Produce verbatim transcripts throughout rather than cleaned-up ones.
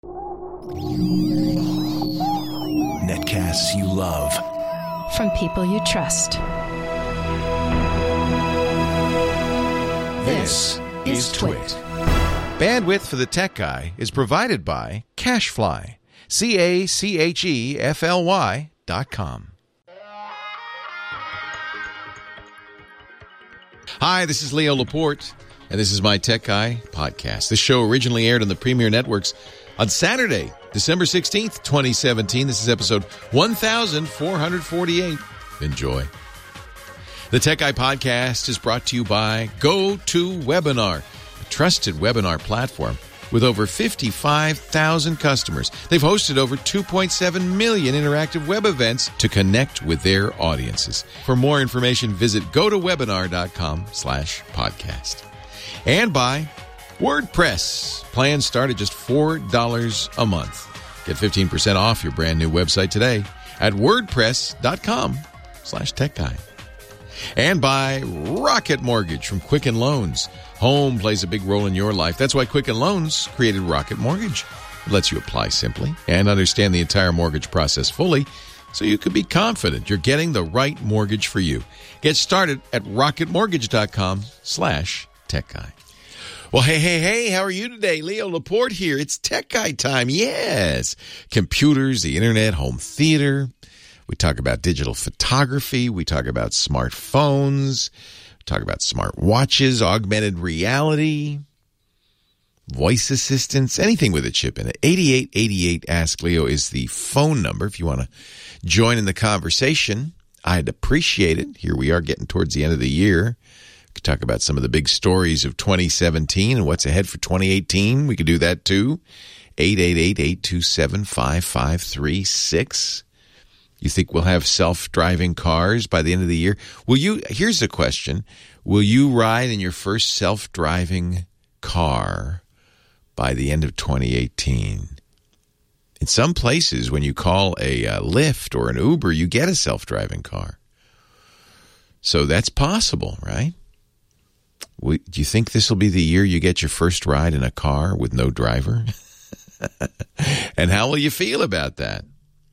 Netcasts you love. From people you trust. This is Twit. Bandwidth for the Tech Guy is provided by CacheFly. C A C H E F L Y dot com. Hi, this is Leo Laporte, and this is my Tech Guy podcast. This show originally aired on the Premier Networks on Saturday, December sixteenth, twenty seventeen. This is episode one thousand four hundred forty-eight. Enjoy. The Tech Guy podcast is brought to you by GoToWebinar, a trusted webinar platform with over fifty-five thousand customers. They've hosted over two point seven million interactive web events to connect with their audiences. For more information, visit gotowebinar.com slash podcast. And by WordPress. Plans start at just four dollars a month. Get fifteen percent off your brand new website today at wordpress.com slash tech guy. And by Rocket Mortgage from Quicken Loans. Home plays a big role in your life. That's why Quicken Loans created Rocket Mortgage. It lets you apply simply and understand the entire mortgage process fully, so you can be confident you're getting the right mortgage for you. Get started at rocketmortgage.com slash tech guy. Well, hey, hey, hey, how are you today? Leo Laporte here. It's Tech Guy time. Yes. Computers, the internet, home theater. We talk about digital photography. We talk about smartphones. We talk about smart watches, augmented reality, voice assistants, anything with a chip in it. eighty-eight eighty-eight Ask Leo is the phone number if you want to join in the conversation. I'd appreciate it. Here we are getting towards the end of the year. We could talk about some of the big stories of twenty seventeen and what's ahead for twenty eighteen. We could do that too. eight eight eight, eight two seven, five five three six. You think we'll have self-driving cars by the end of the year? Will you? Here's the question. Will you ride in your first self-driving car by the end of twenty eighteen? In some places, when you call a uh, Lyft or an Uber, you get a self-driving car. So that's possible, right? Do you think this will be the year you get your first ride in a car with no driver? And how will you feel about that?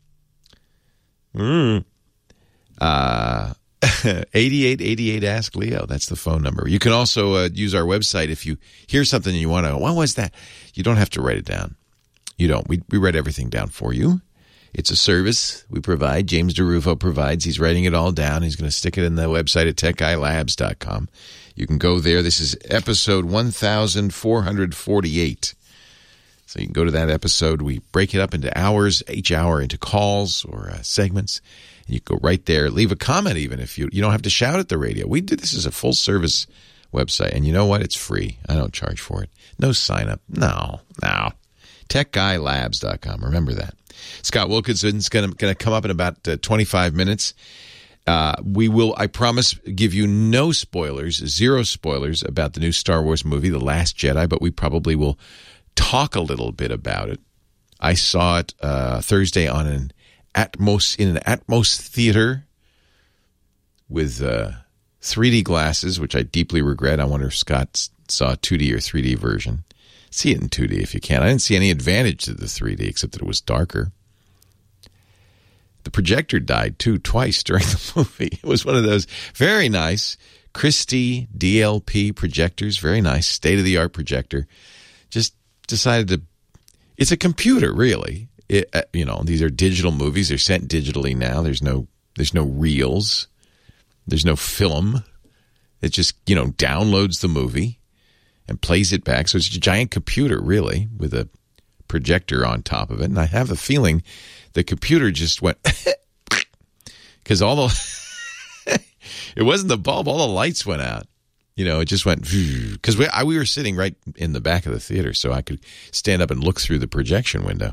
Mm. Uh, eighty-eight eighty-eight Ask Leo. That's the phone number. You can also uh, use our website if you hear something and you want to, what was that? You don't have to write it down. You don't. We, we write everything down for you. It's a service we provide. James DeRufo provides. He's writing it all down. He's going to stick it in the website at tech guy labs dot com. You can go there. This is episode one thousand four hundred forty-eight. So you can go to that episode. We break it up into hours, each hour into calls or uh, segments. And you can go right there. Leave a comment even if you you don't have to shout at the radio. We did this as a full service website. And you know what? It's free. I don't charge for it. No sign up. No, no. tech guy labs dot com. Remember that. Scott Wilkinson's going to come up in about uh, twenty-five minutes. Uh, we will, I promise, give you no spoilers, zero spoilers about the new Star Wars movie, The Last Jedi, but we probably will talk a little bit about it. I saw it uh, Thursday on an Atmos in an Atmos theater with uh, three D glasses, which I deeply regret. I wonder if Scott saw a two D or three D version. See it in two D if you can. I didn't see any advantage to the three D except that it was darker. The projector died, too, twice during the movie. It was one of those very nice Christie D L P projectors, very nice, state-of-the-art projector. Just decided to – it's a computer, really. It, uh, you know, these are digital movies. They're sent digitally now. There's no there's no reels. There's no film. It just, you know, downloads the movie and plays it back. So it's a giant computer, really, with a projector on top of it. And I have a feeling the computer just went because all the it wasn't the bulb, all the lights went out. You know, it just went because we I, we were sitting right in the back of the theater, so I could stand up and look through the projection window.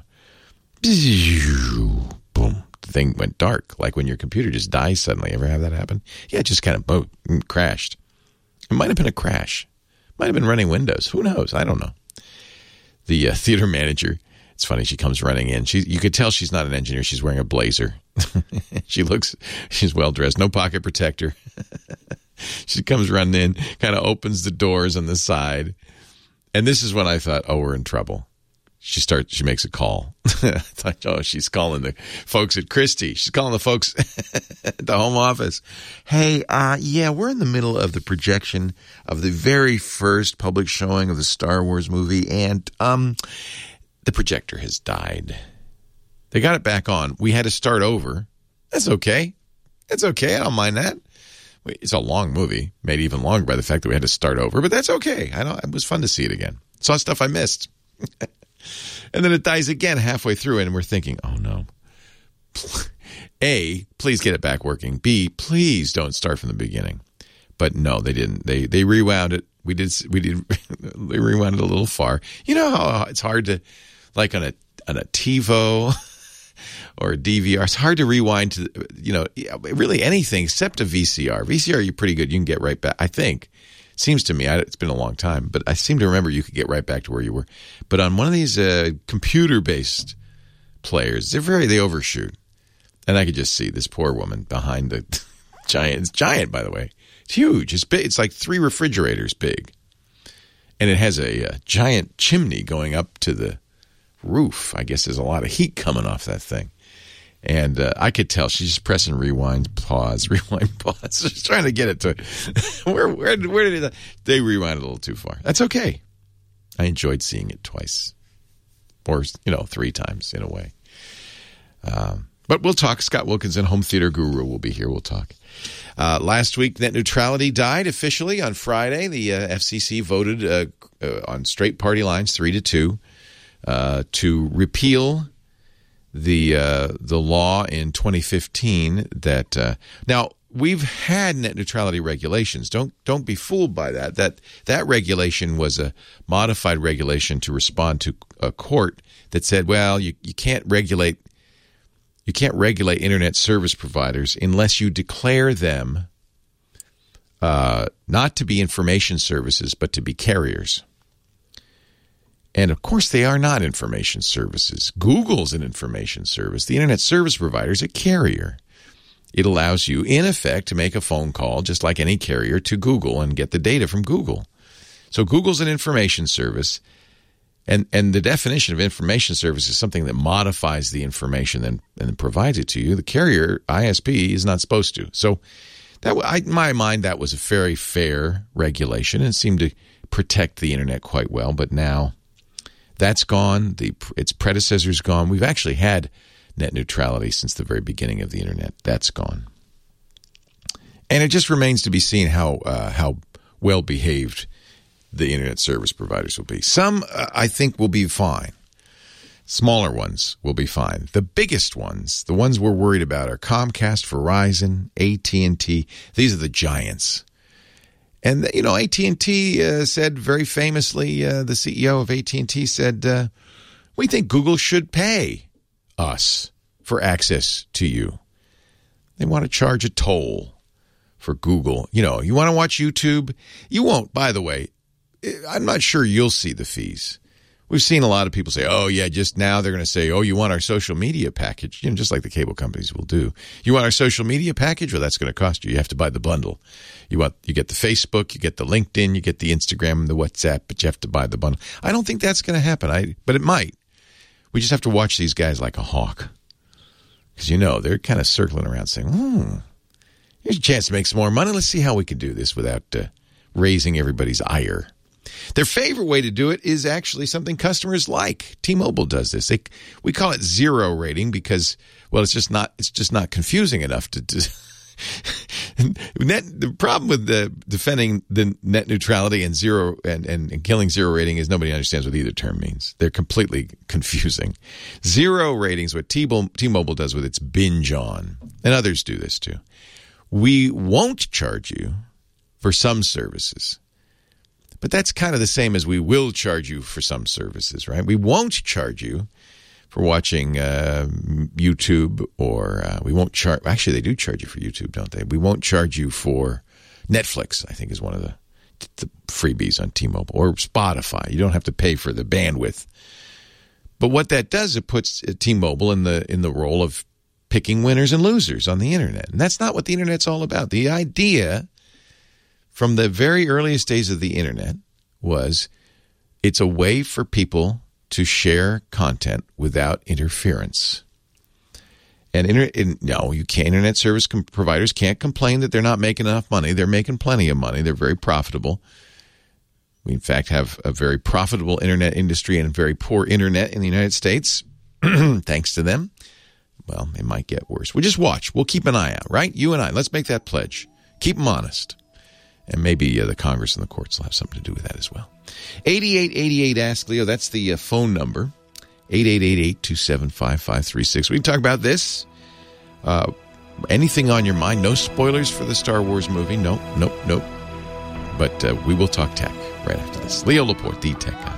Boom! The thing went dark, like when your computer just dies suddenly. Ever have that happen? Yeah, it just kind of boom, crashed. It might have been a crash. Might have been running Windows. Who knows? I don't know. The uh, theater manager, it's funny, she comes running in. She, you could tell she's not an engineer. She's wearing a blazer. She looks, she's well-dressed. No pocket protector. She comes running in, kind of opens the doors on the side. And this is when I thought, oh, we're in trouble. she starts. She makes a call. I thought, oh, she's calling the folks at Christie. She's calling the folks at the home office. Hey, uh, yeah, we're in the middle of the projection of the very first public showing of the Star Wars movie, and um, the projector has died. They got it back on. We had to start over. That's okay. That's okay. I don't mind that. It's a long movie, made even longer by the fact that we had to start over, but that's okay. I don't. It was fun to see it again. Saw stuff I missed. And then it dies again halfway through, and we're thinking, oh, no. A, please get it back working. B, please don't start from the beginning. But no, they didn't. They they rewound it. We did. We did. They rewound it a little far. You know how it's hard to, like on a on a TiVo or a D V R, it's hard to rewind to, you know, really anything except a V C R. V C R, you're pretty good. You can get right back, I think. Seems to me, I, it's been a long time, but I seem to remember you could get right back to where you were. But on one of these uh, computer-based players, they're very, they overshoot. And I could just see this poor woman behind the giant. It's giant, by the way. It's huge. It's big. It's like three refrigerators big. And it has a, a giant chimney going up to the roof. I guess there's a lot of heat coming off that thing. And uh, I could tell she's just pressing rewind, pause, rewind, pause. Just trying to get it to where where where did it? They rewind a little too far. That's okay. I enjoyed seeing it twice, or you know, three times in a way. Um, but we'll talk. Scott Wilkinson, home theater guru, will be here. We'll talk. Uh, last week, net neutrality died officially on Friday. The uh, F C C voted uh, uh, on straight party lines, three to two, uh, to repeal the uh, the law in twenty fifteen that uh, now we've had net neutrality regulations. Don't don't be fooled by that. That that regulation was a modified regulation to respond to a court that said, well, you, you can't regulate you can't regulate internet service providers unless you declare them uh, not to be information services but to be carriers. And, of course, they are not information services. Google's an information service. The internet service provider is a carrier. It allows you, in effect, to make a phone call, just like any carrier, to Google and get the data from Google. So Google's an information service, and, and the definition of information service is something that modifies the information and, and provides it to you. The carrier, I S P, is not supposed to. So that, I, in my mind, that was a very fair regulation and seemed to protect the internet quite well, but now that's gone. The its predecessor's gone. We've actually had net neutrality since the very beginning of the internet. That's gone, and it just remains to be seen how uh, how well behaved the internet service providers will be. Some, uh, I think, will be fine. Smaller ones will be fine. The biggest ones, the ones we're worried about, are Comcast, Verizon, A T and T. These are the giants. And, you know, A T and T uh, said very famously, uh, the C E O of A T and T said, uh, we think Google should pay us for access to you. They want to charge a toll for Google. You know, you want to watch YouTube? You won't, by the way. I'm not sure you'll see the fees. We've seen a lot of people say, oh, yeah, just now they're going to say, oh, you want our social media package? You know, just like the cable companies will do. You want our social media package? Well, that's going to cost you. You have to buy the bundle. You want, you get the Facebook, you get the LinkedIn, you get the Instagram, the WhatsApp, but you have to buy the bundle. I don't think that's going to happen, I, but it might. We just have to watch these guys like a hawk. Because, you know, they're kind of circling around saying, hmm, here's a chance to make some more money. Let's see how we can do this without uh, raising everybody's ire. Their favorite way to do it is actually something customers like. T-Mobile does this. They, we call it zero rating because, well, it's just not it's just not confusing enough to. to net, the problem with the defending the net neutrality and zero and, and, and killing zero rating is nobody understands what either term means. They're completely confusing. Zero rating is what T-Mobile, T-Mobile does with its binge on, and others do this too. We won't charge you for some services. But that's kind of the same as we will charge you for some services, right? We won't charge you for watching uh, YouTube or uh, we won't charge. Actually, they do charge you for YouTube, don't they? We won't charge you for Netflix, I think is one of the, the freebies on T-Mobile, or Spotify. You don't have to pay for the bandwidth. But what that does, it puts T-Mobile in the in the role of picking winners and losers on the internet. And that's not what the internet's all about. The idea from the very earliest days of the internet was it's a way for people to share content without interference. And inter- in, no, you can't. Internet service com- providers can't complain that they're not making enough money. They're making plenty of money. They're very profitable. We, in fact, have a very profitable internet industry and very poor internet in the United States. Thanks to them. Well, it might get worse. We'll just watch. We'll keep an eye out, right? You and I. Let's make that pledge. Keep them honest. And maybe uh, the Congress and the courts will have something to do with that as well. eighty-eight eighty-eight Ask Leo. That's the uh, phone number. eight eight eight, eight two seven, five five three six. We can talk about this. Uh, anything on your mind? No spoilers for the Star Wars movie. Nope, nope, nope. But uh, we will talk tech right after this. Leo Laporte, the tech guy.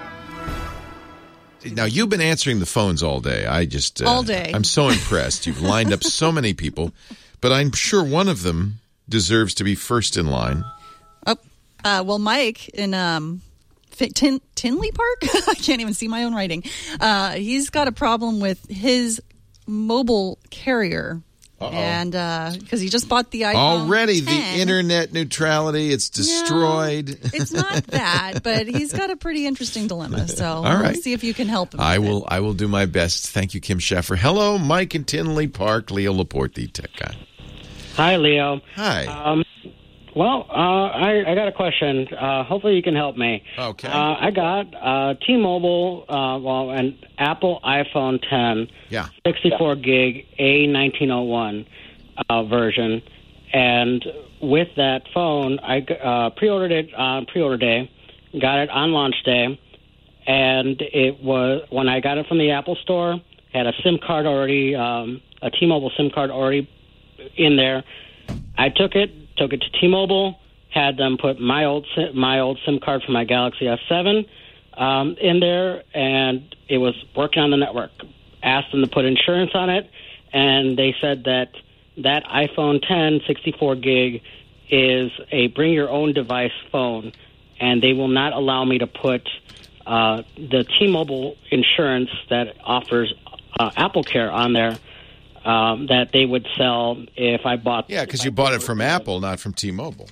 Now, you've been answering the phones all day. I just... Uh, all day. I'm so impressed. You've lined up so many people. But I'm sure one of them deserves to be first in line. Oh, uh, well, Mike in um, Tin- Tinley Park? I can't even see my own writing. Uh, he's got a problem with his mobile carrier. Uh-oh. And because uh, he just bought the iPhone Already, ten. The internet neutrality, it's destroyed. No, it's not that, but he's got a pretty interesting dilemma. So All right. We'll see if you can help him. I with will it. I will do my best. Thank you, Kim Schaffer. Hello, Mike in Tinley Park. Leo Laporte, the tech guy. Hi, Leo. Hi. Um, well, uh, I, I got a question. Uh, hopefully you can help me. Okay. Uh, I got uh, T-Mobile, uh, well, an Apple iPhone ten, Yeah. sixty-four gig A nineteen oh one uh, version, and with that phone, I uh, pre-ordered it on pre-order day, got it on launch day, and it was when I got it from the Apple store, had a SIM card already, um, a T-Mobile SIM card already in there. I took it, took it to T-Mobile, had them put my old my old SIM card from my Galaxy S seven um, in there, and it was working on the network. Asked them to put insurance on it, and they said that that iPhone ten sixty-four gig is a bring your own device phone, and they will not allow me to put uh, the T-Mobile insurance that offers uh, Apple Care on there. Um, that they would sell if I bought. Yeah, because you bought it from Apple, not from T-Mobile.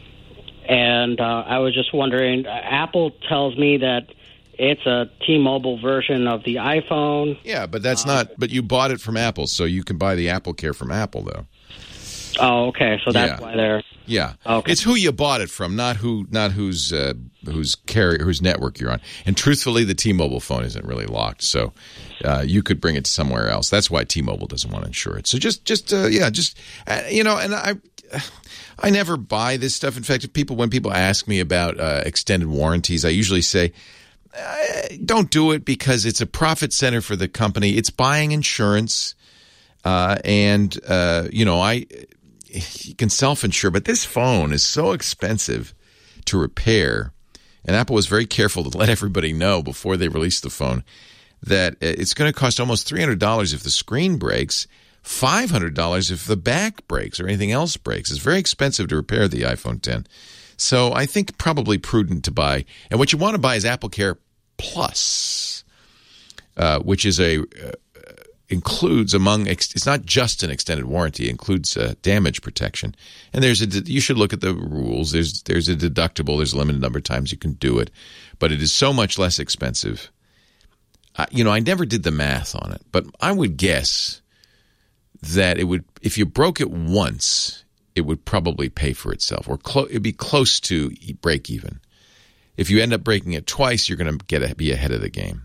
And uh, I was just wondering, uh, Apple tells me that it's a T-Mobile version of the iPhone. Yeah, but that's uh, not. But you bought it from Apple, so you can buy the Apple Care from Apple, though. Oh, okay. So that's yeah. why they're. Yeah, okay. It's who you bought it from, not who, not whose uh, whose carrier, whose network you're on. And truthfully, the T-Mobile phone isn't really locked, so uh, you could bring it somewhere else. That's why T-Mobile doesn't want to insure it. So just, just uh, yeah, just uh, you know, and I, I never buy this stuff. In fact, if people when people ask me about uh, extended warranties, I usually say, uh, don't do it because it's a profit center for the company. It's buying insurance, uh, and uh, you know, I. You can self-insure, but this phone is so expensive to repair, and Apple was very careful to let everybody know before they released the phone that it's going to cost almost three hundred dollars if the screen breaks, five hundred dollars if the back breaks or anything else breaks. It's very expensive to repair the iPhone ten. So I think probably prudent to buy. And what you want to buy is Apple Care Plus, uh, which is a... Uh, includes among it's not just an extended warranty, it includes uh, damage protection, and there's a you should look at the rules. There's there's a deductible. There's a limited number of times you can do it, but it is so much less expensive. Uh, you know, I never did the math on it, but I would guess that it would if you broke it once, it would probably pay for itself, or clo- it'd be close to break even. If you end up breaking it twice, you're going to get a, be ahead of the game.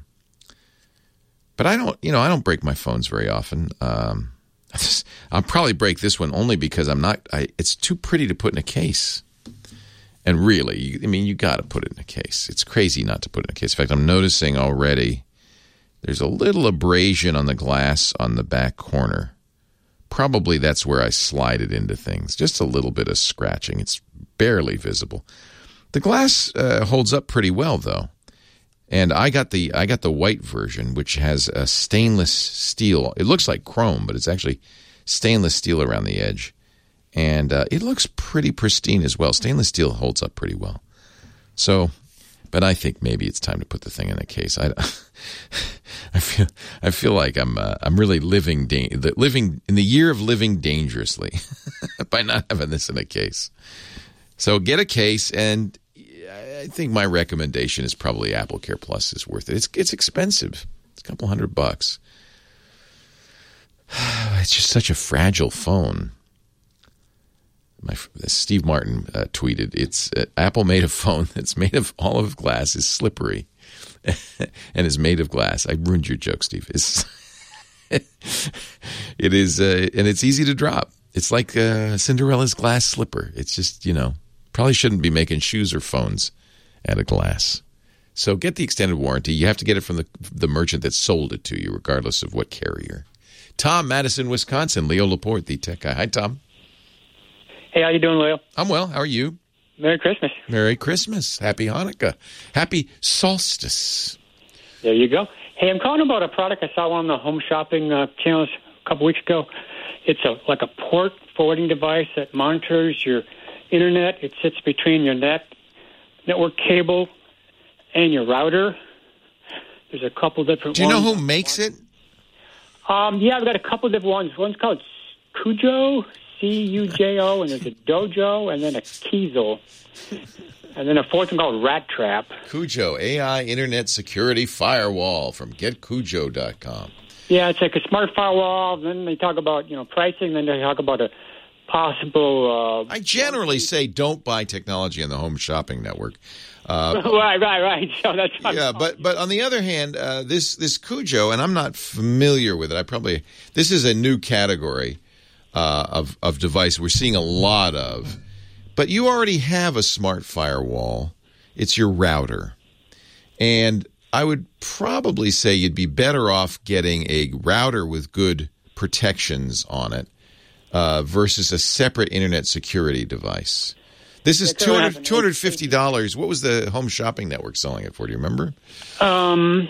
But I don't, you know, I don't break my phones very often. Um, I just, I'll probably break this one only because I'm not. I, it's too pretty to put in a case. And really, you, I mean, you got to put it in a case. It's crazy not to put it in a case. In fact, I'm noticing already there's a little abrasion on the glass on the back corner. Probably that's where I slide it into things. Just a little bit of scratching. It's barely visible. The glass uh, holds up pretty well, though. And I got the I got the white version, which has a stainless steel. It looks like chrome, but it's actually stainless steel around the edge, and uh, it looks pretty pristine as well. Stainless steel holds up pretty well. So, but I think maybe it's time to put the thing in a case. I, I feel I feel like I'm uh, I'm really living da- living in the year of living dangerously by not having this in a case. So get a case and. I think my recommendation is probably Apple Care Plus is worth it. It's it's expensive. It's a couple hundred bucks. It's just such a fragile phone. My Steve Martin uh, tweeted, "It's uh, Apple made a phone that's made of olive glass, is slippery, and is made of glass." I ruined your joke, Steve. It's, it is, uh, and it's easy to drop. It's like uh, Cinderella's glass slipper. It's just, you know, probably shouldn't be making shoes or phones out of glass. So get the extended warranty. You have to get it from the the merchant that sold it to you, regardless of what carrier. Tom, Madison, Wisconsin. Leo Laporte, the tech guy. Hi, Tom. Hey, how you doing, Leo? I'm well. How are you? Merry Christmas. Merry Christmas. Happy Hanukkah. Happy solstice. There you go. Hey, I'm calling about a product I saw on the home shopping uh, channels a couple weeks ago. It's a like a port forwarding device that monitors your internet. It sits between your net network cable and your router. There's a couple different ones. Do you know who makes it? Um, yeah, I've got a couple different ones. One's called Cujo, C U J O, and there's a Dojo, and then a Kiesel. And then a fourth one called Rat Trap. Cujo, A I Internet Security Firewall from get cujo dot com. Yeah, it's like a smart firewall. Then they talk about, you know, pricing. Then they talk about a possible... Uh, I generally say don't buy technology on the Home Shopping Network. Uh, right, right, right. So that's yeah, but but on the other hand, uh, this this Cujo, and I'm not familiar with it. I probably this is a new category uh, of of device we're seeing a lot of. But you already have a smart firewall. It's your router, and I would probably say you'd be better off getting a router with good protections on it uh, versus a separate internet security device. This is two hundred, two hundred fifty dollars. What was the Home Shopping Network selling it for? Do you remember? Um,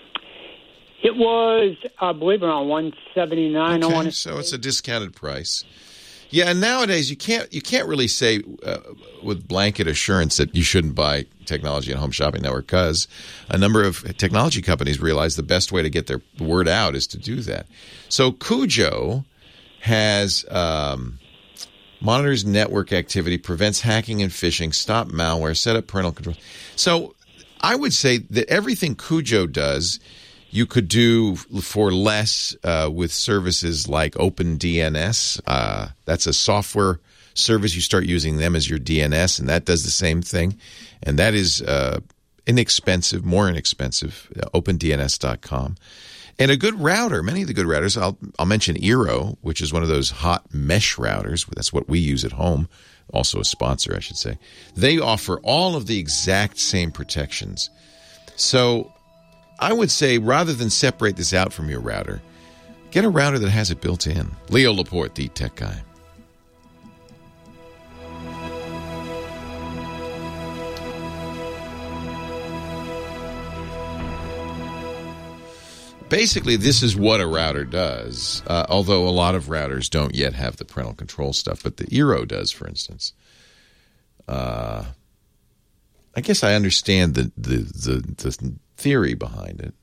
it was, I believe, around one seventy-nine. Okay, I want to so it's a discounted price. Yeah, and nowadays you can't you can't really say uh, with blanket assurance that you shouldn't buy technology on Home Shopping Network because a number of technology companies realize the best way to get their word out is to do that. So Cujo has um, monitors network activity, prevents hacking and phishing, stop malware, set up parental control. So I would say that everything Cujo does, you could do for less uh, with services like OpenDNS. Uh, that's a software service. You start using them as your D N S, and that does the same thing. And that is uh, inexpensive, more inexpensive, uh, open D N S dot com. And a good router, many of the good routers, I'll, I'll mention Eero, which is one of those hot mesh routers. That's what we use at home. Also a sponsor, I should say. They offer all of the exact same protections. So I would say rather than separate this out from your router, get a router that has it built in. Leo Laporte, the tech guy. Basically, this is what a router does, uh, although a lot of routers don't yet have the parental control stuff, but the Eero does, for instance. Uh, I guess I understand the, the, the, the theory behind it.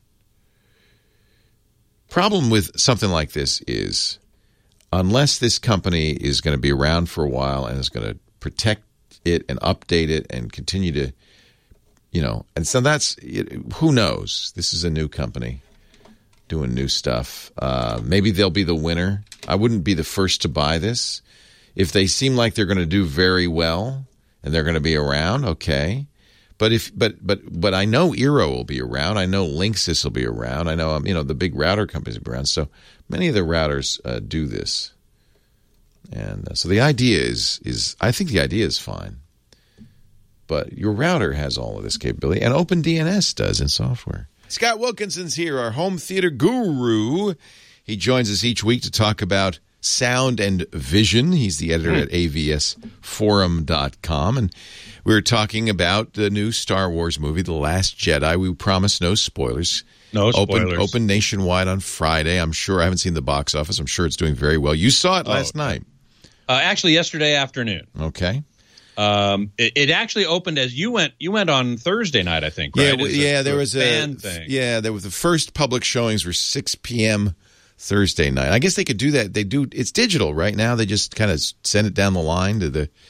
Problem with something like this is, unless this company is going to be around for a while and is going to protect it and update it and continue to, you know, and so that's, who knows? This is a new company doing new stuff. Uh, maybe they'll be the winner. I wouldn't be the first to buy this. If they seem like they're going to do very well and they're going to be around, okay. But if but but but I know Eero will be around. I know Linksys will be around. I know um, you know the big router companies will be around. So many of the routers uh, do this, and uh, so the idea is is I think the idea is fine. But your router has all of this capability, and OpenDNS does in software. Scott Wilkinson's here, our home theater guru. He joins us each week to talk about sound and vision. He's the editor at A V S forum dot com. And we were talking about the new Star Wars movie, The Last Jedi. We promise no spoilers. No open, spoilers. Open nationwide on Friday. I'm sure, I haven't seen the box office. I'm sure it's doing very well. You saw it last oh, night. Uh, actually, yesterday afternoon. Okay. Um, it, it actually opened as you went. You went on Thursday night, I think. Right? Yeah, yeah. A, there was a fan thing. Yeah, there was the first public showings were six p.m. Thursday night. I guess they could do that. They do. It's digital right now. They just kind of send it down the line to the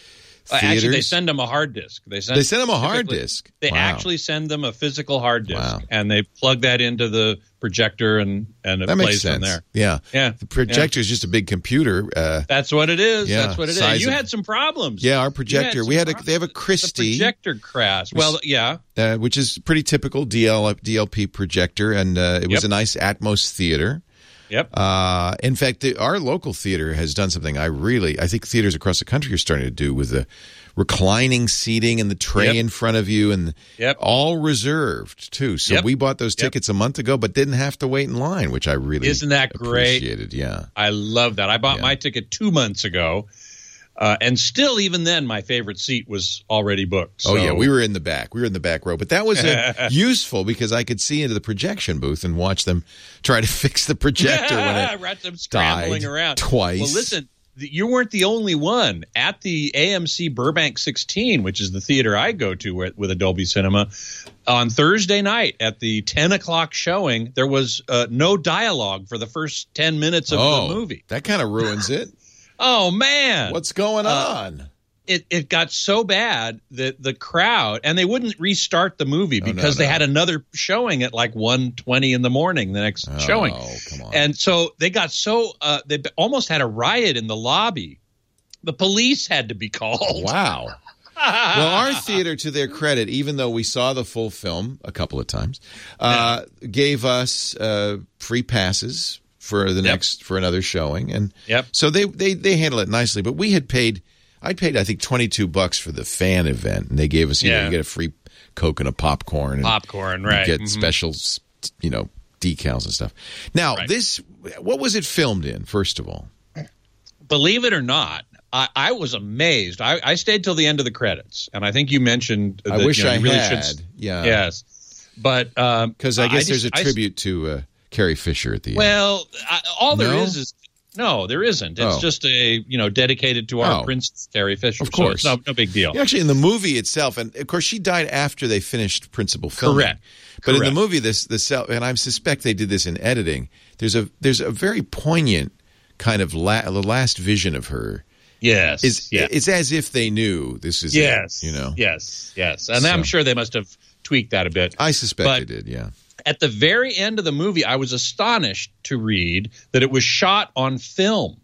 theaters. Uh, actually, they send them a hard disk. They send, they send them a hard disk. They wow. actually send them a physical hard disk, wow. and they plug that into the projector, and, and it that plays makes sense. from there. Yeah. Yeah. The projector is yeah. just a big computer. Uh, That's what it is. Yeah, That's what it is. size You of- had some problems. yeah, our projector. You We had a. some They have a problems. Christie. The projector crashed. Well, yeah. Uh, which is pretty typical D L, D L P projector, and uh, it was Yep. a nice Atmos theater. Yep. Uh, in fact, the, our local theater has done something I really, I think theaters across the country are starting to do with the reclining seating and the tray Yep. in front of you, and Yep. all reserved too. So Yep. we bought those Yep. tickets a month ago, but didn't have to wait in line, which I really Isn't that great? appreciated. Yeah. I love that. I bought Yeah. my ticket two months ago, uh, and still, even then, my favorite seat was already booked. Oh So- yeah, we were in the back. We were in the back row, but that was uh, useful because I could see into the projection booth and watch them try to fix the projector when it Right, them scrambling died around twice. Well, listen, th- you weren't the only one at the A M C Burbank sixteen, which is the theater I go to with, with a Dolby Cinema. On Thursday night at the ten o'clock showing, there was uh, no dialogue for the first ten minutes of oh, the movie. that kind of ruins it. Oh man, What's going Uh, on? it it got so bad that the crowd, and they wouldn't restart the movie Oh, no, because they no. had another showing at like one twenty in the morning, the next Oh, showing. come on. And so they got so uh, they almost had a riot in the lobby. The police had to be called. Wow. Well, our theater, to their credit, even though we saw the full film a couple of times, uh, gave us uh, free passes for the Yep. next for another showing, and Yep. so they they they handle it nicely. But we had paid, I'd paid I think twenty two bucks for the fan event, and they gave us you know Yeah. you get a free Coke and a popcorn, and Popcorn, you right. get Mhm. specials, you know, decals and stuff. Now Right. this, what was it filmed in? First of all, Believe it or not, I, I was amazed. I, I stayed till the end of the credits, and I think you mentioned. I that, wish you know, I you really had. should- Yeah. Yes, but because I guess there's just- a I- tribute to uh, Carrie Fisher at the end. Well, I, all there is No? is no, there isn't. It's Oh. just a you know dedicated to our Oh. Princess Carrie Fisher. Of So course. it's no, no big deal. Yeah, actually, in the movie itself, and of course, she died after they finished principal filming. Correct. But in Correct. the movie, this this and I suspect they did this in editing. There's a there's a very poignant kind of la- the last vision of her. Yes. Is yeah. it's as if they knew this is yes. it, you know. Yes. Yes. And So- I'm sure they must have tweaked that a bit. I suspect But- they did. Yeah. At the very end of the movie, I was astonished to read that it was shot on film.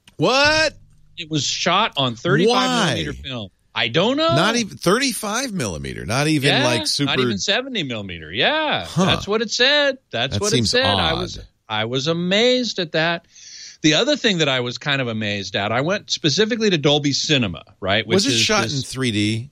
What? It was shot on thirty-five Why? millimeter film. I don't know. Not even thirty-five millimeter. Not even yeah, like super. Not even seventy millimeter. Yeah, Huh. that's what it said. That's That what seems it said. I odd. was I was amazed at that. The other thing that I was kind of amazed at, I went specifically to Dolby Cinema, right? Which Was it is shot this- in three D?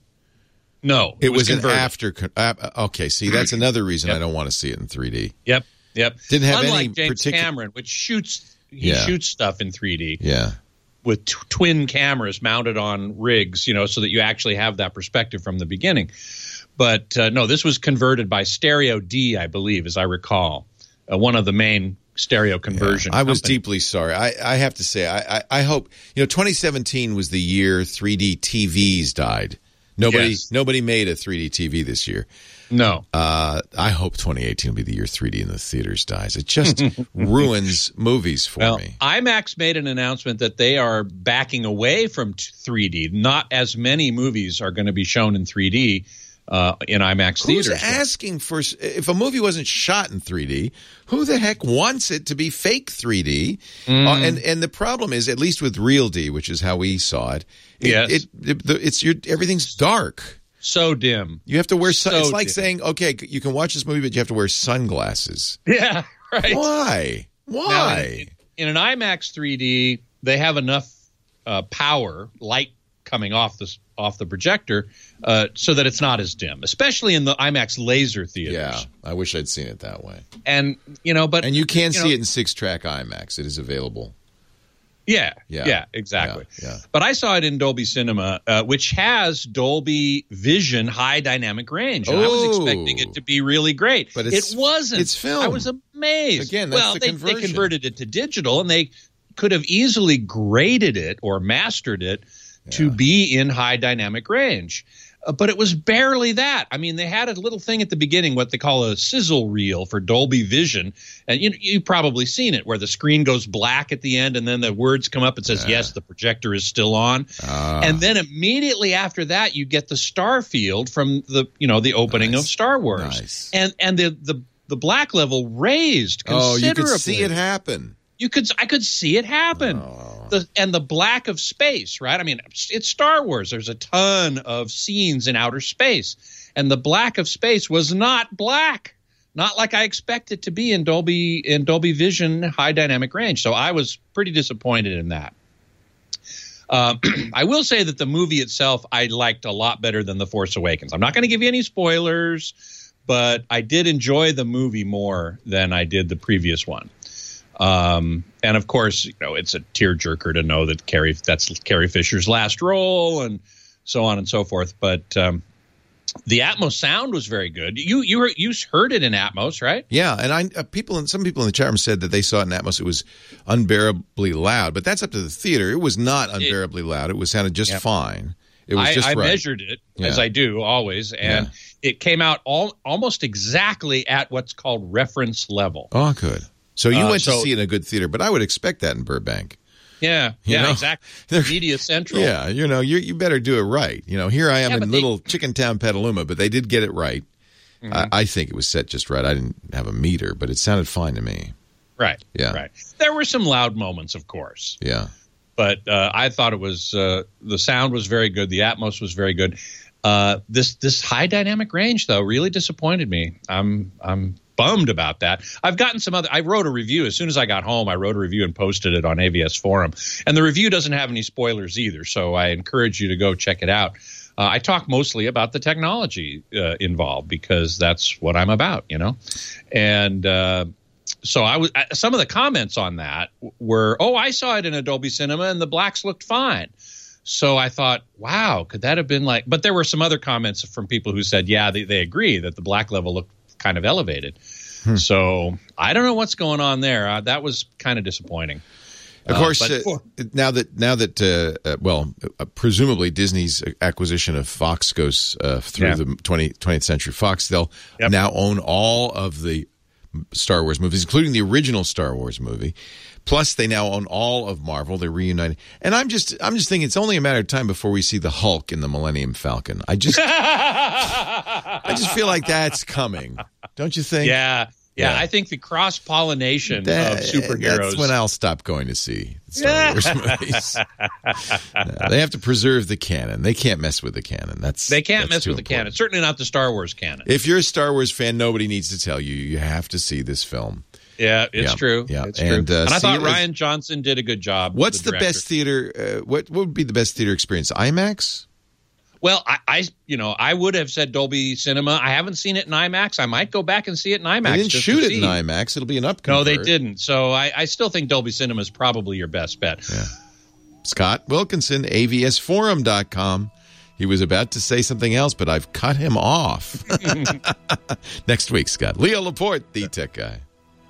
No, It, was, an converted. after. Uh, okay, see, that's another reason Yep. I don't want to see it in three D. Yep, yep. Didn't have Unlike any James particu- Cameron, which shoots he Yeah. shoots stuff in three D. Yeah. With t- twin cameras mounted on rigs, you know, so that you actually have that perspective from the beginning. But uh, no, this was converted by Stereo D, I believe, as I recall, uh, one of the main stereo conversion. I was companies. deeply sorry. I, I have to say, I, I, I hope you know. twenty seventeen was the year three D T Vs died. Nobody, Yes. nobody made a three D T V this year. No, Uh, I hope twenty eighteen will be the year three D in the theaters dies. It just ruins movies for well, me. IMAX made an announcement that they are backing away from t- three D. Not as many movies are going to be shown in three D uh, in IMAX Who's theaters. asking for if a movie wasn't shot in three D? Who the heck wants it to be fake three D? Mm. Uh, and and the problem is, at least with Real D, which is how we saw it, it, Yes. it, it the, it's your everything's dark. So dim. You have to wear. Sun, So it's like dim. saying, okay, you can watch this movie, but you have to wear sunglasses. Yeah, right. Why? Now, Why? in, in an IMAX three D, they have enough uh, power, light coming off the off the projector, uh, so that it's not as dim, especially in the IMAX laser theaters. Yeah, I wish I'd seen it that way. And you know, but And you can you see know- it in six-track IMAX. It is available. Yeah, Yeah. yeah, exactly. Yeah, yeah. But I saw it in Dolby Cinema, uh, which has Dolby Vision high dynamic range. And I was Oh. expecting it to be really great. But it's- it wasn't. it's film. I was amazed. Again, that's well, the they, conversion. they converted it to digital, and they could have easily graded it or mastered it to Yeah. be in high dynamic range. uh, but it was barely that. I mean, they had a little thing at the beginning, what they call a sizzle reel for Dolby Vision. And you, you've probably seen it, where the screen goes black at the end and then the words come up and says, Yeah. yes, the projector is still on. Ah. And then immediately after that, you get the star field from the, you know, the opening Nice. of Star Wars. Nice. And and the, the, the black level raised Oh, considerably. you could see it happen. You could, I could see it happen. Oh. The, and the black of space, right? I mean, it's Star Wars. There's a ton of scenes in outer space, and the black of space was not black, not like I expect it to be in Dolby in Dolby Vision high dynamic range. So I was pretty disappointed in that. Um, I will say that the movie itself I liked a lot better than The Force Awakens. I'm not going to give you any spoilers, but I did enjoy the movie more than I did the previous one. Um, and of course, you know, it's a tearjerker to know that Carrie, that's Carrie Fisher's last role and so on and so forth. But, um, the Atmos sound was very good. You, you heard, you heard it in Atmos, right? Yeah, and I uh, people and some people in the chat room said that they saw it in Atmos. It was unbearably loud, but that's up to the theater. It was not unbearably loud. It was sounded just Yeah. fine. It was I, just I right. measured it as Yeah. I do always, and it came out all, almost exactly at what's called reference level. Oh, good. So you Uh, went to so- see it in a good theater, but I would expect that in Burbank. Yeah, You yeah, know? exactly. They're- Media Central. Yeah, you know, you you better do it right. You know, here I am Yeah, in but they- little chicken town Petaluma, but they did get it right. Mm-hmm. I, I think it was set just right. I didn't have a meter, but it sounded fine to me. Right. Yeah. Right. There were some loud moments, of course, Yeah. but uh, I thought it was uh, the sound was very good. The Atmos was very good. Uh, this this high dynamic range, though, really disappointed me. I'm I'm bummed about that. I've gotten some other. I wrote a review as soon as I got home. I wrote a review and posted it on A V S Forum, and the review doesn't have any spoilers either. So I encourage you to go check it out. Uh, I talk mostly about the technology uh, involved because that's what I'm about, you know, and. Uh, So I was some of the comments on that were, oh, I saw it in a Dolby Cinema and the blacks looked fine. So I thought, wow, could that have been like? But there were some other comments from people who said, yeah, they, they agree that the black level looked kind of elevated. Hmm. So I don't know what's going on there. Uh, that was kind of disappointing. Of course, uh, uh, for, now that now that uh, uh, well, uh, presumably Disney's acquisition of Fox goes uh, through Yeah. the twentieth Century Fox, they'll Yep. now own all of the Star Wars movies, including the original Star Wars movie. Plus, they now own all of Marvel. They're reuniting, and I'm just, I'm just thinking it's only a matter of time before we see the Hulk in the Millennium Falcon. I just, I just feel like that's coming, don't you think? yeah, yeah, Yeah. I think the cross pollination That- of superheroes. That's when I'll stop going to see Star Wars movies. No, they have to preserve the canon. They can't mess with the canon. That's they can't that's mess too with the important. canon. Certainly not the Star Wars canon. If you're a Star Wars fan, nobody needs to tell you. You have to see this film. Yeah, it's Yeah, true. yeah. It's And, true. uh, and I see thought it as- Ryan Johnson did a good job. What's the, director. best theater? Uh, what what would be the best theater experience? IMAX? Well, I, I, you know, I would have said Dolby Cinema. I haven't seen it in IMAX. I might go back and see it in IMAX. They didn't just shoot to it in see. IMAX. It'll be an up. No, they convert. didn't. So I, I still think Dolby Cinema is probably your best bet. Yeah. Scott Wilkinson, A V S forum dot com. He was about to say something else, but I've cut him off. Next week, Scott. Leo Laporte, the tech guy.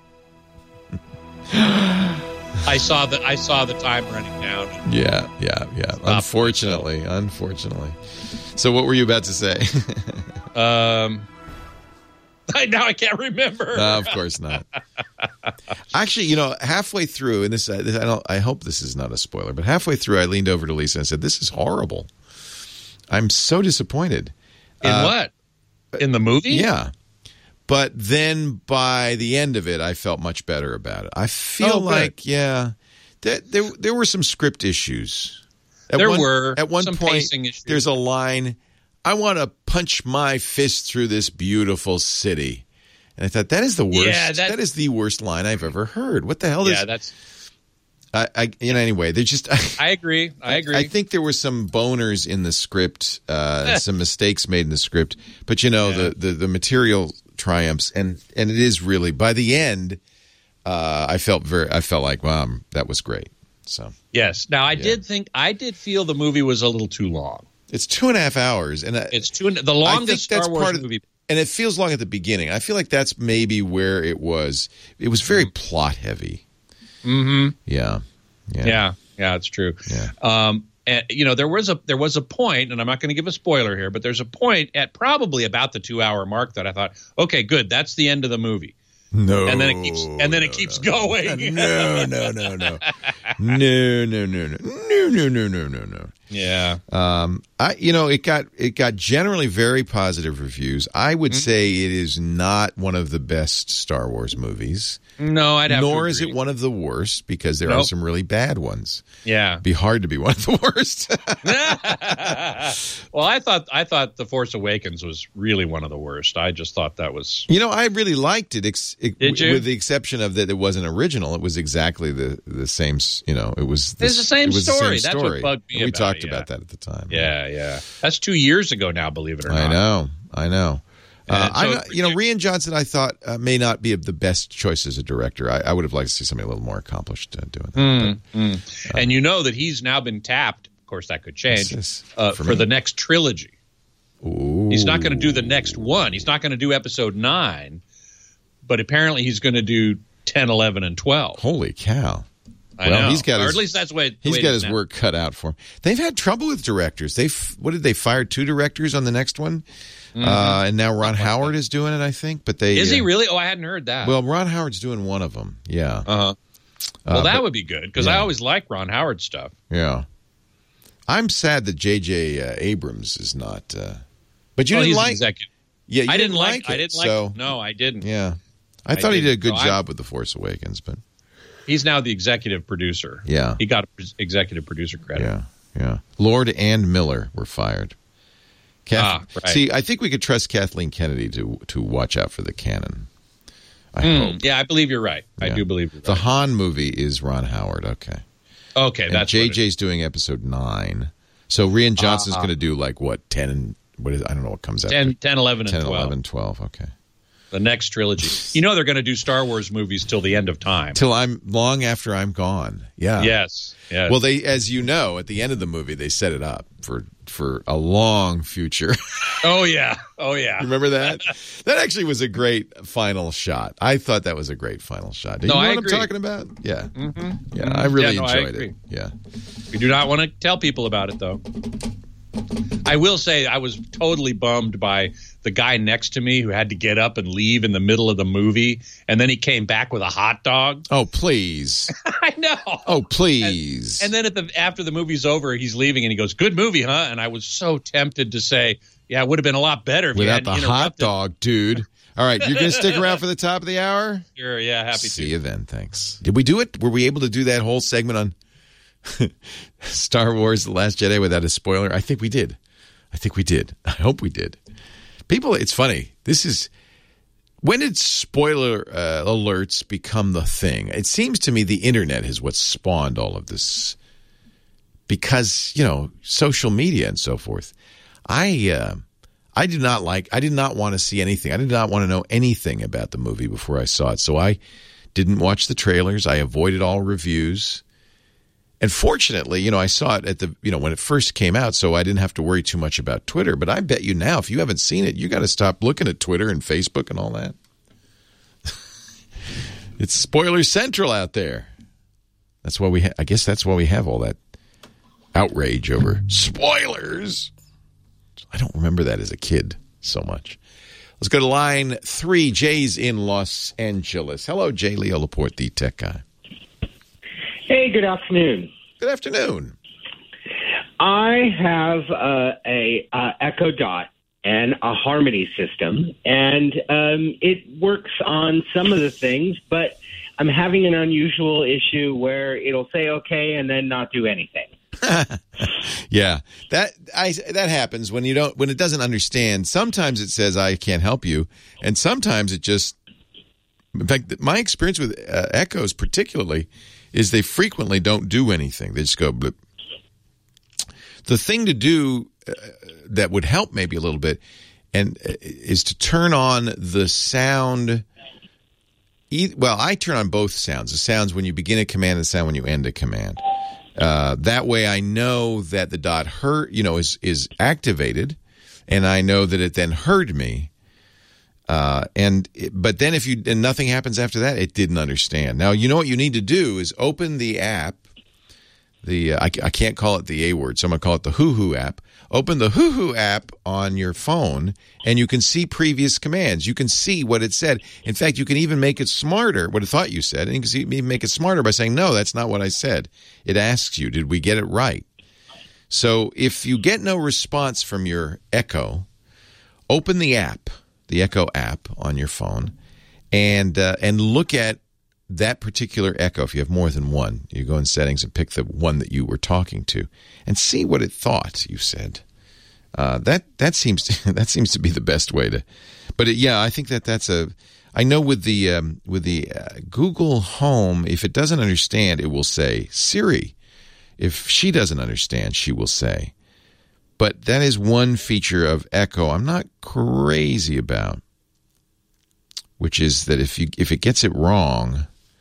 I saw the I saw the time running down. Yeah, yeah, yeah. Unfortunately, unfortunately. So what were you about to say? Um, I, now I can't remember. No, of course not. Actually, you know, halfway through, and this, uh, this I don't. I hope this is not a spoiler, but halfway through, I leaned over to Lisa and said, "This is horrible. I'm so disappointed." In Uh, what? In the movie? Yeah. But then by the end of it, I felt much better about it. I feel Oh, good. like, yeah, that there there were some script issues. At There one, were At one some point, pacing issues. there's a line, I want to punch my fist through this beautiful city. And I thought, that is the worst. Yeah, that- that is the worst line I've ever heard. What the hell Yeah, is that's. I, I, you know, anyway, they just. I agree. I agree. I think there were some boners in the script, uh, some mistakes made in the script, but you know, Yeah. the, the, the material triumphs, and, and it is really by the end. Uh, I felt very. I felt like, wow, that was great. So Yes. Now I did think I did feel the movie was a little too long. it's two and a half hours, and I, It's two. The I longest think that's Star Wars part of, movie. and it feels long at the beginning. I feel like that's maybe where it was. It was very plot heavy. Mm-hmm. Yeah, yeah, Yeah. Yeah. It's true. yeah. Um, And you know, there was a there was a point, and I'm not going to give a spoiler here, but there's a point at probably about the two hour mark that I thought, okay, good, that's the end of the movie. No, and then it keeps and then no, it keeps no. going. No, no, no, no, no, no, no, no, no, no, no, no, no, no. Yeah. Um, I, you know, it got it got generally very positive reviews. I would mm-hmm. say it is not one of the best Star Wars movies. No, I'd have Nor to is agree. it one of the worst, because there Nope. are some really bad ones. Yeah. It'd be hard to be one of the worst. Well, I thought I thought The Force Awakens was really one of the worst. I just thought that was. You know, I really liked it, ex- it Did you? with the exception of that it wasn't original. It was exactly the, the same, s- you know, it was the, It's the same it was story. The same That's story. what bugged me And we about talked it, yeah. about that at the time. Yeah, yeah. That's two years ago now, believe it or not. I know, I know. Uh, And so- I'm not, you know, Rian Johnson, I thought uh, may not be the best choice as a director. I, I would have liked to see somebody a little more accomplished uh, doing that. Mm, but, mm. And you know that he's now been tapped. Of course, that could change This is uh, for for me. the next trilogy. Ooh. He's not going to do the next one. He's not going to do episode nine, but apparently he's going to do ten, eleven, and twelve. Holy cow! I well, know. he's got or his, at least that's the way the he's way it got is his now. work cut out for him. They've had trouble with directors. They what did they fire two directors on the next one, mm-hmm. uh, and now Ron Howard is doing it. I think, but they Is he uh, really? Oh, I hadn't heard that. Well, Ron Howard's doing one of them. Yeah. uh-huh. Well, Uh, that but- would be good because I yeah. always like Ron Howard stuff. Yeah. I'm sad that J J Uh, Abrams is not. Uh, but you Well, didn't he's the like. executive. Yeah, you I didn't didn't like. it. I didn't like. So, No, I didn't. yeah, I I thought he did a didn't. good So I- job with The Force Awakens, but He's now the executive producer. Yeah. he got executive producer credit. yeah, yeah. Lord and Miller were fired. Kath- Ah, right. See, I think we could trust Kathleen Kennedy to to watch out for the canon. I Hmm. hope. Yeah, I believe you're right. I Yeah. do believe you're The right. Han movie is Ron Howard. Okay, Okay, and that's J what it J's doing episode nine. So Rian Johnson's Uh-huh. going to do like what ten? What is I don't know what comes is. out. ten, ten, eleven, and ten, twelve. eleven, twelve. Okay. The next trilogy. You know they're going to do Star Wars movies till the end of time. Till I'm long after I'm gone. Yeah. Yes. Yes. Well, they, as you know, at the end of the movie, they set it up for for a long future. oh yeah. Oh yeah. Remember that? That actually was a great final shot. I thought that was a great final shot. Do you No, know I what agree. I'm talking about? Yeah. Mm-hmm. Yeah, I really Yeah, no, I enjoyed agree. it. Yeah. We do not want to tell people about it, though. I will say I was totally bummed by the guy next to me who had to get up and leave in the middle of the movie, and then he came back with a hot dog. Oh, please. I know. Oh, please. And then at the after the movie's over, he's leaving, and he goes, "Good movie, huh?" And I was so tempted to say, "Yeah, it would have been a lot better if Without you the hadn't hot interrupted." dog, dude. All right, you're going to stick around for the top of the hour? Sure, yeah, happy See to. you then. Thanks. Did we do it? Were we able to do that whole segment on Star Wars The Last Jedi without a spoiler? I think we did. I think we did. I hope we did. People, it's funny. This is when did spoiler uh, alerts become the thing? It seems to me the internet is what spawned all of this because, you know, social media and so forth. I uh, I did not like I did not want to see anything. I did not want to know anything about the movie before I saw it. So I didn't watch the trailers. I avoided all reviews. And fortunately, you know, I saw it at the, you know, when it first came out, so I didn't have to worry too much about Twitter. But I bet you now, if you haven't seen it, you got to stop looking at Twitter and Facebook and all that. It's spoiler central out there. That's why we, ha- I guess that's why we have all that outrage over spoilers. I don't remember that as a kid so much. Let's go to line three. Jay's in Los Angeles. Hello, Jay Leo Laporte, the tech guy. Hey, good afternoon. Good afternoon. I have uh, a uh, Echo Dot and a Harmony system, and um, it works on some of the things, but I'm having an unusual issue where it'll say okay and then not do anything. Yeah, that I that happens when you don't when it doesn't understand. Sometimes it says I can't help you, and sometimes it just. In fact, my experience with uh, Echoes particularly is they frequently don't do anything. They just go blip. The thing to do uh, that would help maybe a little bit, and uh, is to turn on the sound. E- well, I turn on both sounds: the sounds when you begin a command and the sound when you end a command. Uh, that way, I know that the dot heard, you know, is is activated, and I know that it then heard me. Uh, and it, but then if you and nothing happens after that, it didn't understand. Now you know what you need to do is open the app the uh, I, I can't call it the A word, so I'm going to call it the Hoo-Hoo app. Open the Hoo-Hoo app on your phone, and you can see previous commands. You can see what it said. In fact, you can even make it smarter, what it thought you said, and you can see, even make it smarter by saying, no, that's not what I said. It asks you, did we get it right? So if you get no response from your Echo, open the app, the Echo app on your phone, and uh, and look at that particular Echo. If you have more than one, you go in settings and pick the one that you were talking to, and see what it thought you said. Uh, that that seems to, that seems to be the best way to. But it, yeah, I think that that's a. I know with the um, with the uh, Google Home, if it doesn't understand, it will say Siri. If she doesn't understand, she will say. But that is one feature of Echo I'm not crazy about, which is that if you if it gets it wrong,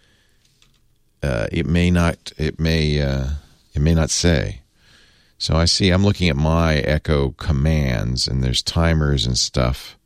uh, it may not it may uh, it may not say. So I see. I'm looking at my Echo commands, and there's timers and stuff.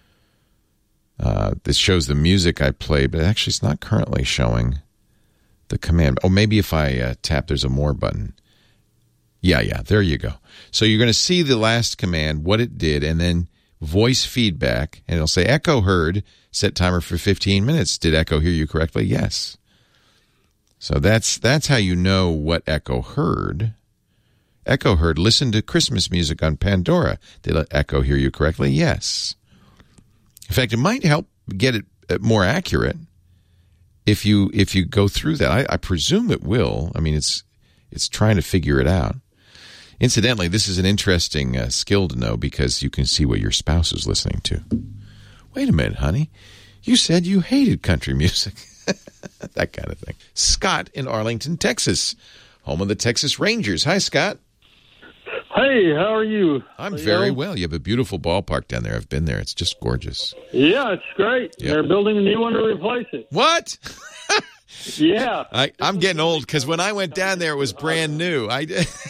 Uh, this shows the music I played, but actually it's not currently showing the command. Oh, maybe if I uh, tap, there's a more button. Yeah, yeah, there you go. So you're going to see the last command, what it did, and then voice feedback, and it'll say, Echo heard, set timer for fifteen minutes. Did Echo hear you correctly? Yes. So that's that's how you know what Echo heard. Echo heard, listen to Christmas music on Pandora. Did Echo hear you correctly? Yes. In fact, it might help get it more accurate if you if you go through that. I, I presume it will. I mean, it's it's trying to figure it out. Incidentally, this is an interesting uh, skill to know because you can see what your spouse is listening to. Wait a minute, honey. You said you hated country music. That kind of thing. Scott in Arlington, Texas, home of the Texas Rangers. Hi, Scott. Hey, how are you? I'm very well. You have a beautiful ballpark down there. I've been there. It's just gorgeous. Yeah, it's great. Yep. They're building a new one to replace it. What? Yeah. I, I'm getting old because when I went down there, it was brand new. I,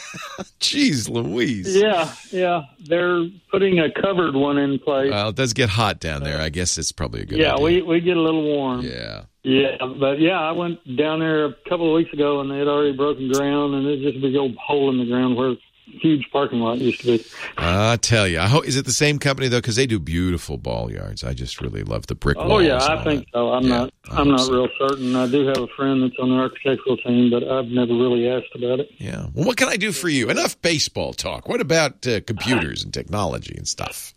Jeez Louise. Yeah, yeah. They're putting a covered one in place. Well, it does get hot down there. I guess it's probably a good yeah, idea. we we get a little warm. Yeah. Yeah, but yeah, I went down there a couple of weeks ago, and they had already broken ground, and there's just a big old hole in the ground where huge parking lot used to be. I tell you, I hope is it the same company though? Because they do beautiful ball yards. I just really love the brick walls. Oh yeah, I think that. so. I'm yeah, not. I'm not so. real certain. I do have a friend that's on the architectural team, but I've never really asked about it. Yeah. Well, what can I do for you? Enough baseball talk. What about uh, computers and technology and stuff?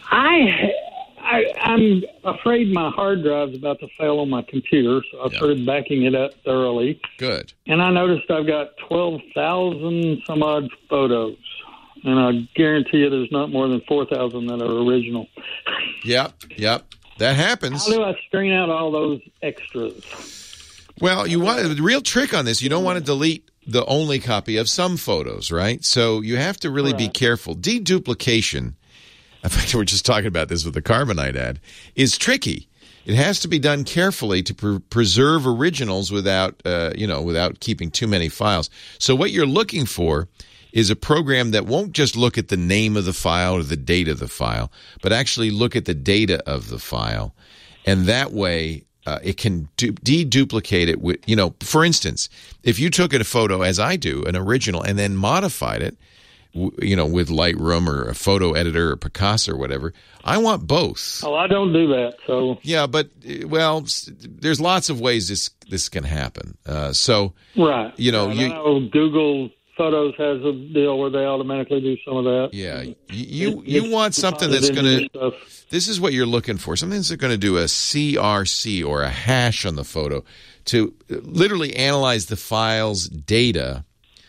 I. I, I'm afraid my hard drive's about to fail on my computer, so I Yep. started backing it up thoroughly. Good. And I noticed I've got twelve thousand some odd photos, and I guarantee you there's not more than four thousand that are original. Yep. Yep. That happens. How do I screen out all those extras? Well, you want the real trick on this. You don't want to delete the only copy of some photos, right? So you have to really be Correct. careful. Deduplication. In fact, we we're just talking about this with the Carbonite ad, is tricky. It has to be done carefully to pre- preserve originals without, uh, you know, without keeping too many files. So what you're looking for is a program that won't just look at the name of the file or the date of the file, but actually look at the data of the file. And that way, uh, it can du- deduplicate it with, you know, for instance, if you took a photo, as I do, an original, and then modified it, you know, with Lightroom or a photo editor or Picasa or whatever. I want both. Oh, I don't do that. So Yeah, but, well, there's lots of ways this this can happen. Uh, so, right, you know, right. you, I know Google Photos has a deal where they automatically do some of that. yeah, you you, It- you it's want something that's deposited going in to, your stuff. this is what you're looking for, something that's going to do a C R C or a hash on the photo to literally analyze the file's data.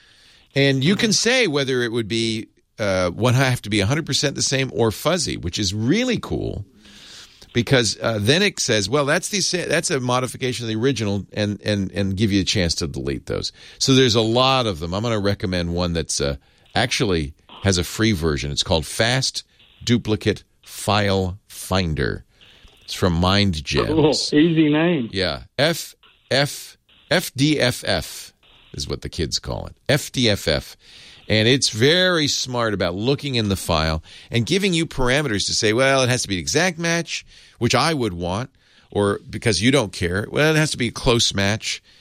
And you can say whether it would be uh, one have to be one hundred percent the same or fuzzy, which is really cool because uh, then it says, well, that's the that's a modification of the original, and and and give you a chance to delete those. So there's a lot of them. I'm going to recommend one that's uh, actually has a free version. It's called Fast Duplicate File Finder. It's from MindGems. Cool. Easy name. Yeah, F F F D F F is what the kids call it. F D F F. And it's very smart about looking in the file and giving you parameters to say, well, it has to be an exact match, which I would want, or because you don't care, well, it has to be a close match.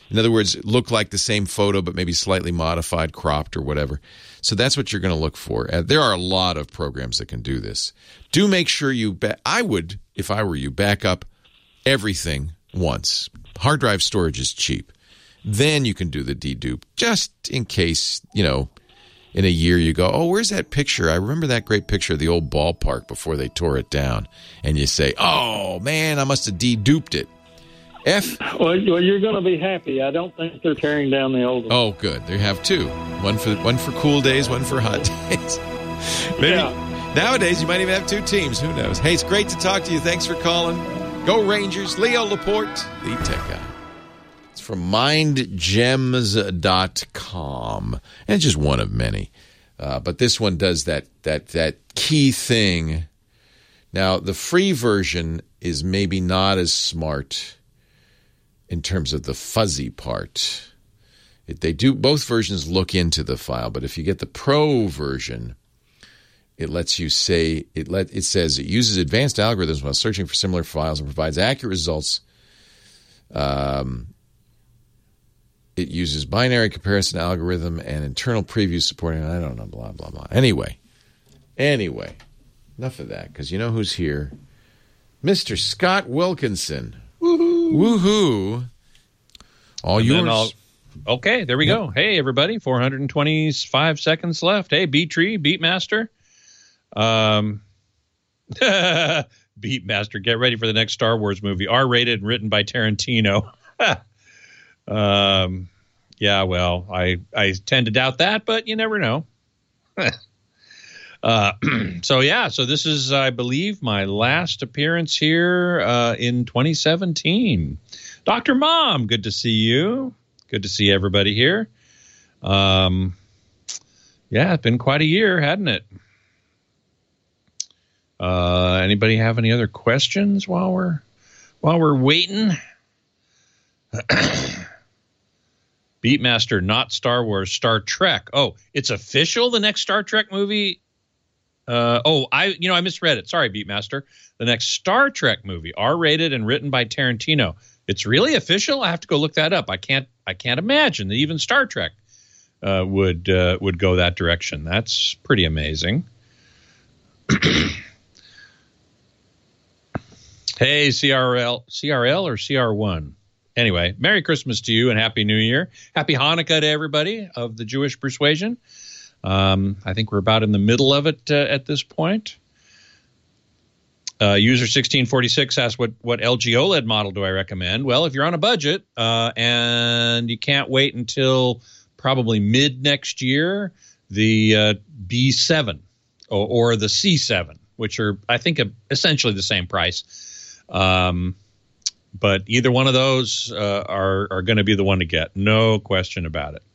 In other words, look like the same photo, but maybe slightly modified, cropped, or whatever. So that's what you're going to look for. Uh, there are a lot of programs that can do this. Do make sure you, ba- I would, if I were you, back up everything once. Hard drive storage is cheap. Then you can do the dedupe, just in case, you know, in a year you go, oh, where's that picture? I remember that great picture of the old ballpark before they tore it down. And you say, oh, man, I must have deduped it. F. Well, well you're going to be happy. I don't think they're tearing down the old one. Oh, good. They have two. One for one for cool days, one for hot days. Maybe Yeah. Nowadays, you might even have two teams. Who knows? Hey, it's great to talk to you. Thanks for calling. Go Rangers. Leo Laporte, the tech guy. It's from mind gems dot com. And it's just one of many. Uh, but this one does that that that key thing. Now, the free version is maybe not as smart in terms of the fuzzy part. It, they do both versions look into the file, but if you get the pro version, it lets you say it let it says it uses advanced algorithms while searching for similar files and provides accurate results. Um, it uses binary comparison algorithm and internal preview supporting. I don't know, blah blah blah. Anyway, anyway, enough of that because you know who's here, Mister Scott Wilkinson. Woohoo! Woohoo! All And then yours. I'll- okay, there we Yep. go. Hey, everybody, four hundred twenty-five seconds left. Hey, B-Tree, Beatmaster. Um, Beatmaster, get ready for the next Star Wars movie. R-rated and written by Tarantino. um, yeah, well, I, I tend to doubt that, but you never know. Uh, so, yeah, so this is, I believe, my last appearance here uh, in twenty seventeen. Doctor Mom, good to see you. Good to see everybody here. Um, yeah, it's been quite a year, hadn't it? Uh, anybody have any other questions while we're while we're waiting? Beatmaster, not Star Wars, Star Trek. Oh, it's official. The next Star Trek movie. Uh, oh, I you know I misread it. Sorry, Beatmaster. The next Star Trek movie, R-rated and written by Tarantino. It's really official. I have to go look that up. I can't. I can't imagine that even Star Trek uh, would uh, would go that direction. That's pretty amazing. Hey, C R L, C R L or C R one. Anyway, Merry Christmas to you and Happy New Year. Happy Hanukkah to everybody of the Jewish persuasion. Um, I think we're about in the middle of it uh, at this point. Uh, user sixteen forty-six asks, what, what L G OLED model do I recommend? Well, if you're on a budget uh, and you can't wait until probably mid next year, the uh, B seven or, or the C seven, which are, I think, a, essentially the same price. Um, but either one of those uh, are, are going to be the one to get. No question about it.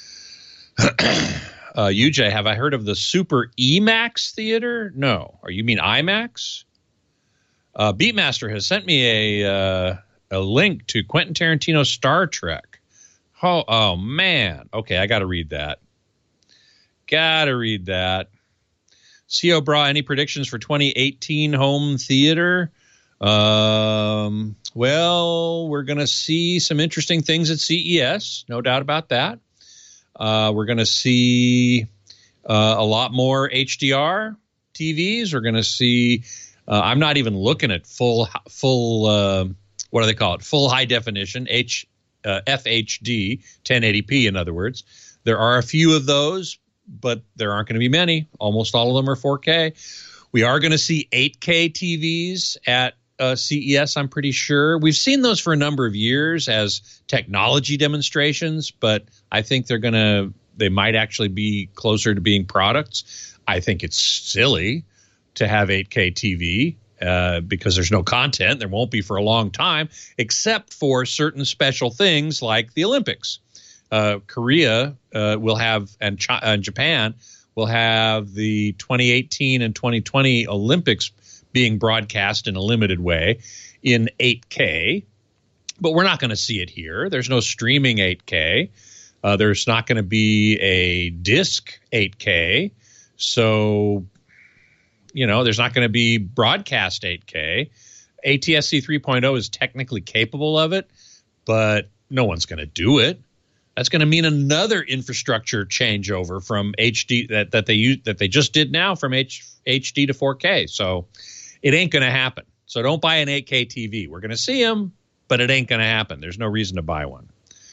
uh, U J, have I heard of the Super IMAX theater? No. Or you mean IMAX? Uh, Beatmaster has sent me a uh, a link to Quentin Tarantino's Star Trek. Oh, oh man. Okay, I got to read that. Got to read that. C O Bra, any predictions for twenty eighteen home theater? Um, well, we're going to see some interesting things at C E S, no doubt about that. Uh, we're going to see uh, a lot more H D R T Vs. We're going to see. Uh, I'm not even looking at full full. Uh, what do they call it? Full high definition H uh, F H D ten eighty p. In other words, there are a few of those, but there aren't going to be many. Almost all of them are four K. We are going to see eight K T Vs at uh, C E S, I'm pretty sure. We've seen those for a number of years as technology demonstrations, but I think they're going to, they might actually be closer to being products. I think it's silly to have eight K T V uh, because there's no content. There won't be for a long time, except for certain special things like the Olympics. Uh, Korea uh, will have, and, Ch- and Japan will have the twenty eighteen and twenty twenty Olympics being broadcast in a limited way in eight K, but we're not going to see it here. There's no streaming eight K. Uh, there's not going to be a disc eight K. So, you know, there's not going to be broadcast eight K. A T S C three point oh is technically capable of it, but no one's going to do it. That's going to mean another infrastructure changeover from H D that, that they use, that they just did now from H, HD to four K. So it ain't going to happen. So don't buy an eight K T V. We're going to see them, but it ain't going to happen. There's no reason to buy one.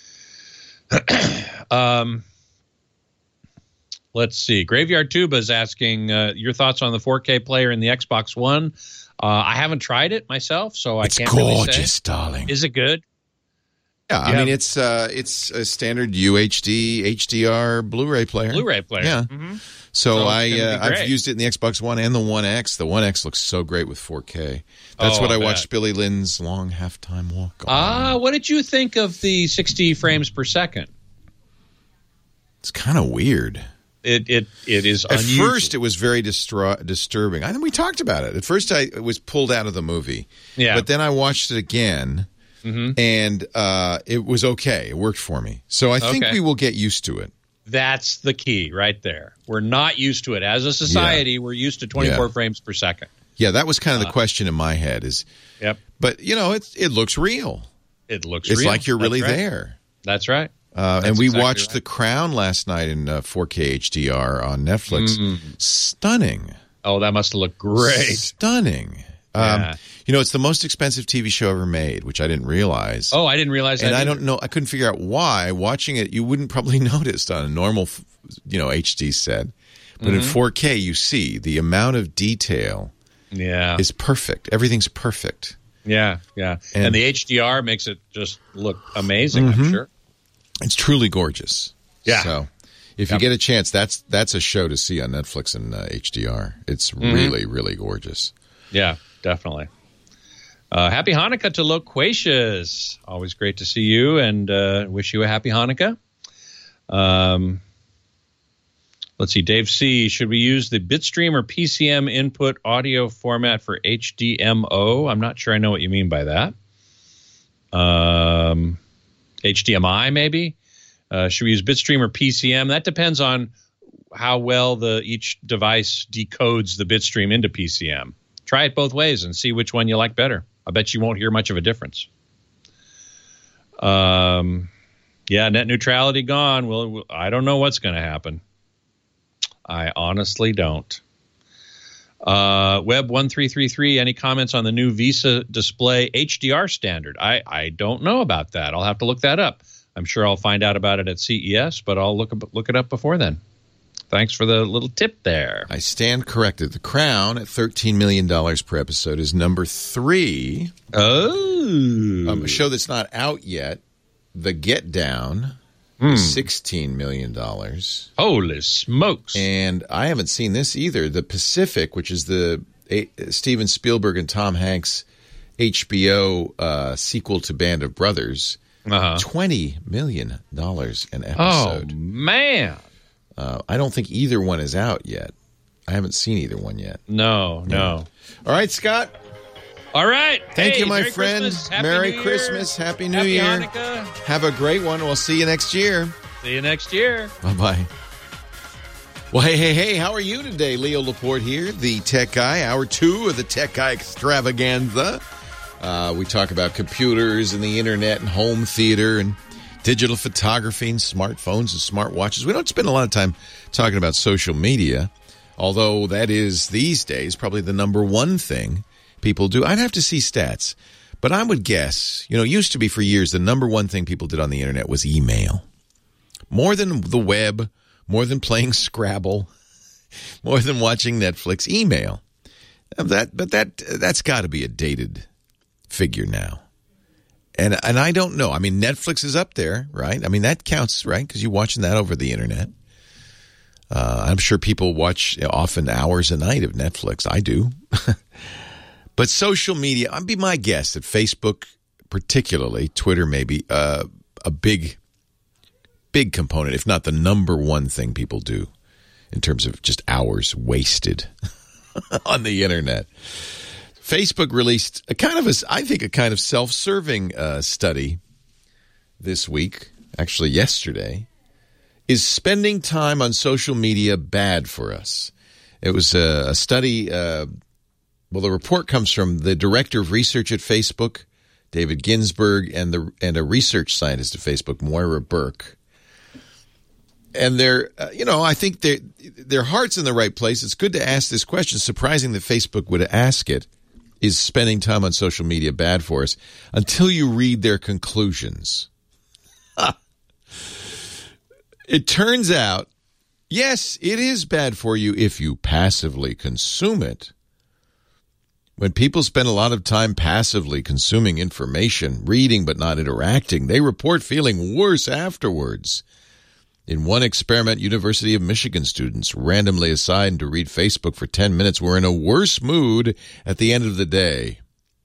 um, let's see. Graveyard Tuba is asking uh, your thoughts on the four K player in the Xbox One. Uh, I haven't tried it myself, so I it's can't really say. It's gorgeous, darling. Is it good? Yeah, I have, mean, it's uh, it's a standard U H D, H D R Blu-ray player. Blu-ray player. Yeah. Mm-hmm. So, so I, uh, I've used it in the Xbox One and the One X. The One X looks so great with four K. That's oh, what I, I watched Billy Lynn's Long Halftime Walk on. Ah, what did you think of the sixty frames per second? It's kind of weird. It it it is At unusual. first, it was very distra- disturbing. I think we talked about it. At first, I was pulled out of the movie. Yeah. But then I watched it again, mm-hmm. and uh, it was okay. It worked for me. So I think okay. we will get used to it. That's the key right there. We're not used to it. As a society, yeah. we're used to twenty-four yeah. frames per second. Yeah, that was kind of the uh, question in my head. Is Yep. But, you know, it, it looks real. It looks it's real. like you're That's really right. there. That's right. Uh, That's and we exactly watched right. The Crown last night in uh, four K H D R on Netflix. Mm. Stunning. Oh, that must have looked great. Stunning. Yeah. Um, you know, it's the most expensive T V show ever made, which I didn't realize. Oh, I didn't realize that And I either. don't know. I couldn't figure out why. Watching it, you wouldn't probably notice on a normal, you know, H D set. But Mm-hmm. in four K, you see the amount of detail Yeah. is perfect. Everything's perfect. Yeah, yeah. And- And, the H D R makes it just look amazing, Mm-hmm. I'm sure. It's truly gorgeous. Yeah. So if Yep. you get a chance, that's that's a show to see on Netflix and uh, H D R. It's Mm-hmm. really, really gorgeous. Yeah, definitely. Uh, happy Hanukkah to Loquacious. Always great to see you, and uh, wish you a happy Hanukkah. Um, let's see, Dave C. Should we use the Bitstream or P C M input audio format for H D M O? I'm not sure I know what you mean by that. Um, H D M I, maybe? Uh, should we use Bitstream or P C M? That depends on how well the each device decodes the bitstream into P C M. Try it both ways and see which one you like better. I bet you won't hear much of a difference. Um, yeah, net neutrality gone. Well, I don't know what's going to happen. I honestly don't. Uh, Web one three three three, any comments on the new Visa Display H D R standard? I, I don't know about that. I'll have to look that up. I'm sure I'll find out about it at C E S, but I'll look look it up before then. Thanks for the little tip there. I stand corrected. The Crown at thirteen million dollars per episode is number three. Oh. Um, a show that's not out yet, The Get Down, Hmm. is sixteen million dollars. Holy smokes. And I haven't seen this either. The Pacific, which is the a, Steven Spielberg and Tom Hanks H B O uh, sequel to Band of Brothers, uh-huh. twenty million dollars an Oh, episode. man. Uh, I don't think either one is out yet. I haven't seen either one yet. No, no. All right, Scott. All right. Thank Hey, you, my Merry friend. Christmas. Happy Merry New Year. Christmas. Happy New Happy Year. Hanukkah. Have a great one. We'll see you next year. See you next year. Bye-bye. Well, hey, hey, hey, how are you today? Leo Laporte here, the Tech Guy, hour two of the Tech Guy Extravaganza. Uh, we talk about computers and the internet and home theater and digital photography and smartphones and smartwatches. We don't spend a lot of time talking about social media, although that is, these days, probably the number one thing people do. I'd have to see stats, but I would guess, you know, it used to be for years, the number one thing people did on the internet was email. More than the web, more than playing Scrabble, more than watching Netflix, email. That, but that that's got to be a dated figure now. And and I don't know. I mean, Netflix is up there, right? I mean, that counts, right? Because you're watching that over the internet. Uh, I'm sure people watch, you know, often hours a night of Netflix. I do. But social media, I'd be my guess that Facebook, particularly, Twitter maybe, uh, a big, big component, if not the number one thing people do in terms of just hours wasted on the internet. Facebook released a kind of a, I think, a kind of self-serving uh, study this week, actually yesterday. Is spending time on social media bad for us? It was a, a study. Uh, well, the report comes from the director of research at Facebook, David Ginsburg, and the and a research scientist at Facebook, Moira Burke. And they're, uh, you know, I think they their heart's in the right place. It's good to ask this question. Surprising that Facebook would ask it. Is spending time on social media bad for us? Until you read their conclusions. It turns out, yes, it is bad for you if you passively consume it. When people spend a lot of time passively consuming information, reading but not interacting, they report feeling worse afterwards. In one experiment, University of Michigan students randomly assigned to read Facebook for ten minutes were in a worse mood at the end of the day.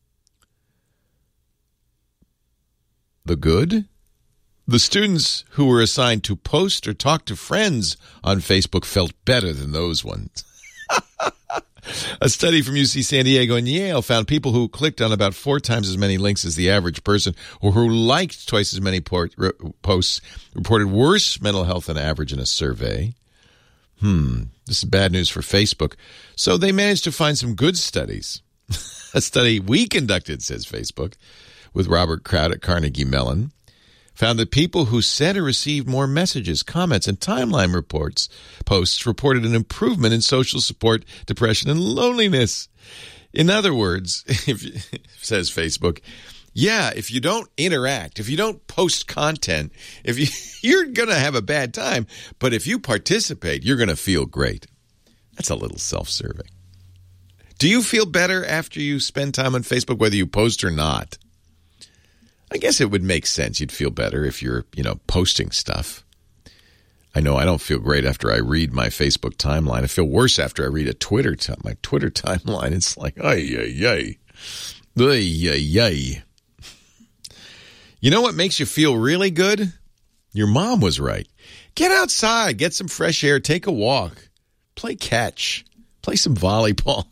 The good? The students who were assigned to post or talk to friends on Facebook felt better than those ones. A study from U C San Diego and Yale found people who clicked on about four times as many links as the average person or who liked twice as many port, re, posts reported worse mental health than average in a survey. Hmm, this is bad news for Facebook. So they managed to find some good studies. A study we conducted, says Facebook, with Robert Kraut at Carnegie Mellon, found that people who sent or received more messages, comments, and timeline reports posts reported an improvement in social support, depression, and loneliness. In other words, if, says Facebook, yeah, if you don't interact, if you don't post content, if you, you're going to have a bad time, but if you participate, you're going to feel great. That's a little self-serving. Do you feel better after you spend time on Facebook, whether you post or not? I guess it would make sense. You'd feel better if you're, you know, posting stuff. I know I don't feel great after I read my Facebook timeline. I feel worse after I read a Twitter t- my Twitter timeline. It's like, ay, ay, ay. Ay, ay, ay. You know what makes you feel really good? Your mom was right. Get outside, get some fresh air, take a walk, play catch, play some volleyball.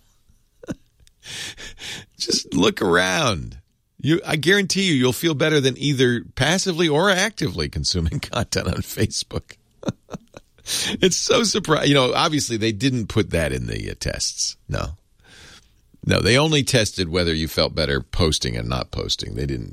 Just look around. You, I guarantee you, you'll feel better than either passively or actively consuming content on Facebook. It's so surprising. You know, obviously they didn't put that in the uh, tests. No. No, they only tested whether you felt better posting and not posting. They didn't.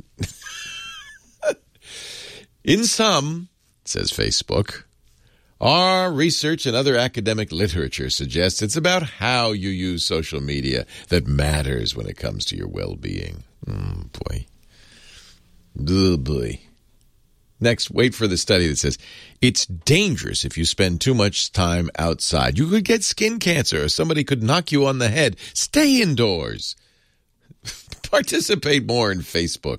In sum, says Facebook, our research and other academic literature suggests it's about how you use social media that matters when it comes to your well-being. Mm, boy. Oh, boy. Next, wait for the study that says, it's dangerous if you spend too much time outside. You could get skin cancer or somebody could knock you on the head. Stay indoors. Participate more in Facebook.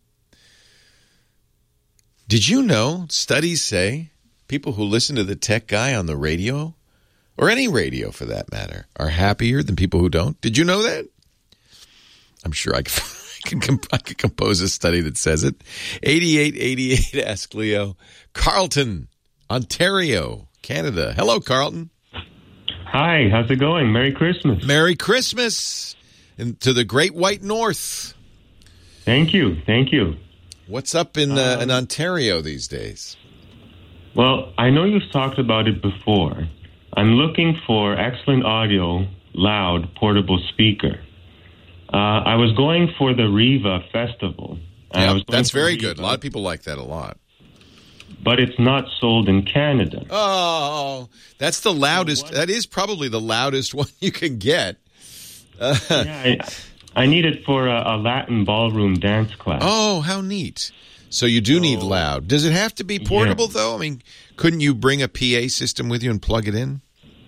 Did you know studies say people who listen to the tech guy on the radio, or any radio for that matter, are happier than people who don't? Did you know that? I'm sure I could, I could, I could compose a study that says it. eighty-eight eighty-eight, ask Leo. Carlton, Ontario, Canada. Hello, Carlton. Hi, how's it going? Merry Christmas. Merry Christmas and to the Great White North. Thank you, thank you. What's up in, uh, um, in Ontario these days? Well, I know you've talked about it before. I'm looking for excellent audio, loud, portable speaker. Uh, I was going for the Riva Festival. Yeah, I was that's very Riva, good. A lot of people like that a lot. But it's not sold in Canada. Oh, that's the loudest. What? That is probably the loudest one you can get. Uh, yeah, I, I need it for a, a Latin ballroom dance class. Oh, how neat. So you do need loud. Does it have to be portable, yeah. though? I mean, couldn't you bring a P A system with you and plug it in?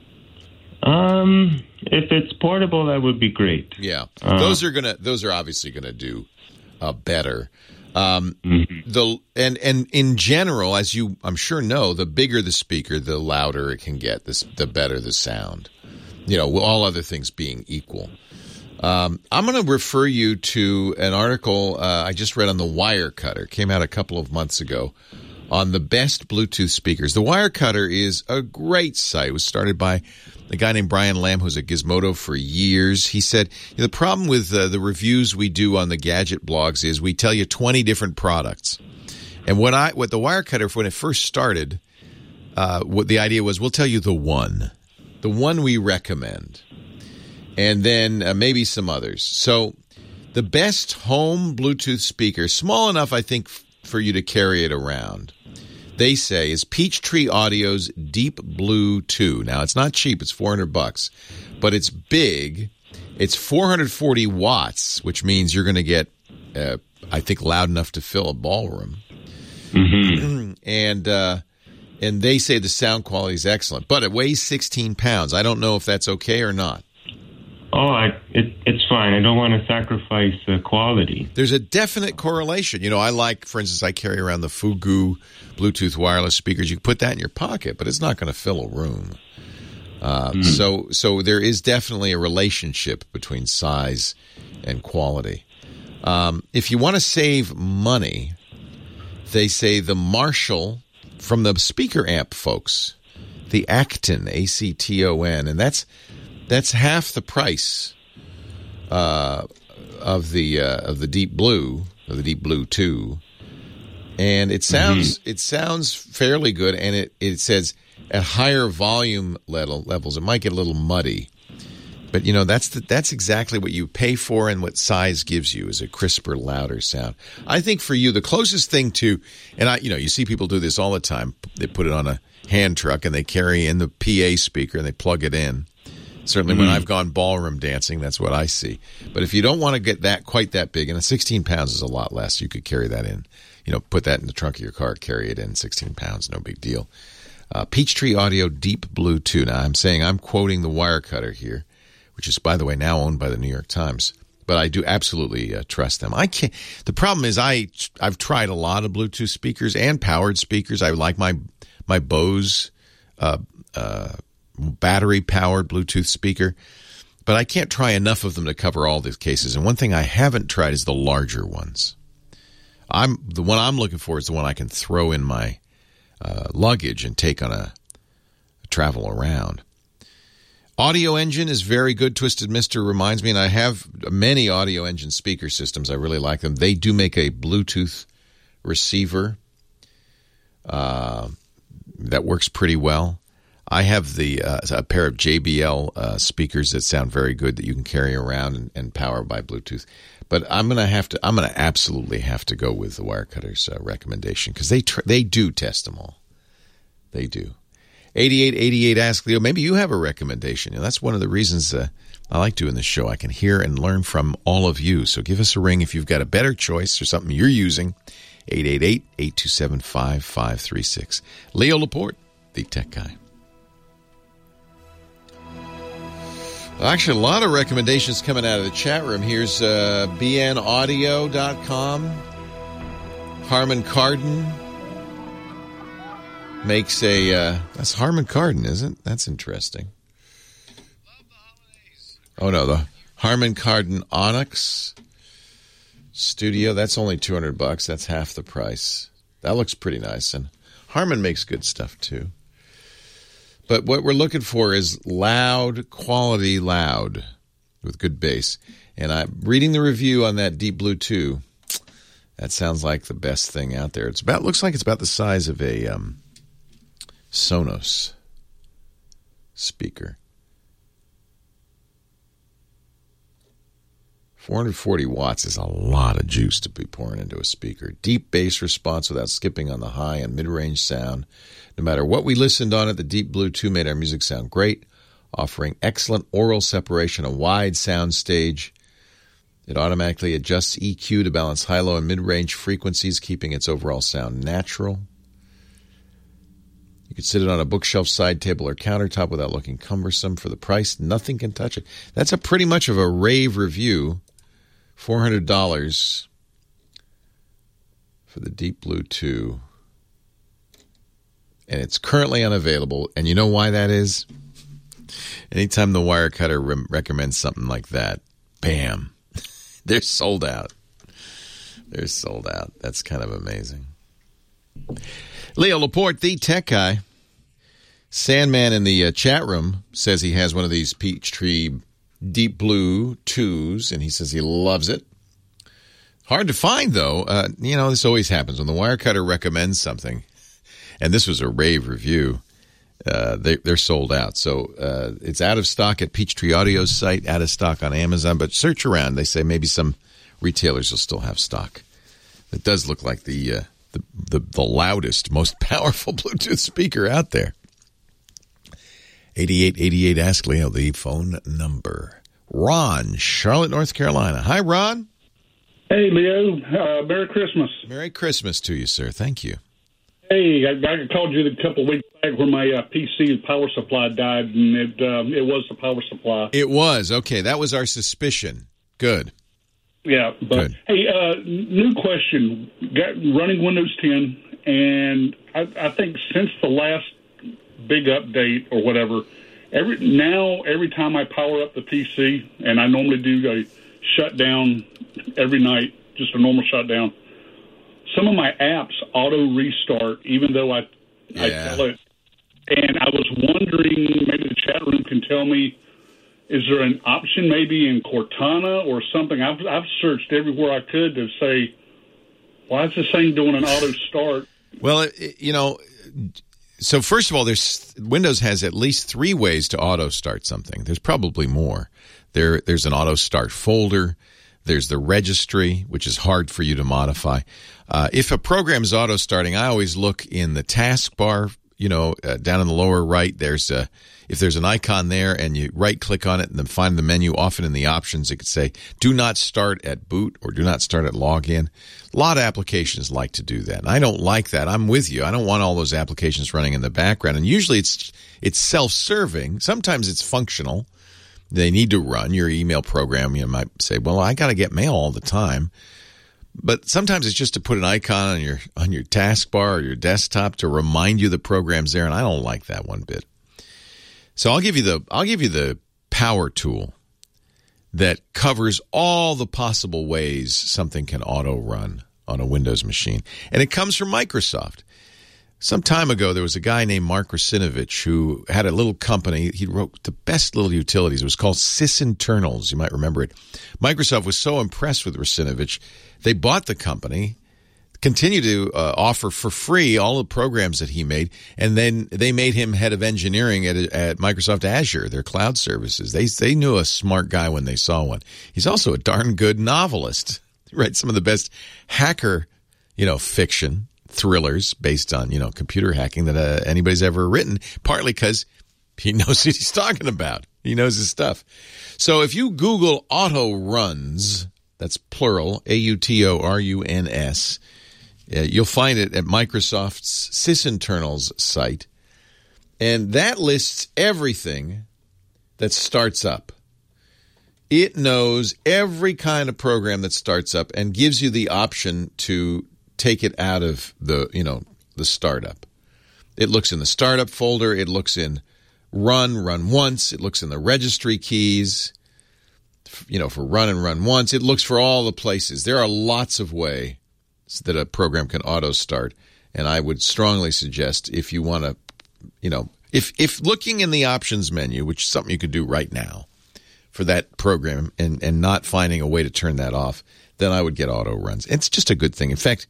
Um, if it's portable, that would be great. Yeah, uh, those are gonna. Those are obviously gonna do uh, better. Um, mm-hmm. The and and in general, as you I'm sure know, the bigger the speaker, the louder it can get. This the better the sound. You know, all other things being equal. Um, I'm going to refer you to an article uh, I just read on the Wirecutter. Came out a couple of months ago on the best Bluetooth speakers. The Wirecutter is a great site. It was started by a guy named Brian Lamb, who's at Gizmodo for years. He said, you know, the problem with uh, the reviews we do on the gadget blogs is we tell you twenty different products. And what I what the Wirecutter, when it first started, uh, what the idea was, we'll tell you the one, the one we recommend. And then uh, maybe some others. So The best home Bluetooth speaker, small enough, I think, f- for you to carry it around, they say, is Peachtree Audio's Deep Blue two. Now, it's not cheap. It's four hundred bucks, but it's big. It's four hundred forty watts, which means you're going to get, uh, I think, loud enough to fill a ballroom. Mm-hmm. and uh, and they say the sound quality is excellent, but it weighs sixteen pounds. I don't know if that's okay or not. Oh, I, it, it's fine. I don't want to sacrifice uh, quality. There's a definite correlation. You know, I like, for instance, I carry around the Fugu Bluetooth wireless speakers. You can put that in your pocket, but it's not going to fill a room. Uh, mm. So, so there is definitely a relationship between size and quality. Um, if you want to save money, they say the Marshall from the speaker amp folks, the Acton, A C T O N, and that's that's half the price uh, of the uh, of the Deep Blue, of the Deep Blue two, and it sounds mm-hmm. it sounds fairly good, and it it says at higher volume level levels it might get a little muddy. But, you know, that's the, that's exactly what you pay for and what size gives you is a crisper, louder sound. I think for you, the closest thing to, and I, you know, you see people do this all the time. They put it on a hand truck and they carry in the P A speaker and they plug it in. Certainly mm-hmm. when I've gone ballroom dancing, that's what I see. But if you don't want to get that quite that big, and a sixteen pounds is a lot less, you could carry that in. You know, put that in the trunk of your car, carry it in, sixteen pounds, no big deal. Uh, Peachtree Audio Deep Blue two. Now, I'm saying I'm quoting the Wirecutter here, which is, by the way, now owned by the New York Times. But I do absolutely uh, trust them. I can't. The problem is I I've tried a lot of Bluetooth speakers and powered speakers. I like my my Bose uh, uh, battery powered Bluetooth speaker, but I can't try enough of them to cover all these cases. And one thing I haven't tried is the larger ones. I'm the one I'm looking for is the one I can throw in my uh, luggage and take on a, a travel around. Audio Engine is very good. Twisted Mister reminds me, and I have many Audio Engine speaker systems. I really like them. They do make a Bluetooth receiver uh, that works pretty well. I have the uh, a pair of J B L uh, speakers that sound very good that you can carry around and, and power by Bluetooth. But I'm gonna have to. I'm gonna absolutely have to go with the Wirecutter's uh, recommendation because they tr- they do test them all. They do. eighty-eight eighty-eight Ask Leo, maybe you have a recommendation. You know, that's one of the reasons uh, I like doing this show. I can hear and learn from all of you. So give us a ring if you've got a better choice or something you're using. eight eight eight, eight two seven, five five three six. Leo Laporte, the tech guy. Well, actually, a lot of recommendations coming out of the chat room. Here's uh, b n audio dot com. Harman Kardon makes a, uh, that's Harman Kardon, isn't it? That's interesting. Oh, no, the Harman Kardon Onyx Studio, that's only two hundred bucks. That's half the price. That looks pretty nice. And Harman makes good stuff, too. But what we're looking for is loud, quality loud with good bass. And I'm reading the review on that Deep Blue two. That sounds like the best thing out there. It's about, looks like it's about the size of a, um, Sonos speaker. four hundred forty watts is a lot of juice to be pouring into a speaker. Deep bass response without skipping on the high and mid-range sound. No matter what we listened on it, the Deep Blue two made our music sound great, offering excellent aural separation, a wide sound stage. It automatically adjusts E Q to balance high, low, and mid-range frequencies, keeping its overall sound natural. You could sit it on a bookshelf, side table, or countertop without looking cumbersome. For the price, nothing can touch it. That's a pretty much of a rave review. four hundred dollars for the Deep Blue two. And it's currently unavailable. And you know why that is? Anytime the Wirecutter re- recommends something like that, bam, they're sold out. They're sold out. That's kind of amazing. Leo Laporte, the tech guy. Sandman in the uh, chat room says he has one of these Peachtree Deep Blue twos, and he says he loves it. Hard to find, though. Uh, you know, this always happens. When the Wirecutter recommends something, and this was a rave review, uh, they, they're sold out. So uh, it's out of stock at Peachtree Audio's site, out of stock on Amazon, but search around. They say maybe some retailers will still have stock. It does look like the uh, the, the the loudest, most powerful Bluetooth speaker out there. eighty-eight eighty-eight Ask Leo, the phone number. Ron, Charlotte, North Carolina. Hi, Ron. Hey, Leo. Uh, Merry Christmas. Merry Christmas to you, sir. Thank you. Hey, I, I called you a couple of weeks back where my uh, P C power supply died, and it um, it was the power supply. It was. Okay, that was our suspicion. Good. Yeah, but Good. Hey, uh, new question. Got running Windows ten, and I, I think since the last big update or whatever, every now every time I power up the P C, and I normally do a shutdown every night, just a normal shutdown. Some of my apps auto restart, even though I Yeah. I tell it. And I was wondering, maybe the chat room can tell me, is there an option maybe in Cortana or something? I've I've searched everywhere I could to say, why is this thing doing an auto start? Well, it, you know, so first of all, there's Windows has at least three ways to auto start something. There's probably more. There, there's an auto start folder. There's the registry, which is hard for you to modify. Uh, if a program is auto starting, I always look in the taskbar. You know, uh, down in the lower right, there's a, if there's an icon there and you right click on it and then find the menu, often in the options, it could say, do not start at boot or do not start at login. A lot of applications like to do that. And I don't like that. I'm with you. I don't want all those applications running in the background. And usually it's, it's self-serving. Sometimes it's functional. They need to run your email program. You might say, well, I got to get mail all the time. But sometimes it's just to put an icon on your on your taskbar or your desktop to remind you the program's there, and I don't like that one bit. So I'll give you the I'll give you the power tool that covers all the possible ways something can auto run on a Windows machine, and it comes from Microsoft. Some time ago, there was a guy named Mark Russinovich who had a little company. He wrote the best little utilities. It was called Sysinternals. You might remember it. Microsoft was so impressed with Russinovich, they bought the company, continued to uh, offer for free all the programs that he made, and then they made him head of engineering at, at Microsoft Azure, their cloud services. They they knew a smart guy when they saw one. He's also a darn good novelist. He writes some of the best hacker, you know, fiction. Thrillers based on, you know, computer hacking that uh, anybody's ever written, partly because he knows what he's talking about. He knows his stuff. So if you Google auto runs, that's plural, A U T O R U N S, uh, you'll find it at Microsoft's Sysinternals site. And that lists everything that starts up. It knows every kind of program that starts up and gives you the option to take it out of the, you know, the startup. It looks in the startup folder. It looks in run, run once. It looks in the registry keys, you know, for run and run once. It looks for all the places. There are lots of ways that a program can auto start. And I would strongly suggest if you want to, you know, if, if looking in the options menu, which is something you could do right now for that program and, and not finding a way to turn that off, then I would get auto runs. It's just a good thing. In fact,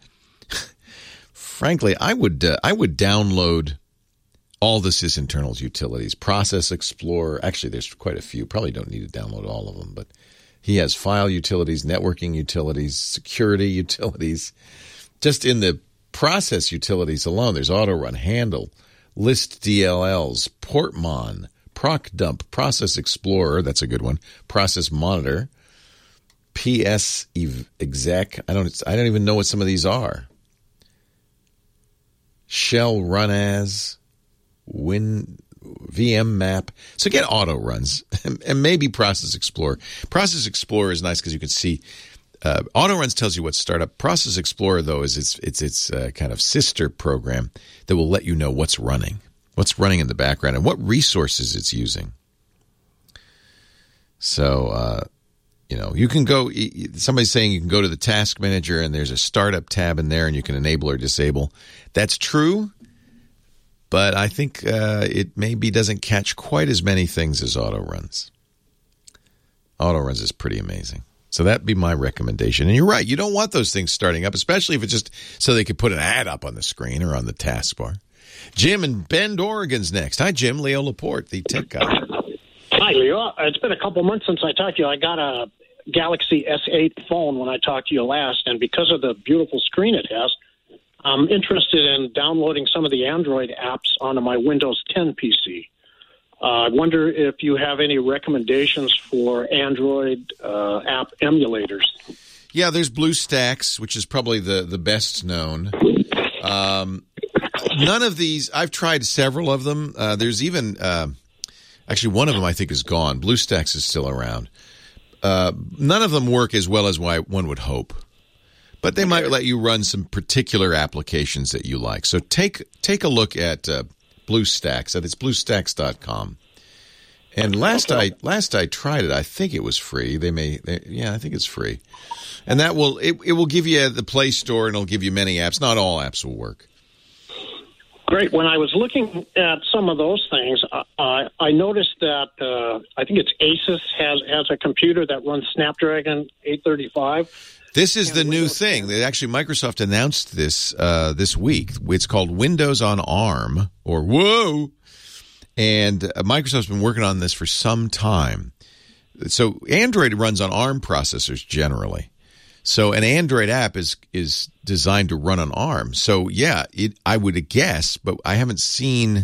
frankly, I would uh, I would download all the Sysinternals utilities, Process Explorer. Actually, there's quite a few. Probably don't need to download all of them, but he has file utilities, networking utilities, security utilities. Just in the process utilities alone, there's AutoRun, Handle, List D L Ls, Portmon, ProcDump, Process Explorer. That's a good one. Process Monitor, P S Exec. I don't. I don't even know what some of these are. Shell Run As, Win, V M Map. So get auto runs and maybe Process Explorer. Process Explorer is nice because you can see uh, auto runs tells you what startup. Process Explorer though is its it's its uh, kind of sister program that will let you know what's running, what's running in the background, and what resources it's using. So. Uh, You know, you can go, somebody's saying you can go to the task manager and there's a startup tab in there and you can enable or disable. That's true, but I think uh, it maybe doesn't catch quite as many things as auto runs. Auto runs is pretty amazing. So that'd be my recommendation. And you're right, you don't want those things starting up, especially if it's just so they could put an ad up on the screen or on the taskbar. Jim in Bend, Oregon's next. Hi, Jim. Leo Laporte, the tech guy. Hi, Leo. It's been a couple months since I talked to you. I got a Galaxy S eight phone when I talked to you last, and because of the beautiful screen it has, I'm interested in downloading some of the Android apps onto my Windows ten P C. Uh, I wonder if you have any recommendations for Android uh, app emulators. Yeah, there's BlueStacks, which is probably the, the best known. Um, none of these, I've tried several of them. Uh, there's even, uh, actually one of them I think is gone. BlueStacks is still around. Uh, none of them work as well as one would hope. But they might let you run some particular applications that you like. So take take a look at uh, BlueStacks. It's BlueStacks dot com. And last okay. I last I tried it, I think it was free. They may, they, yeah, I think it's free. And that will it, it will give you the Play Store, and it'll give you many apps. Not all apps will work. Great. When I was looking at some of those things, uh, I noticed that uh, I think it's Asus has has a computer that runs Snapdragon eight thirty-five. This is the new thing. They actually, Microsoft announced this uh, this week. It's called Windows on ARM, or whoa. And uh, Microsoft's been working on this for some time. So Android runs on ARM processors generally. So an Android app is is designed to run on ARM. So yeah, it, I would guess, but I haven't seen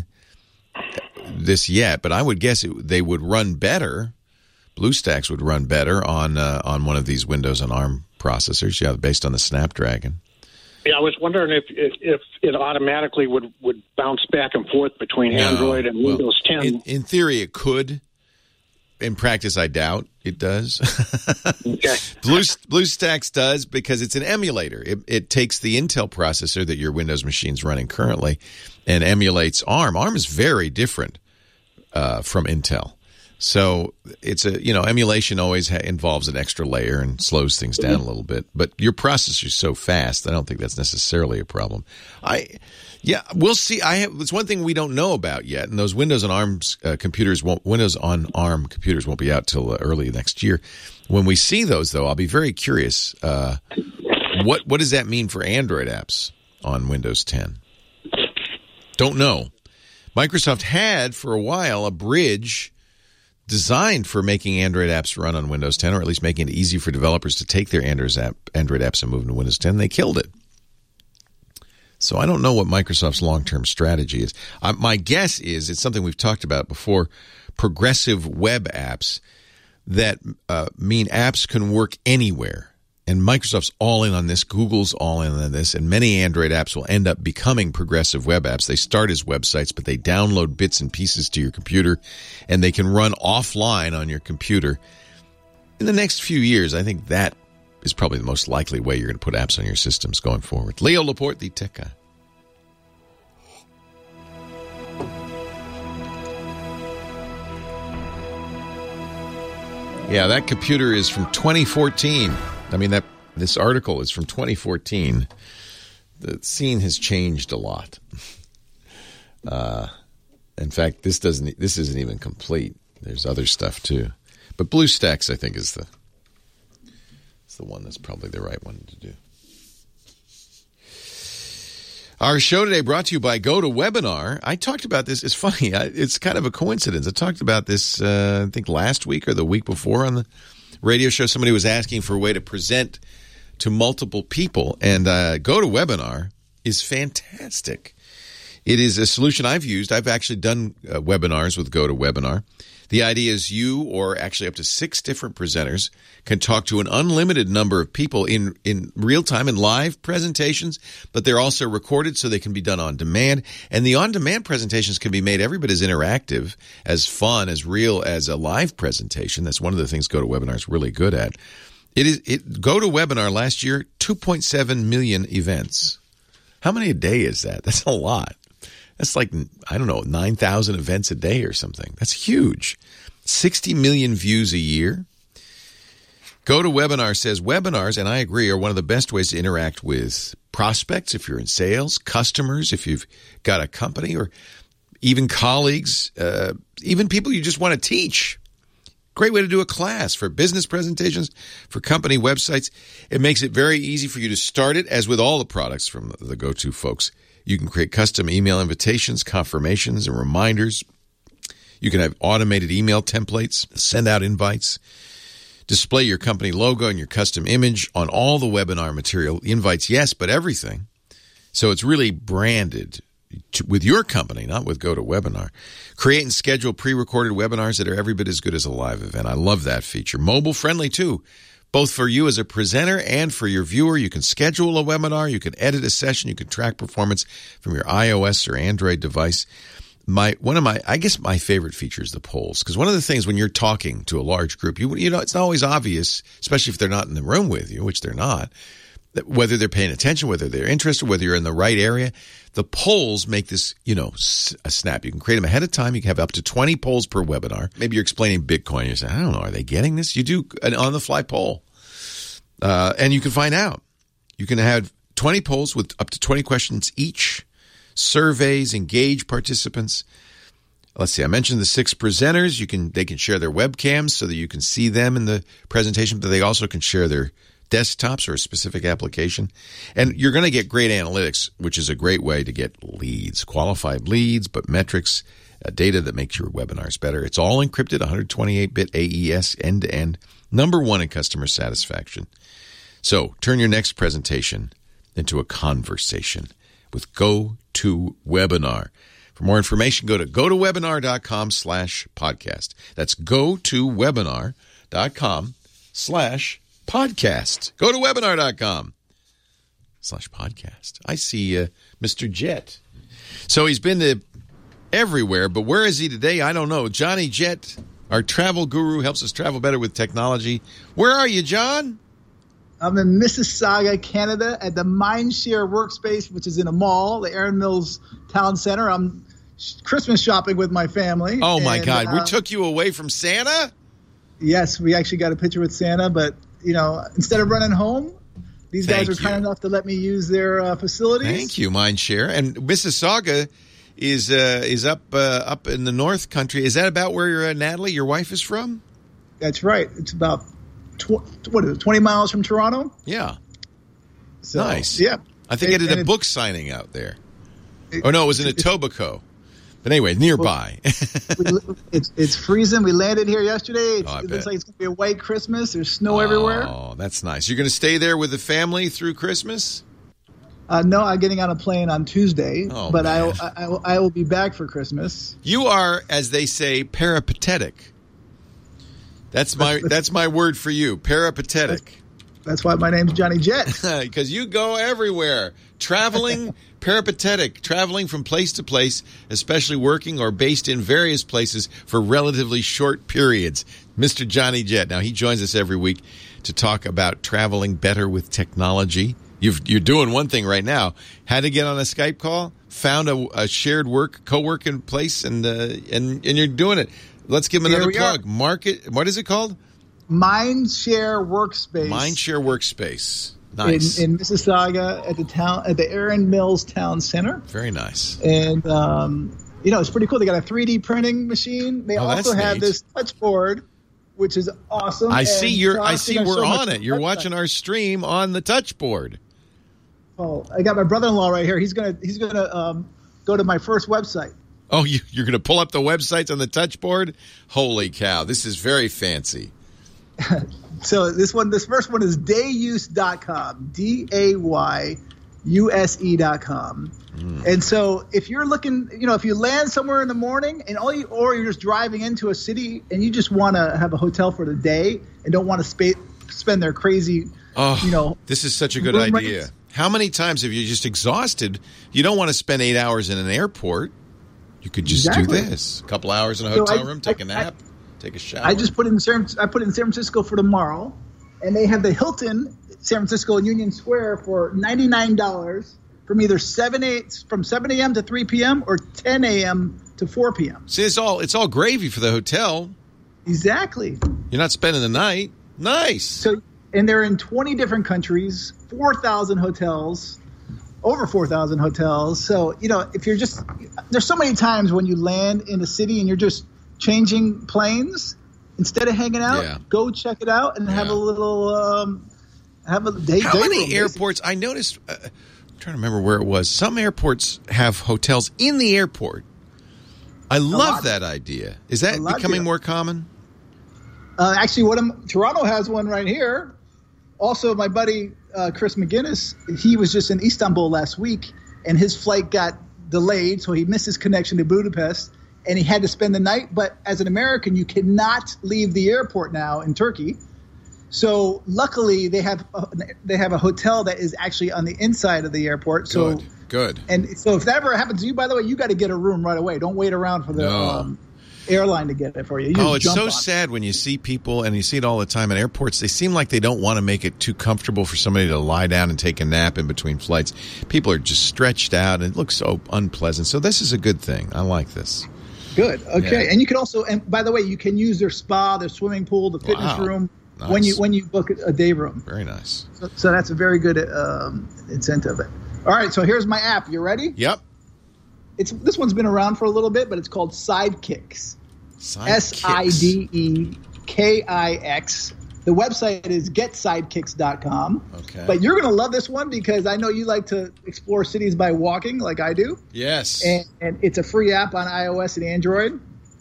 this yet. But I would guess it, they would run better. BlueStacks would run better on uh, on one of these Windows on ARM processors, yeah, based on the Snapdragon. Yeah, I was wondering if if, if it automatically would, would bounce back and forth between no, Android and well, Windows ten. In, in theory, it could. In practice, I doubt it does. Okay. Blue, BlueStacks does because it's an emulator. It, it takes the Intel processor that your Windows machine's running currently and emulates ARM. ARM is very different uh, from Intel. So it's a, you know, emulation always ha- involves an extra layer and slows things down a little bit. But your processor's so fast, I don't think that's necessarily a problem. I, yeah, we'll see. I have, it's one thing we don't know about yet, and those Windows on ARM uh, computers won't, Windows on ARM computers won't be out till uh, early next year. When we see those, though, I'll be very curious. Uh, what what does that mean for Android apps on Windows ten? Don't know. Microsoft had for a while a bridge designed for making Android apps run on Windows ten, or at least making it easy for developers to take their Android app, Android apps and move them to Windows ten. They killed it. So I don't know what Microsoft's long-term strategy is. Uh, my guess is it's something we've talked about before, progressive web apps that uh, mean apps can work anywhere. And Microsoft's all in on this. Google's all in on this. And many Android apps will end up becoming progressive web apps. They start as websites, but they download bits and pieces to your computer, and they can run offline on your computer. In the next few years, I think that is probably the most likely way you're going to put apps on your systems going forward. Leo Laporte, the Tech Guy. Yeah, that computer is from twenty fourteen. I mean, that this article is from twenty fourteen. The scene has changed a lot. Uh, in fact, this doesn't. This isn't even complete. There's other stuff too. But BlueStacks, I think, is the is the one that's probably the right one to do. Our show today brought to you by GoToWebinar. I talked about this. It's funny. I, it's kind of a coincidence. I talked about this, uh, I think, last week or the week before on the radio show. Somebody was asking for a way to present to multiple people, and uh, GoToWebinar is fantastic. It is a solution I've used. I've actually done uh, webinars with GoToWebinar. The idea is you, or actually up to six different presenters, can talk to an unlimited number of people in, in real time and live presentations, but they're also recorded so they can be done on demand. And the on-demand presentations can be made every bit as interactive, as fun, as real as a live presentation. That's one of the things GoToWebinar is really good at. It is it GoToWebinar last year, two point seven million events. How many a day is that? That's a lot. That's like, I don't know, nine thousand events a day or something. That's huge. sixty million views a year. GoToWebinar says webinars, and I agree, are one of the best ways to interact with prospects if you're in sales, customers if you've got a company, or even colleagues, uh, even people you just want to teach. Great way to do a class for business presentations, for company websites. It makes it very easy for you to start it, as with all the products from the GoTo folks. You can create custom email invitations, confirmations, and reminders. You can have automated email templates, send out invites, display your company logo and your custom image on all the webinar material. Invites, yes, but everything. So it's really branded to, with your company, not with GoToWebinar. Create and schedule pre-recorded webinars that are every bit as good as a live event. I love that feature. Mobile friendly too, both for you as a presenter and for your viewer. You can schedule a webinar, you can edit a session, you can track performance from your iOS or Android device. My one of my, I guess my favorite feature is the polls, because one of the things when you're talking to a large group, you you know, it's not always obvious, especially if they're not in the room with you, which they're not, that whether they're paying attention, whether they're interested, whether you're in the right area. The polls make this, you know, a snap. You can create them ahead of time. You can have up to twenty polls per webinar. Maybe you're explaining Bitcoin. You're saying, I don't know, are they getting this? You do an on-the-fly poll, uh, and you can find out. You can have twenty polls with up to twenty questions each. Surveys, engage participants. Let's see, I mentioned the six presenters. You can they can share their webcams so that you can see them in the presentation, but they also can share their desktops or a specific application. And you're going to get great analytics, which is a great way to get leads, qualified leads, but metrics, uh, data that makes your webinars better. It's all encrypted, one twenty-eight bit A E S, end-to-end, number one in customer satisfaction. So turn your next presentation into a conversation with GoToWebinar. For more information, go to gotowebinar.com slash podcast. That's gotowebinar.com slash podcast. Gotowebinar.com slash podcast. I see uh, Mister Jet. So he's been to everywhere, but where is he today? I don't know. Johnny Jet, our travel guru, helps us travel better with technology. Where are you, John? I'm in Mississauga, Canada, at the Mindshare Workspace, which is in a mall, the Erin Mills Town Center. I'm Christmas shopping with my family. Oh, my and, God. Uh, we took you away from Santa? Yes, we actually got a picture with Santa, but, you know, instead of running home, these Thank guys were you. kind enough to let me use their uh, facilities. Thank you, Mindshare. And Mississauga is uh, is up uh, up in the North Country. Is that about where your uh, Natalie, your wife, is from? That's right. It's about tw- what is it, twenty miles from Toronto. Yeah. So, nice. Yeah. I think It- I did and a it- book signing out there. Oh, no, it was in Etobicoke. But anyway, nearby. It's it's freezing. We landed here yesterday. It's, Oh, I it bet. looks like it's going to be a white Christmas. There's snow everywhere. Oh, that's nice. You're going to stay there with the family through Christmas? Uh, no, I'm getting on a plane on Tuesday, Oh, but I, man. I, I, will- I will be back for Christmas. You are, as they say, peripatetic. That's my that's my word for you, peripatetic. That's why my name's Johnny Jet. Because you go everywhere. Traveling, peripatetic, traveling from place to place, especially working or based in various places for relatively short periods. Mister Johnny Jet. Now, he joins us every week to talk about traveling better with technology. You've, you're doing one thing right now. Had to get on a Skype call, found a, a shared work, co-working place, and, uh, and, and you're doing it. Let's give him Here another we are. plug. Market, what is it called? Mindshare Workspace. Mindshare Workspace. Nice. In, in Mississauga at the town at the Erin Mills Town Center. Very nice. And um, you know, it's pretty cool. They got a three D printing machine. They Oh, also that's have neat. this touch board, which is awesome. I see And you're. so I I'm see gonna we're show my on it. You're website. watching our stream on the touch board. Oh, I got my brother-in-law right here. He's gonna he's gonna um, go to my first website. Oh, you, you're going to pull up the websites on the touch board? Holy cow! This is very fancy. So this one, this first one is dayuse dot com, D A Y U S E dot com. Mm. And so if you're looking, you know, if you land somewhere in the morning and all you, or you're just driving into a city and you just want to have a hotel for the day and don't want to spa- spend their crazy, Oh, you know, this is such a good room idea. rates. How many times have you just exhausted? You don't want to spend eight hours in an airport. You could just Exactly. do this. A couple hours in a So hotel I- room, take I- a nap, take a shower. I just put it in San, I put it in San Francisco for tomorrow, and they have the Hilton San Francisco Union Square for ninety-nine dollars from either seven eight from seven a.m. to three p.m. or ten a.m. to four p.m. See, it's all it's all gravy for the hotel. Exactly. You're not spending the night. Nice. So, and they're in twenty different countries, four thousand hotels, over four thousand hotels. So, you know, if you're just, there's so many times when you land in a city and you're just changing planes instead of hanging out, Yeah. go check it out and have Yeah. a little, um, have a day. How day many room, airports? I noticed. Uh, I'm trying to remember where it was. Some airports have hotels in the airport. I love lot. that idea. Is that A lot becoming do. more common? Uh, actually, what I'm, Toronto has one right here. Also, my buddy uh, Chris McGinnis, he was just in Istanbul last week, and his flight got delayed, so he missed his connection to Budapest, and he had to spend the night. But as an American, you cannot leave the airport now in Turkey. So luckily, they have a, they have a hotel that is actually on the inside of the airport. So Good. Good. And so if that ever happens to you, by the way, you got to get a room right away. Don't wait around for the No. um, airline to get it for you. You Oh, just it's jump so on it. sad when you see people, and you see it all the time in airports. They seem like they don't want to make it too comfortable for somebody to lie down and take a nap in between flights. People are just stretched out, and it looks so unpleasant. So this is a good thing. I like this. Good. Okay. Yeah. And you can also, and by the way, you can use their spa, their swimming pool, the fitness Wow. room Nice. when you when you book a day room. Very nice. So, so that's a very good um, incentive. All right. So here's my app. You ready? Yep. It's this one's been around for a little bit, but it's called Sidekicks. S I D E K I X. The website is get sidekicks dot com. Okay. But you're going to love this one because I know you like to explore cities by walking like I do. Yes. And, and it's a free app on iOS and Android.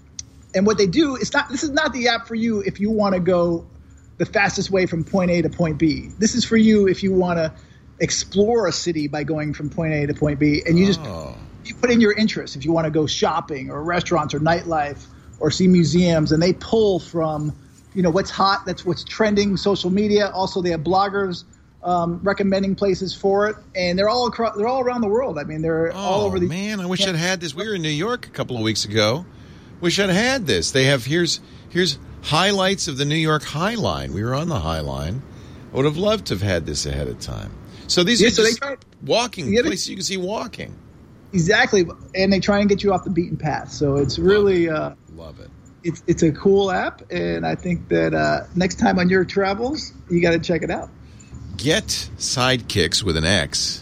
And what they do, it's not. This is not the app for you if you want to go the fastest way from point A to point B. This is for you if you want to explore a city by going from point A to point B. And you just Oh. you put in your interests if you want to go shopping or restaurants or nightlife or see museums, and they pull from, you know, what's hot, that's what's trending, social media. Also, they have bloggers um, recommending places for it, and they're all across, they're all around the world. I mean, they're all Oh, over the. man, I wish I'd had this. We were in New York a couple of weeks ago. Wish I'd had this. They have, here's here's highlights of the New York High Line. We were on the High Line. I would have loved to have had this ahead of time. So these Yeah, are so they just try- walking Yeah, they- places you can see walking. Exactly, and they try and get you off the beaten path. So it's really uh, Love it. it's it's a cool app, and I think that uh, next time on your travels, you got to check it out. Get Sidekicks with an X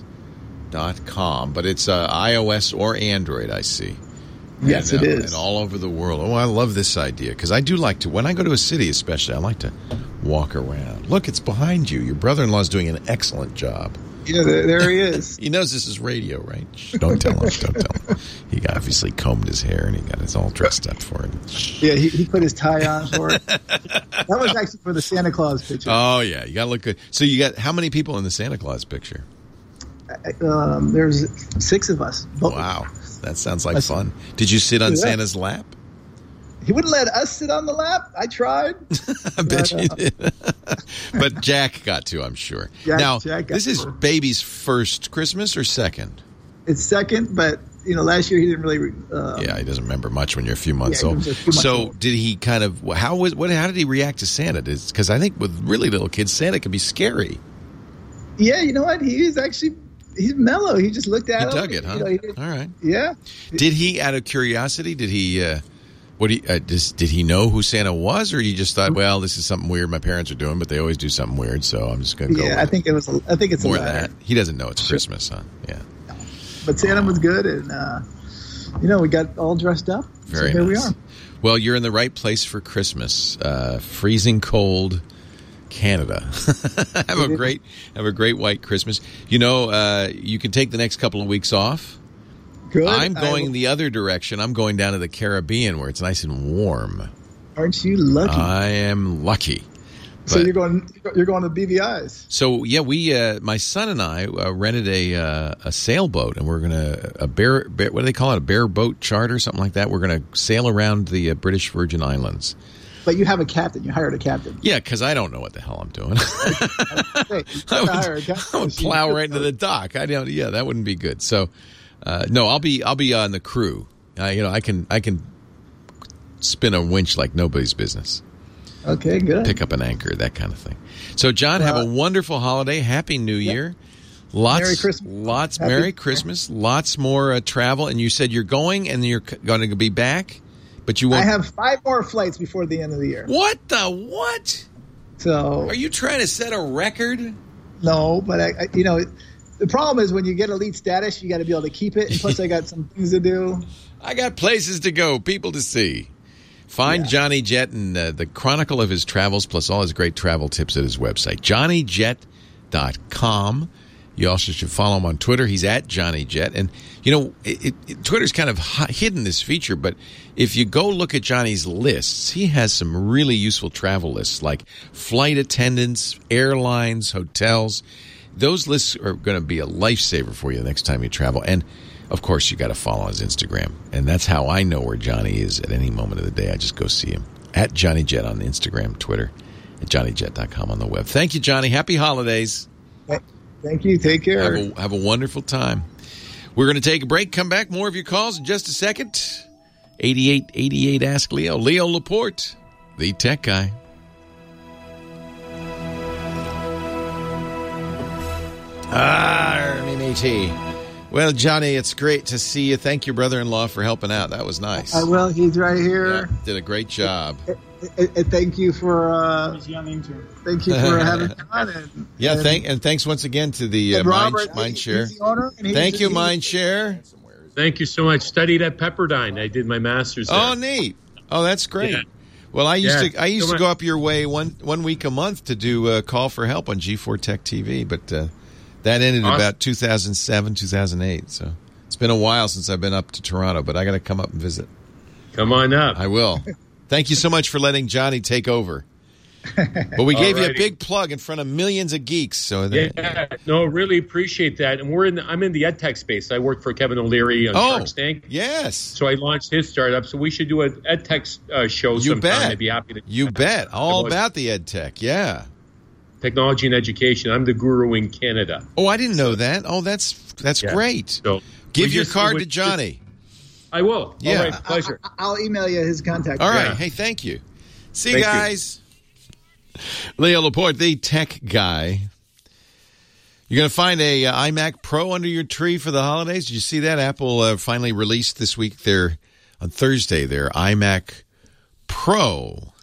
dot com, but it's uh, iOS or Android, I see. Yes, and, it uh, is. And all over the world. Oh, I love this idea because I do like to, when I go to a city especially, I like to walk around. Look, it's behind you. Your brother-in-law's doing an excellent job. Yeah, there, there he is. He knows this is radio, right? Shh, don't tell him. Don't tell him. He obviously combed his hair and he got it all dressed up for it. Yeah, he, he put his tie on for it. That was actually for the Santa Claus picture. Oh, yeah. You got to look good. So you got how many people in the Santa Claus picture? Um, there's six of us. Both. Wow. That sounds like fun. Did you sit on Yeah. Santa's lap? He wouldn't let us sit on the lap. I tried. I bet But, you uh, did. But Jack got to, I'm sure. Jack- now, Jack got this is to. baby's first Christmas or second? It's second, but you know, last year he didn't really. Um, Yeah, he doesn't remember much when you're a few months Yeah, he old. was a few months So, old. did he kind of how was what? How did he react to Santa? Because I think with really little kids, Santa can be scary. Yeah, you know what? He is actually he's mellow. He just looked at He him. dug it, huh? You know, he did- All right. Yeah. Did he, out of curiosity, did he? Uh, what he uh, does, did he know who Santa was, or he just thought, well, this is something weird my parents are doing, but they always do something weird, so I'm just going to go. Yeah, with I it. think it was. I think it's more a than latter. that. He doesn't know it's Christmas, huh? Yeah. But Santa was good, and uh, you know, we got all dressed up. Very so here nice. we are. Well, you're in the right place for Christmas. Uh, freezing cold Canada. have a great have a great white Christmas. You know, uh, you can take the next couple of weeks off. Good. I'm going I- the other direction. I'm going down to the Caribbean where it's nice and warm. Aren't you lucky? I am lucky. so But- you're going. You're going to B V Is. So yeah, we uh, my son and I uh, rented a uh, a sailboat, and we're gonna a bear, bear what do they call it, a bear boat charter, something like that. We're gonna sail around the uh, British Virgin Islands. But you have a captain. You hired a captain. Yeah, because I don't know what the hell I'm doing. Hey, you I would, hire a captain. I would plow right into the dock. I don't. Yeah, that wouldn't be good. So, uh, no, I'll be I'll be on the crew. Uh, you know, I can I can spin a winch like nobody's business. Okay, good. Pick up an anchor, that kind of thing. So, John, have a wonderful holiday. Happy New Year. Lots, Merry Christmas. Lots, Happy- Merry Christmas. Lots more uh, travel. And you said you're going and you're c- going to be back, but you I won't. have five more flights before the end of the year. What the what? So Are you trying to set a record? no, but I, I you know, the problem is when you get elite status, you got to be able to keep it. And plus, I got some things to do. I got places to go, people to see. Find Yeah. Johnny Jet and uh, the chronicle of his travels, plus all his great travel tips at his website, johnny jet dot com. You also should follow him on Twitter. He's at Johnny Jet. And, you know, it, it, Twitter's kind of hidden this feature, but if you go look at Johnny's lists, he has some really useful travel lists, like flight attendants, airlines, hotels. Those lists are going to be a lifesaver for you the next time you travel. And, of course, you got to follow his Instagram. And that's how I know where Johnny is at any moment of the day. I just go see him. At Johnny Jet on Instagram, Twitter, at johnny jet dot com on the web. Thank you, Johnny. Happy holidays. Thank you. Take care. Have a, have a wonderful time. We're going to take a break. Come back. More of your calls in just a second. eighty-eight eighty-eight Ask Leo. Leo Laporte, the tech guy. Ah, Ernie Matey. Well, Johnny, it's great to see you. Thank your brother-in-law for helping out. That was nice. I will. He's right here. Yeah, did a great job. And, and thank you for uh, thank you for having me on. And, yeah, and, thank and thanks once again to the uh, Robert, Mind, he, Mindshare. he's the owner, and he's Thank the, you, he's, Mindshare. Thank you so much. Studied at Pepperdine. I did my master's there. Oh, neat. Oh, that's great. Yeah. Well, I used Yeah. to I used So to go up your way one one week a month to do a call for help on G four Tech T V, but uh, that ended Awesome. about two thousand seven, two thousand eight. So it's been a while since I've been up to Toronto, but I got to come up and visit. Come on up. I will. Thank you so much for letting Johnny take over. But we gave you a Alrighty. big plug in front of millions of geeks. So that, Yeah, no, really appreciate that. And we're in. I'm in the EdTech space. I work for Kevin O'Leary on Oh, Shark Tank. Yes. So I launched his startup. So we should do an EdTech uh, show You sometime. bet. I'd be happy to. You bet. All I was- about the ed tech. Yeah. Technology and education. I'm the guru in Canada. Oh, I didn't know that. Oh, that's that's Yeah. great. So Give we your just- card we to just- Johnny. I will. Yeah. All right, pleasure. I, I'll email you his contact. All right. Yeah. Hey, thank you. See you Thank you. guys. Leo Laporte, the tech guy. You're going to find a uh, iMac Pro under your tree for the holidays. Did you see that? Apple uh, finally released this week their on Thursday their iMac Pro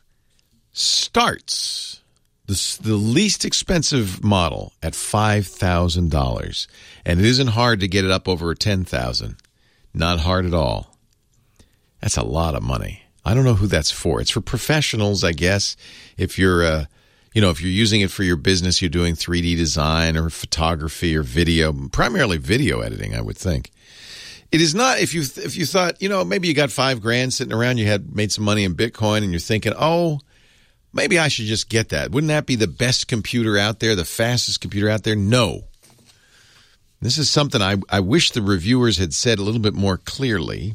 starts the, the least expensive model at five thousand dollars. And it isn't hard to get it up over ten thousand dollars. Not hard at all. That's a lot of money. I don't know who that's for. It's for professionals, I guess. If you're, uh, you know, if you're using it for your business, you're doing three D design or photography or video, primarily video editing, I would think. It is not. If you if you thought, you know, maybe you got five grand sitting around, you had made some money in Bitcoin, and you're thinking, oh, maybe I should just get that. Wouldn't that be the best computer out there, the fastest computer out there? No. This is something I I wish the reviewers had said a little bit more clearly.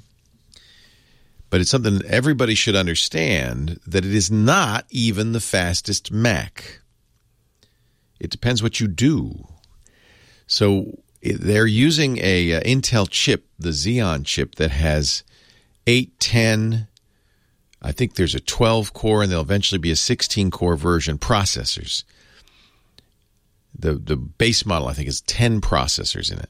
But it's something that everybody should understand, that it is not even the fastest Mac. It depends what you do. So they're using a uh, Intel chip, the Xeon chip, that has eight, ten, I think there's a twelve core, and there'll eventually be a sixteen core version processors. The, the base model, I think, is ten processors in it.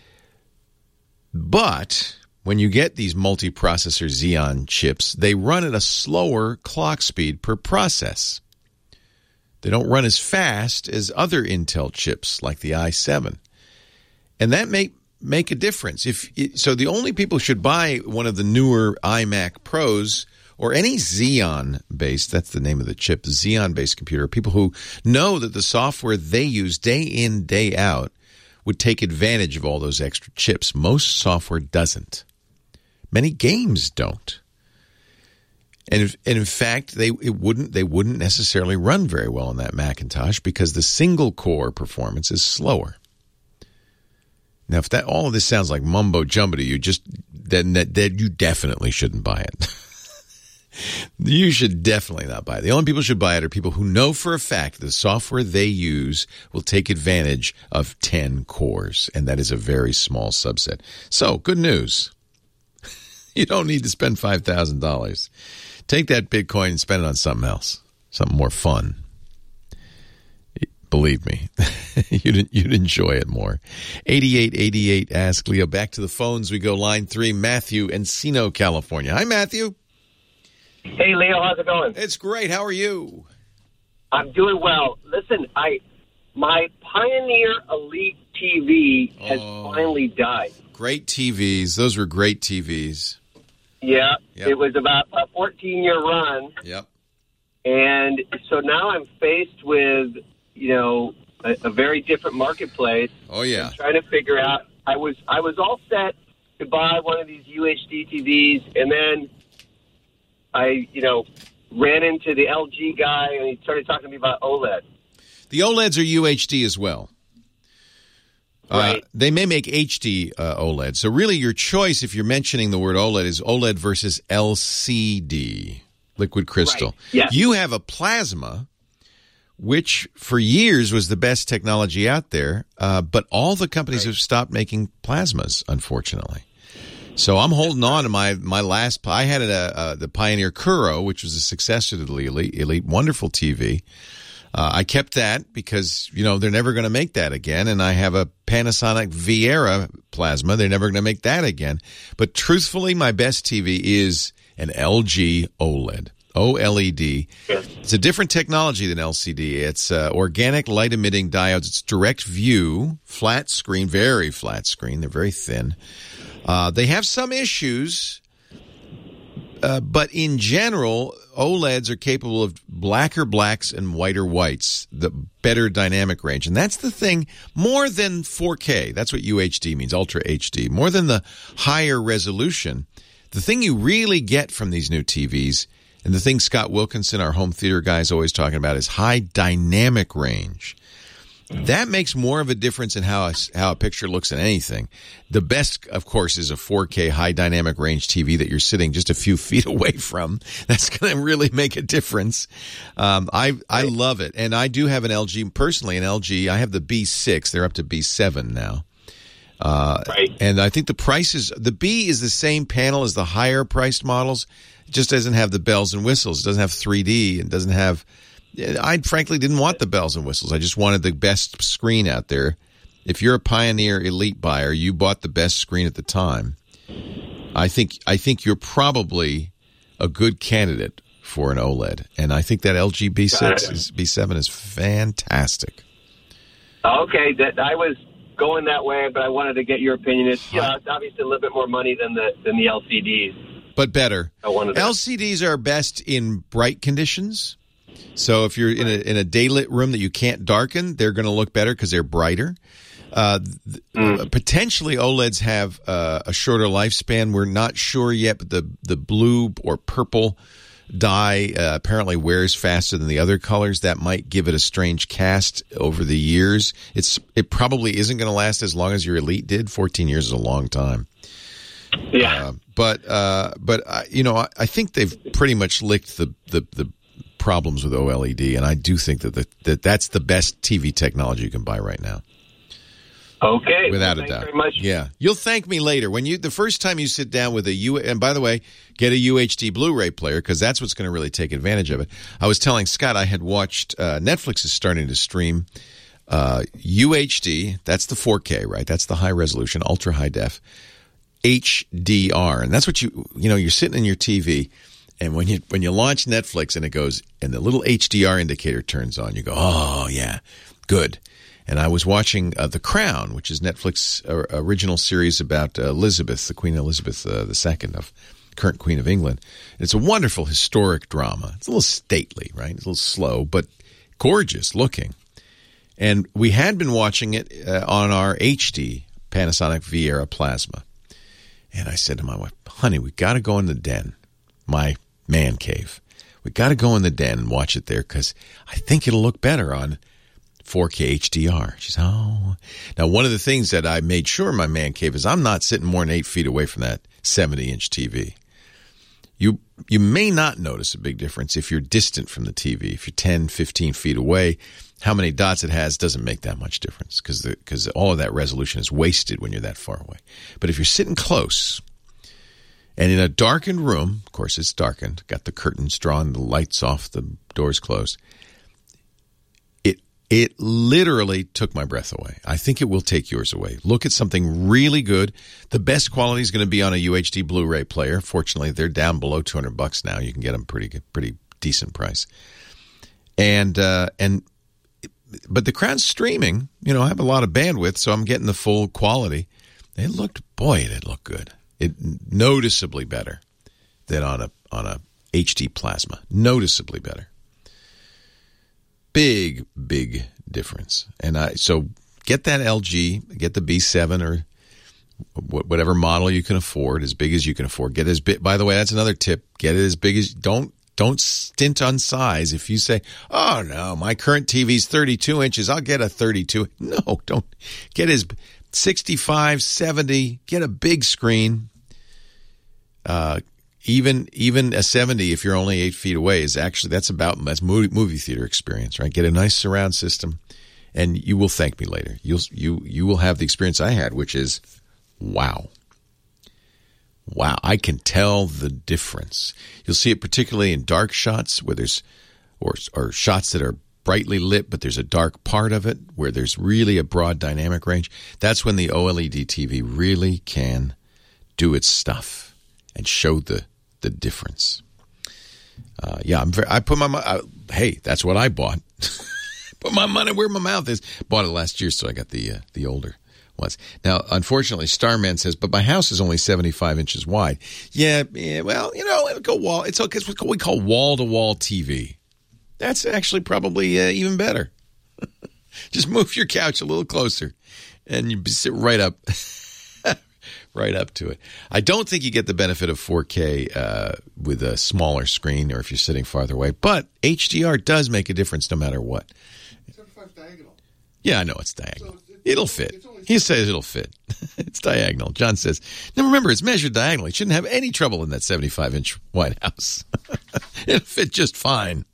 But when you get these multi-processor Xeon chips, they run at a slower clock speed per process. They don't run as fast as other Intel chips like the i seven. And that may make a difference. If it, so the only people who should buy one of the newer iMac Pros or any Xeon-based, that's the name of the chip, the Xeon-based computer, people who know that the software they use day in, day out would take advantage of all those extra chips. Most software doesn't. Many games don't, and, if, and in fact, they it wouldn't they wouldn't necessarily run very well on that Macintosh because the single core performance is slower. Now, if that all of this sounds like mumbo jumbo to you, just then that, that you definitely shouldn't buy it. You should definitely not buy it. The only people who should buy it are people who know for a fact the software they use will take advantage of ten cores, and that is a very small subset. So, good news. You don't need to spend five thousand dollars. Take that Bitcoin and spend it on something else, something more fun. Believe me, you'd, you'd enjoy it more. eighty-eight eighty-eight Ask Leo. Back to the phones we go. Line three, Matthew, Encino, California. Hi, Matthew. Hey, Leo, how's it going? It's great. How are you? I'm doing well. Listen, I my Pioneer Elite T V has Oh. finally died. Great T Vs. Those were great T Vs. Yeah, Yep. it was about a fourteen-year run. Yep. And so now I'm faced with, you know, a, a very different marketplace. Oh yeah. And trying to figure out. I was I was all set to buy one of these U H D T Vs, and then I, you know, ran into the L G guy, and he started talking to me about OLED. The OLEDs are U H D as well. Right. Uh, they may make H D uh, OLED. So really your choice, if you're mentioning the word OLED, is OLED versus L C D, liquid crystal. Right. Yes. You have a plasma, which for years was the best technology out there, uh, but all the companies right. have stopped making plasmas, unfortunately. So I'm holding on to my, my last – I had a, uh, the Pioneer Kuro, which was a successor to the Elite, Elite wonderful T V. Uh, I kept that because, you know, they're never going to make that again. And I have a Panasonic Viera plasma. They're never going to make that again. But truthfully, my best T V is an L G OLED, O L E D. It's a different technology than L C D. It's uh, organic light-emitting diodes. It's direct view, flat screen, very flat screen. They're very thin. Uh, they have some issues, uh, but in general, OLEDs are capable of blacker blacks and whiter whites, the better dynamic range. And that's the thing, more than four K. That's what U H D means, Ultra H D. More than the higher resolution, the thing you really get from these new T Vs, and the thing Scott Wilkinson, our home theater guy, is always talking about, is high dynamic range. That makes more of a difference in how a, how a picture looks than anything. The best, of course, is a four K high dynamic range T V that you're sitting just a few feet away from. That's going to really make a difference. Um, I I love it. And I do have an L G, personally, an L G. I have the B six. They're up to B seven now. Uh, right. And I think the price is, the B is the same panel as the higher priced models. It just doesn't have the bells and whistles. It doesn't have three D. It doesn't have... I frankly didn't want the bells and whistles. I just wanted the best screen out there. If you're a Pioneer Elite buyer, you bought the best screen at the time. I think I think you're probably a good candidate for an OLED, and I think that L G B six is, B seven is fantastic. Okay, that I was going that way, but I wanted to get your opinion. It's, you know, it's obviously a little bit more money than the than the L C Ds, but better. I wanted L C Ds are best in bright conditions. So if you're in a in a daylit room that you can't darken, they're going to look better because they're brighter. Uh, mm. Potentially, OLEDs have uh, a shorter lifespan. We're not sure yet, but the, the blue or purple dye uh, apparently wears faster than the other colors. That might give it a strange cast over the years. It's It probably isn't going to last as long as your Elite did. fourteen years is a long time. Yeah. Uh, but, uh, but uh, you know, I, I think they've pretty much licked the, the, the problems with O L E D, and I do think that, the, that that's the best T V technology you can buy right now. Okay, without well, a doubt. Very much. Yeah, you'll thank me later when you the first time you sit down with a U. And by the way, get a U H D Blu-ray player because that's what's going to really take advantage of it. I was telling Scott I had watched uh, Netflix is starting to stream uh, U H D. That's the four K, right? That's the high resolution, ultra high def, H D R, and that's what you you know. You're sitting in your T V. And when you when you launch Netflix and it goes and the little H D R indicator turns on, you go, oh yeah, good. And I was watching uh, The Crown, which is Netflix uh, original series about uh, Elizabeth, the Queen Elizabeth uh, the Second, of current Queen of England. And it's a wonderful historic drama. It's a little stately, right? It's a little slow, but gorgeous looking. And we had been watching it uh, on our H D Panasonic Viera Plasma. And I said to my wife, honey, we got to go in the den. My man cave. We got to go in the den and watch it there because I think it'll look better on four K H D R. She's, oh. Now, one of the things that I made sure in my man cave is I'm not sitting more than eight feet away from that seventy-inch T V. You you may not notice a big difference if you're distant from the T V. If you're ten, fifteen feet away, how many dots it has doesn't make that much difference because because all of that resolution is wasted when you're that far away. But if you're sitting close, and in a darkened room, of course it's darkened, got the curtains drawn, the lights off, the doors closed, it it literally took my breath away. I think it will take yours away. Look at something really good. The best quality is going to be on a U H D Blu-ray player. Fortunately, they're down below two hundred bucks now. You can get them pretty good, pretty decent price. And uh, and but the Crown's streaming. You know, I have a lot of bandwidth, so I'm getting the full quality. It looked, boy, it did look good. It noticeably better than on a on a H D plasma. Noticeably better. Big, big difference. And I so get that L G, get the B seven or whatever model you can afford, as big as you can afford. Get as big. By the way, that's another tip. Get it as big as don't don't stint on size. If you say, "Oh no, my current T V's thirty-two inches, I'll get a thirty-two." No, don't get as sixty-five, seventy. Get a big screen. Uh, even even a seventy, if you're only eight feet away, is actually that's about that's movie, movie theater experience, right? Get a nice surround system, and you will thank me later. You'll you you will have the experience I had, which is wow. Wow, I can tell the difference. You'll see it particularly in dark shots where there's, or or shots that are brightly lit, but there's a dark part of it where there's really a broad dynamic range. That's when the OLED T V really can do its stuff and show the the difference. Uh, yeah, I'm very, I put my uh, hey, that's what I bought. Put my money where my mouth is. Bought it last year, so I got the uh, the older. Once. Now, unfortunately, Starman says, but my house is only seventy-five inches wide. Yeah, yeah well, you know, it'll go wall. It's, it's what we call wall-to-wall T V. That's actually probably uh, even better. Just move your couch a little closer, and you sit right up, right up to it. I don't think you get the benefit of four K uh, with a smaller screen, or if you're sitting farther away. But H D R does make a difference, no matter what. seventy-five diagonal. Yeah, I know it's diagonal. So it'll fit. He says it'll fit. It's diagonal. John says, now remember, it's measured diagonally. You shouldn't have any trouble in that seventy-five inch White House. It'll fit just fine.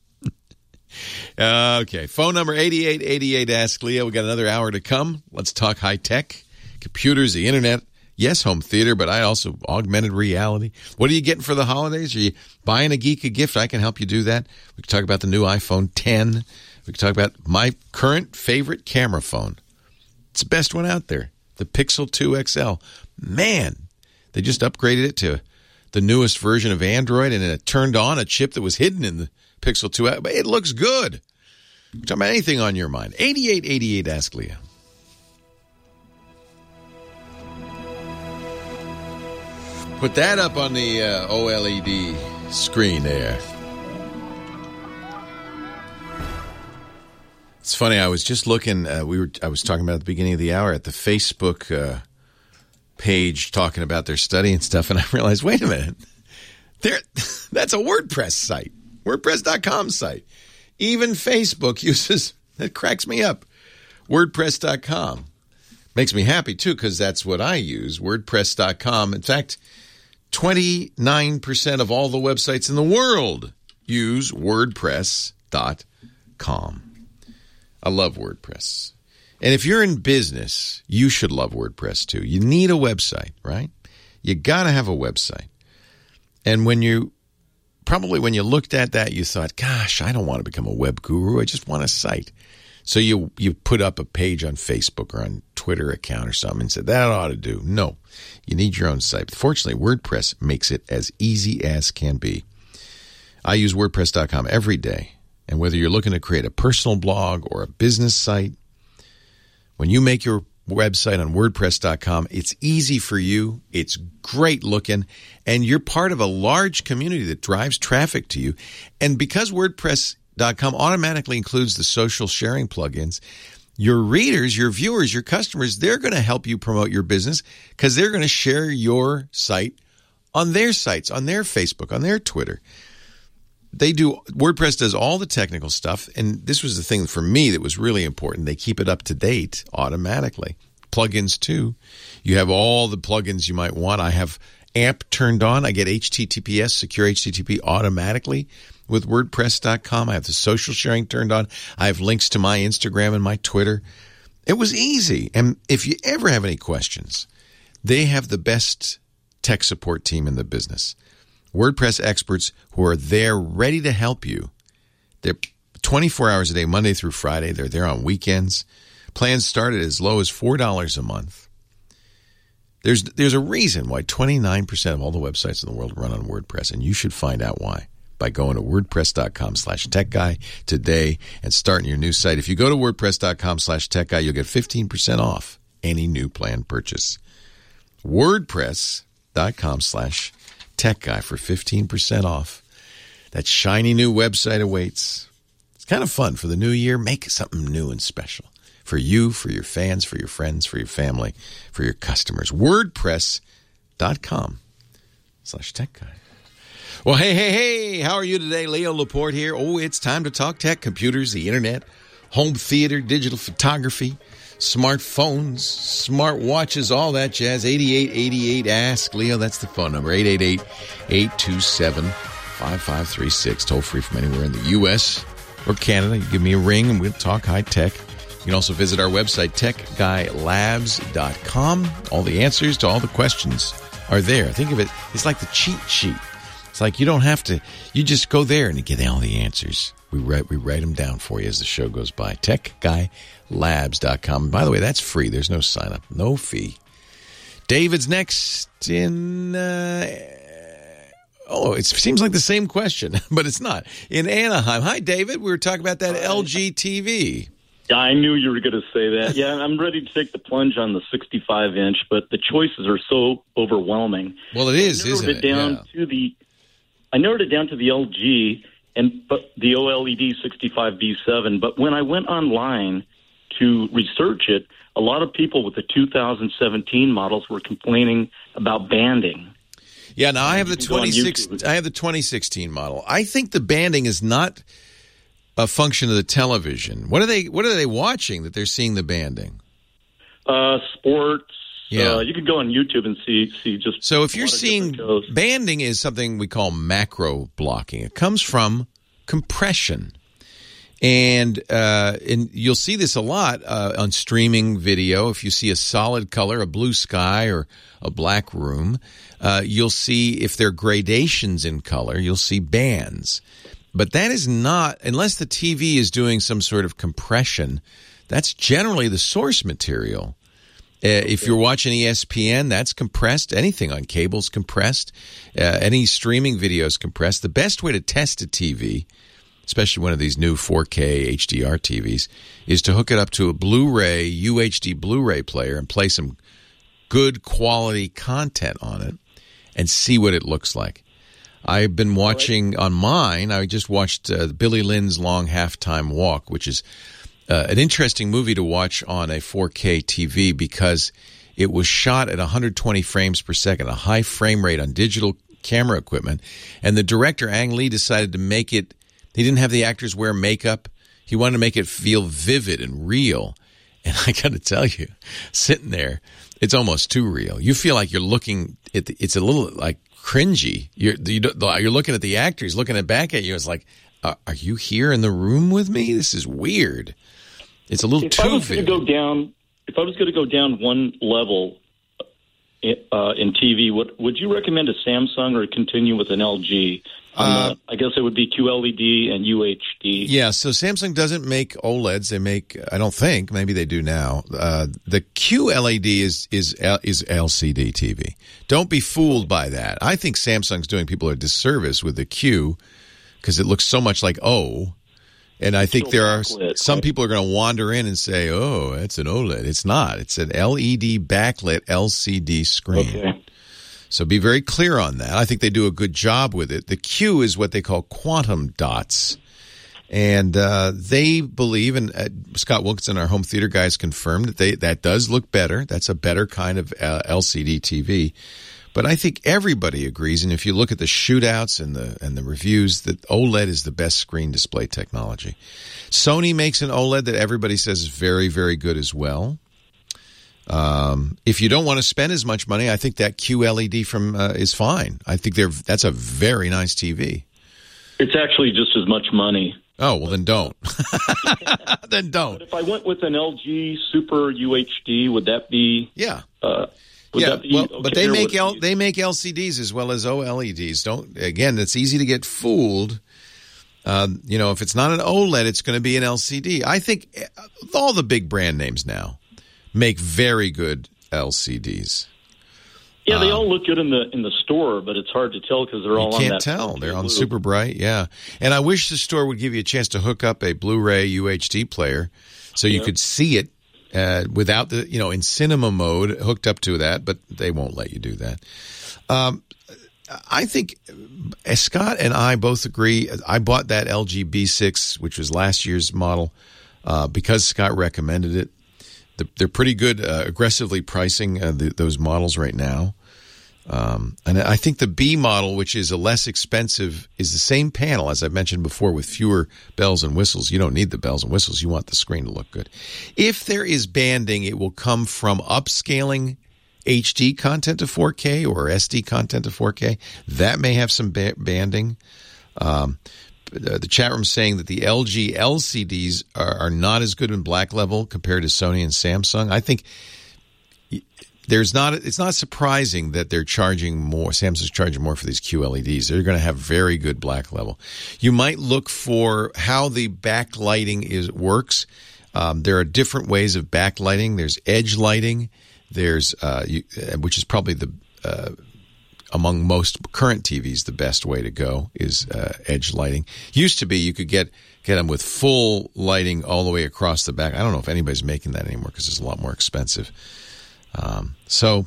Okay. Phone number eighty-eight eighty-eight. Ask Leo. We got another hour to come. Let's talk high tech, computers, the internet. Yes, home theater, but I also augmented reality. What are you getting for the holidays? Are you buying a geek a gift? I can help you do that. We can talk about the new iPhone ten. We can talk about my current favorite camera phone. It's the best one out there, the Pixel two X L. Man, they just upgraded it to the newest version of Android, and it turned on a chip that was hidden in the Pixel two X L. It looks good. We're talking about anything on your mind. eighty-eight eighty-eight, Ask Leah. Put that up on the uh, OLED screen there. It's funny. I was just looking. Uh, we were. I was talking about at the beginning of the hour at the Facebook uh, page, talking about their study and stuff, and I realized, wait a minute, there. That's a WordPress site, WordPress dot com site. Even Facebook uses. That cracks me up. WordPress dot com makes me happy too, because that's what I use. WordPress dot com. In fact, twenty-nine percent of all the websites in the world use WordPress dot com. I love WordPress. And if you're in business, you should love WordPress too. You need a website, right? You got to have a website. And when you, probably when you looked at that, you thought, gosh, I don't want to become a web guru. I just want a site. So you, you put up a page on Facebook or on Twitter account or something and said, that ought to do. No, you need your own site. Fortunately, WordPress makes it as easy as can be. I use WordPress dot com every day. And whether you're looking to create a personal blog or a business site, when you make your website on WordPress dot com, it's easy for you, it's great looking, and you're part of a large community that drives traffic to you. And because WordPress dot com automatically includes the social sharing plugins, your readers, your viewers, your customers, they're going to help you promote your business because they're going to share your site on their sites, on their Facebook, on their Twitter. They do, WordPress does all the technical stuff, and this was the thing for me that was really important. They keep it up to date automatically. Plugins too. You have all the plugins you might want. I have A M P turned on. I get H T T P S, secure H T T P automatically with WordPress dot com. I have the social sharing turned on. I have links to my Instagram and my Twitter. It was easy. And if you ever have any questions, they have the best tech support team in the business. WordPress experts who are there ready to help you. They're twenty-four hours a day, Monday through Friday. They're there on weekends. Plans start at as low as four dollars a month. There's there's a reason why twenty-nine percent of all the websites in the world run on WordPress, and you should find out why by going to WordPress dot com slash tech guy today and starting your new site. If you go to WordPress dot com slash tech guy, you'll get fifteen percent off any new plan purchase. WordPress dot com slash tech guy for fifteen percent off. That shiny new website awaits. It's kind of fun for the new year. Make something new and special for you, for your fans, for your friends, for your family, for your customers. WordPress.com slash tech guy. Well, hey, hey, hey, how are you today? Leo Laporte here. Oh, it's time to talk tech, computers, the internet, home theater, digital photography, smartphones, smart watches, all that jazz. eighty-eight eighty-eight Ask Leo. That's the phone number. eight eight eight, eight two seven, five five three six. Toll free from anywhere in the U S or Canada. You give me a ring and we'll talk high tech. You can also visit our website, tech guy labs dot com. All the answers to all the questions are there. Think of it, it's like the cheat sheet. It's like you don't have to, you just go there and you get all the answers. We write, we write them down for you as the show goes by. tech guy labs dot com. By the way, that's free. There's no sign up, no fee. David's next in, uh, oh, it seems like the same question, but it's not. In Anaheim. Hi, David. We were talking about that L G T V. I knew you were going to say that. Yeah, I'm ready to take the plunge on the sixty-five inch, but the choices are so overwhelming. Well, it is, I narrowed isn't it it? down Yeah. to the, I narrowed it down to the L G and but the OLED sixty-five B seven. But when I went online to research it, a lot of people with the two thousand seventeen models were complaining about banding. Yeah, now I have the You can go on twenty-six. YouTube. I have the twenty sixteen model. I think the banding is not a function of the television. What are they? What are they watching that they're seeing the banding? Uh, sports. Yeah. Uh, you could go on YouTube and see see just. So if a you're lot of seeing different shows. banding is something we call macro blocking. It comes from compression. And uh, and you'll see this a lot uh, on streaming video. If you see a solid color, a blue sky or a black room, uh, you'll see if there are gradations in color, you'll see bands. But that is not, unless the T V is doing some sort of compression, that's generally the source material. Uh, if you're watching E S P N, that's compressed. Anything on cable's compressed. Uh, any streaming video is compressed. The best way to test a T V, especially one of these new four K H D R T Vs, is to hook it up to a Blu-ray, U H D Blu-ray player and play some good quality content on it and see what it looks like. I've been watching on mine, I just watched uh, Billy Lynn's Long Halftime Walk, which is uh, an interesting movie to watch on a four K T V because it was shot at one hundred twenty frames per second, a high frame rate on digital camera equipment. And the director, Ang Lee, decided to make it, he didn't have the actors wear makeup. He wanted to make it feel vivid and real. And I got to tell you, sitting there, it's almost too real. You feel like you're looking at the, it's a little like cringy. You're you, you're looking at the actors, looking at back at you. It's like, uh, are you here in the room with me? This is weird. It's a little if too I was going vivid. to go down, if I was going to go down one level uh, in T V, what would you recommend a Samsung or continue with an L G? Uh, I guess it would be Q L E D and U H D. Yeah, so Samsung doesn't make OLEDs. They make, I don't think, maybe they do now. Uh, the Q L E D is is is L C D T V. Don't be fooled by that. I think Samsung's doing people a disservice with the Q because it looks so much like O. And I think there are some people are going to wander in and say, "Oh, it's an OLED." It's not. It's an L E D backlit L C D screen. Okay. So be very clear on that. I think they do a good job with it. The Q is what they call quantum dots. And uh, they believe, and uh, Scott Wilkinson, our home theater guys, confirmed that they that does look better. That's a better kind of uh, L C D T V. But I think everybody agrees, and if you look at the shootouts and the and the reviews, that OLED is the best screen display technology. Sony makes an OLED that everybody says is very, very good as well. Um, if you don't want to spend as much money, I think that Q L E D from uh, is fine. I think they're that's a very nice T V. It's actually just as much money. Oh, well, then don't. Then don't. But if I went with an L G Super U H D, would that be? Yeah. Uh, would Yeah, that be well, okay, but they or make would it L, be- they make L C Ds as well as O L E Ds. Don't again, it's easy to get fooled. Uh, you know, if it's not an OLED, it's going to be an L C D. I think all the big brand names now make very good L C Ds. Yeah, they Um, all look good in the in the store, but it's hard to tell because they're all You on can't that. tell. They're on blue. super bright, yeah. And I wish the store would give you a chance to hook up a Blu-ray U H D player so you Yeah. could see it uh, without the, you know, in cinema mode hooked up to that, but they won't let you do that. Um, I think uh, Scott and I both agree. I bought that L G B six, which was last year's model, uh, because Scott recommended it. The, they're pretty good, uh, aggressively pricing uh, the, those models right now. Um, and I think the B model, which is a less expensive, is the same panel, as I mentioned before, with fewer bells and whistles. You don't need the bells and whistles. You want the screen to look good. If there is banding, it will come from upscaling H D content to four K or S D content to four K. That may have some ba- banding. Um, the chat room saying that the L G L C Ds are, are not as good in black level compared to Sony and Samsung. I think there's not. It's not surprising that they're charging more. Samsung's charging more for these Q L E Ds. They're going to have very good black level. You might look for how the backlighting is works. Um, there are different ways of backlighting. There's edge lighting. There's uh, you, which is probably the uh, among most current T Vs the best way to go is uh, edge lighting. Used to be you could get get them with full lighting all the way across the back. I don't know if anybody's making that anymore because it's a lot more expensive. Um, so,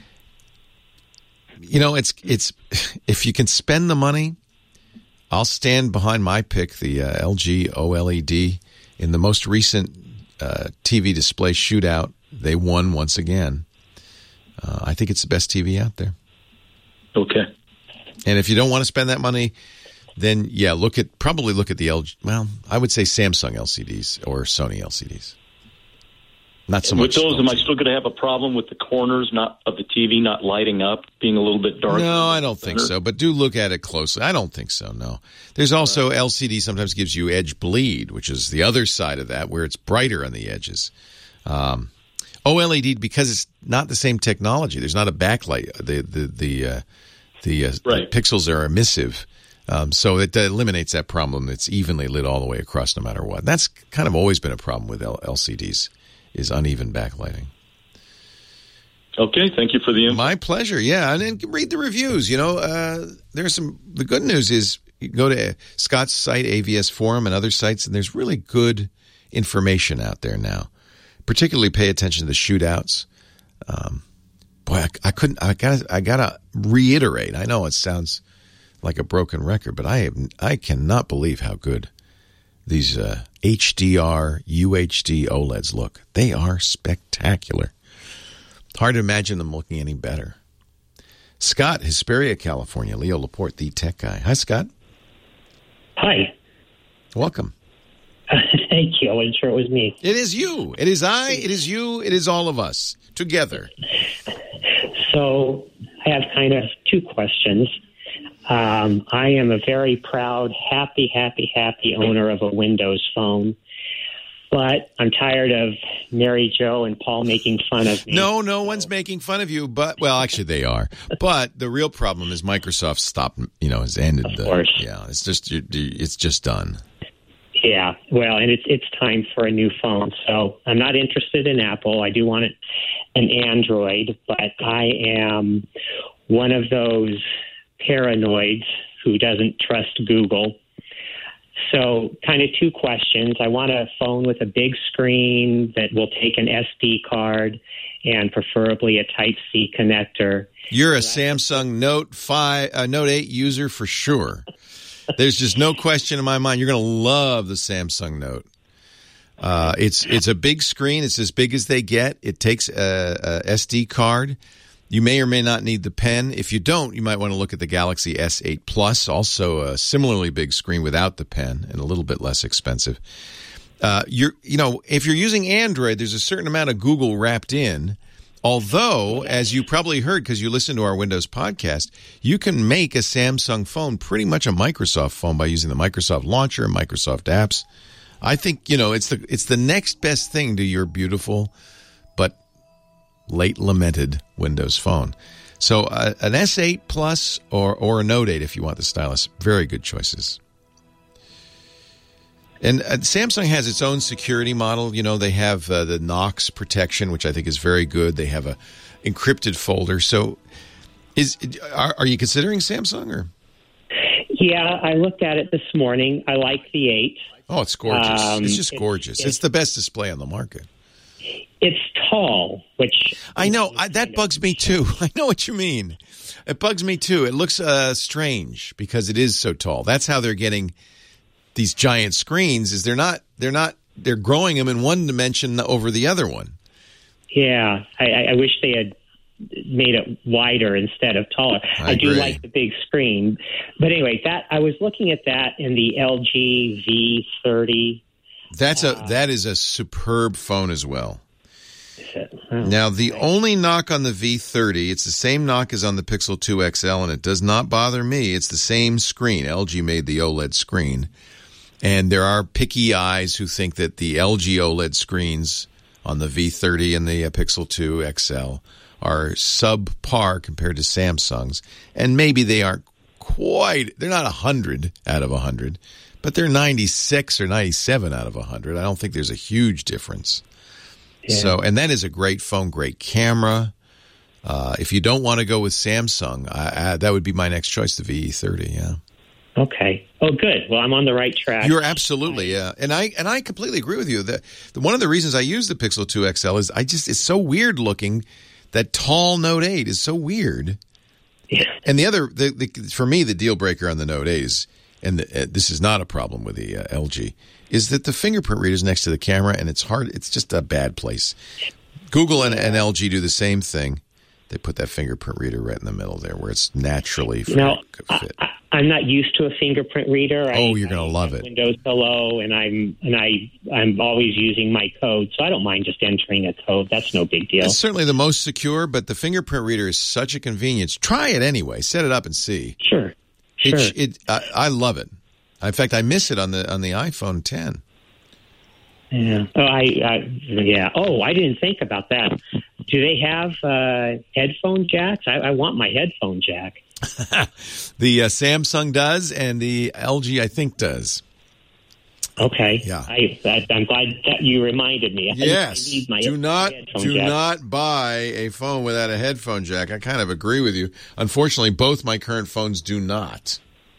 you know, it's it's if you can spend the money, I'll stand behind my pick, the uh, L G O L E D. In the most recent uh, T V display shootout, they won once again. Uh, I think it's the best T V out there. Okay. And if you don't want to spend that money, then yeah, look at probably look at the L G. Well, I would say Samsung L C Ds or Sony L C Ds. Not so with much. With those, am I L G D. still going to have a problem with the corners not of the T V not lighting up, being a little bit dark? No, I don't think so. But do look at it closely. I don't think so. No. There's also right. L C D sometimes gives you edge bleed, which is the other side of that, where it's brighter on the edges. Um, O L E D, because it's not the same technology. There's not a backlight. The the the uh, the, uh, right. the pixels are emissive, um, so it uh, eliminates that problem. It's evenly lit all the way across, no matter what. That's kind of always been a problem with L- LCDs. Is uneven backlighting. Okay, thank you for the info. My pleasure. Yeah, and then read the reviews. You know, uh, there's some. The good news is you go to Scott's site, A V S Forum, and other sites, and there's really good information out there now. Particularly, pay attention to the shootouts. Um, boy, I, I couldn't. I got. I gotta reiterate. I know it sounds like a broken record, but I have. I cannot believe how good these uh, H D R U H D OLEDs look. They are spectacular. Hard to imagine them looking any better. Scott, Hesperia, California. Leo Laporte, the tech guy. Hi, Scott. Hi. Welcome. Uh, thank you. I wasn't sure it was me. It is you. It is I. It is you. It is all of us together. So I have kind of two questions. Um, I am a very proud, happy, happy, happy owner of a Windows phone. But I'm tired of Mary Jo and Paul making fun of me. No, no one's making fun of you. But well, actually, they are. But the real problem is Microsoft stopped. You know, has ended. Of the, course. Yeah, it's just it's just done. Yeah, well, and it's it's time for a new phone. So I'm not interested in Apple. I do want an Android, but I am one of those paranoids who doesn't trust Google. So kind of two questions. I want a phone with a big screen that will take an S D card and preferably a Type-C connector. You're a Samsung Note five, uh, Note eight user for sure. There's just no question in my mind. You're going to love the Samsung Note. Uh, it's it's a big screen. It's as big as they get. It takes a, a S D card. You may or may not need the pen. If you don't, you might want to look at the Galaxy S eight Plus, also a similarly big screen without the pen and a little bit less expensive. Uh, you're, you know, if you're using Android, there's a certain amount of Google wrapped in. Although, as you probably heard because you listened to our Windows podcast, you can make a Samsung phone pretty much a Microsoft phone by using the Microsoft Launcher and Microsoft apps. I think, you know, it's the it's the next best thing to your beautiful but late lamented Windows phone. So uh, an S eight Plus or, or a Note eight if you want the stylus, very good choices. And uh, Samsung has its own security model. You know, they have uh, the Knox protection, which I think is very good. They have a encrypted folder. So is are, are you considering Samsung? Or? Yeah, I looked at it this morning. I like the eight. Oh, it's gorgeous. Um, it's just gorgeous. It's, it's, it's the best display on the market. It's tall, which... I know. I, that bugs me, too. I know what you mean. it bugs me too. It looks uh, strange because it is so tall. That's how they're getting these giant screens. Is they're not they're not they're growing them in one dimension over the other one. Yeah, I, I wish they had made it wider instead of taller. I, I do agree. like the big screen, but anyway, that I was looking at that in the L G V thirty. That's a uh, that is a superb phone as well. Oh, Now, the only knock on the V thirty, it's the same knock as on the Pixel two X L, and it does not bother me. It's the same screen. L G made the OLED screen. And there are picky eyes who think that the L G OLED screens on the V thirty and the uh, Pixel two X L are subpar compared to Samsung's. And maybe they aren't quite, they're not one hundred out of one hundred, but they're ninety-six or ninety-seven out of one hundred. I don't think there's a huge difference. Yeah. So, and that is a great phone, great camera. Uh, if you don't want to go with Samsung, I, I, that would be my next choice, the V E thirty, yeah. Okay. Oh, good. Well, I'm on the right track. You're absolutely, yeah. And I and I completely agree with you. That the, one of the reasons I use the Pixel two X L is I just it's so weird looking. That tall Note eight is so weird. Yeah. And the other, the, the, for me, the deal breaker on the Note eight is, and the, uh, this is not a problem with the uh, L G, is that the fingerprint reader is next to the camera, and it's hard. It's just a bad place. Google and, and L G do the same thing. They put that fingerprint reader right in the middle there, where it's naturally fit. You know, I, I'm not used to a fingerprint reader. I, oh, you're going to love it. Windows Hello, and I'm and I I'm always using my code, so I don't mind just entering a code. That's no big deal. It's certainly the most secure, but the fingerprint reader is such a convenience. Try it anyway. Set it up and see. Sure, sure. It, it, I, I love it. In fact, I miss it on the on the iPhone ten. Yeah. Oh, I, I yeah. Oh, I didn't think about that. Do they have uh, headphone jacks? I, I want my headphone jack. The uh, Samsung does, and the L G, I think, does. Okay. Yeah. I, I, I'm glad that you reminded me. I, Yes. I need my do not headphone do jack. not buy a phone without a headphone jack. I kind of agree with you. Unfortunately, both my current phones do not.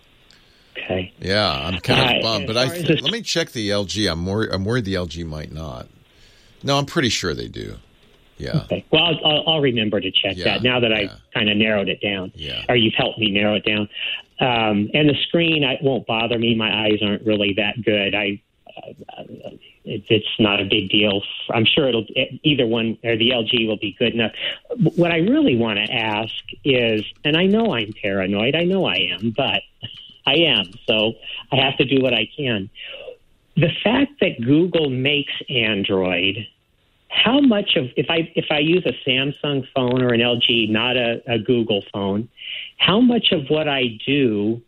Okay. Yeah, I'm kind of Uh, bummed, but as I far as th- this- let me check the L G. I'm more I'm worried the L G might not. No, I'm pretty sure they do. Yeah. Okay. Well, I'll, I'll, I'll remember to check Yeah, that now that I've yeah. kind of narrowed it down. Yeah. Or you've helped me narrow it down. Um, and the screen, I won't bother me. My eyes aren't really that good. I, uh, it, it's not a big deal. I'm sure it'll either one or the L G will be good enough. What I really want to ask is, and I know I'm paranoid. I know I am, but I am. So I have to do what I can. The fact that Google makes Android. How much of if I if I use a Samsung phone or an L G, not a, a Google phone, how much of what I do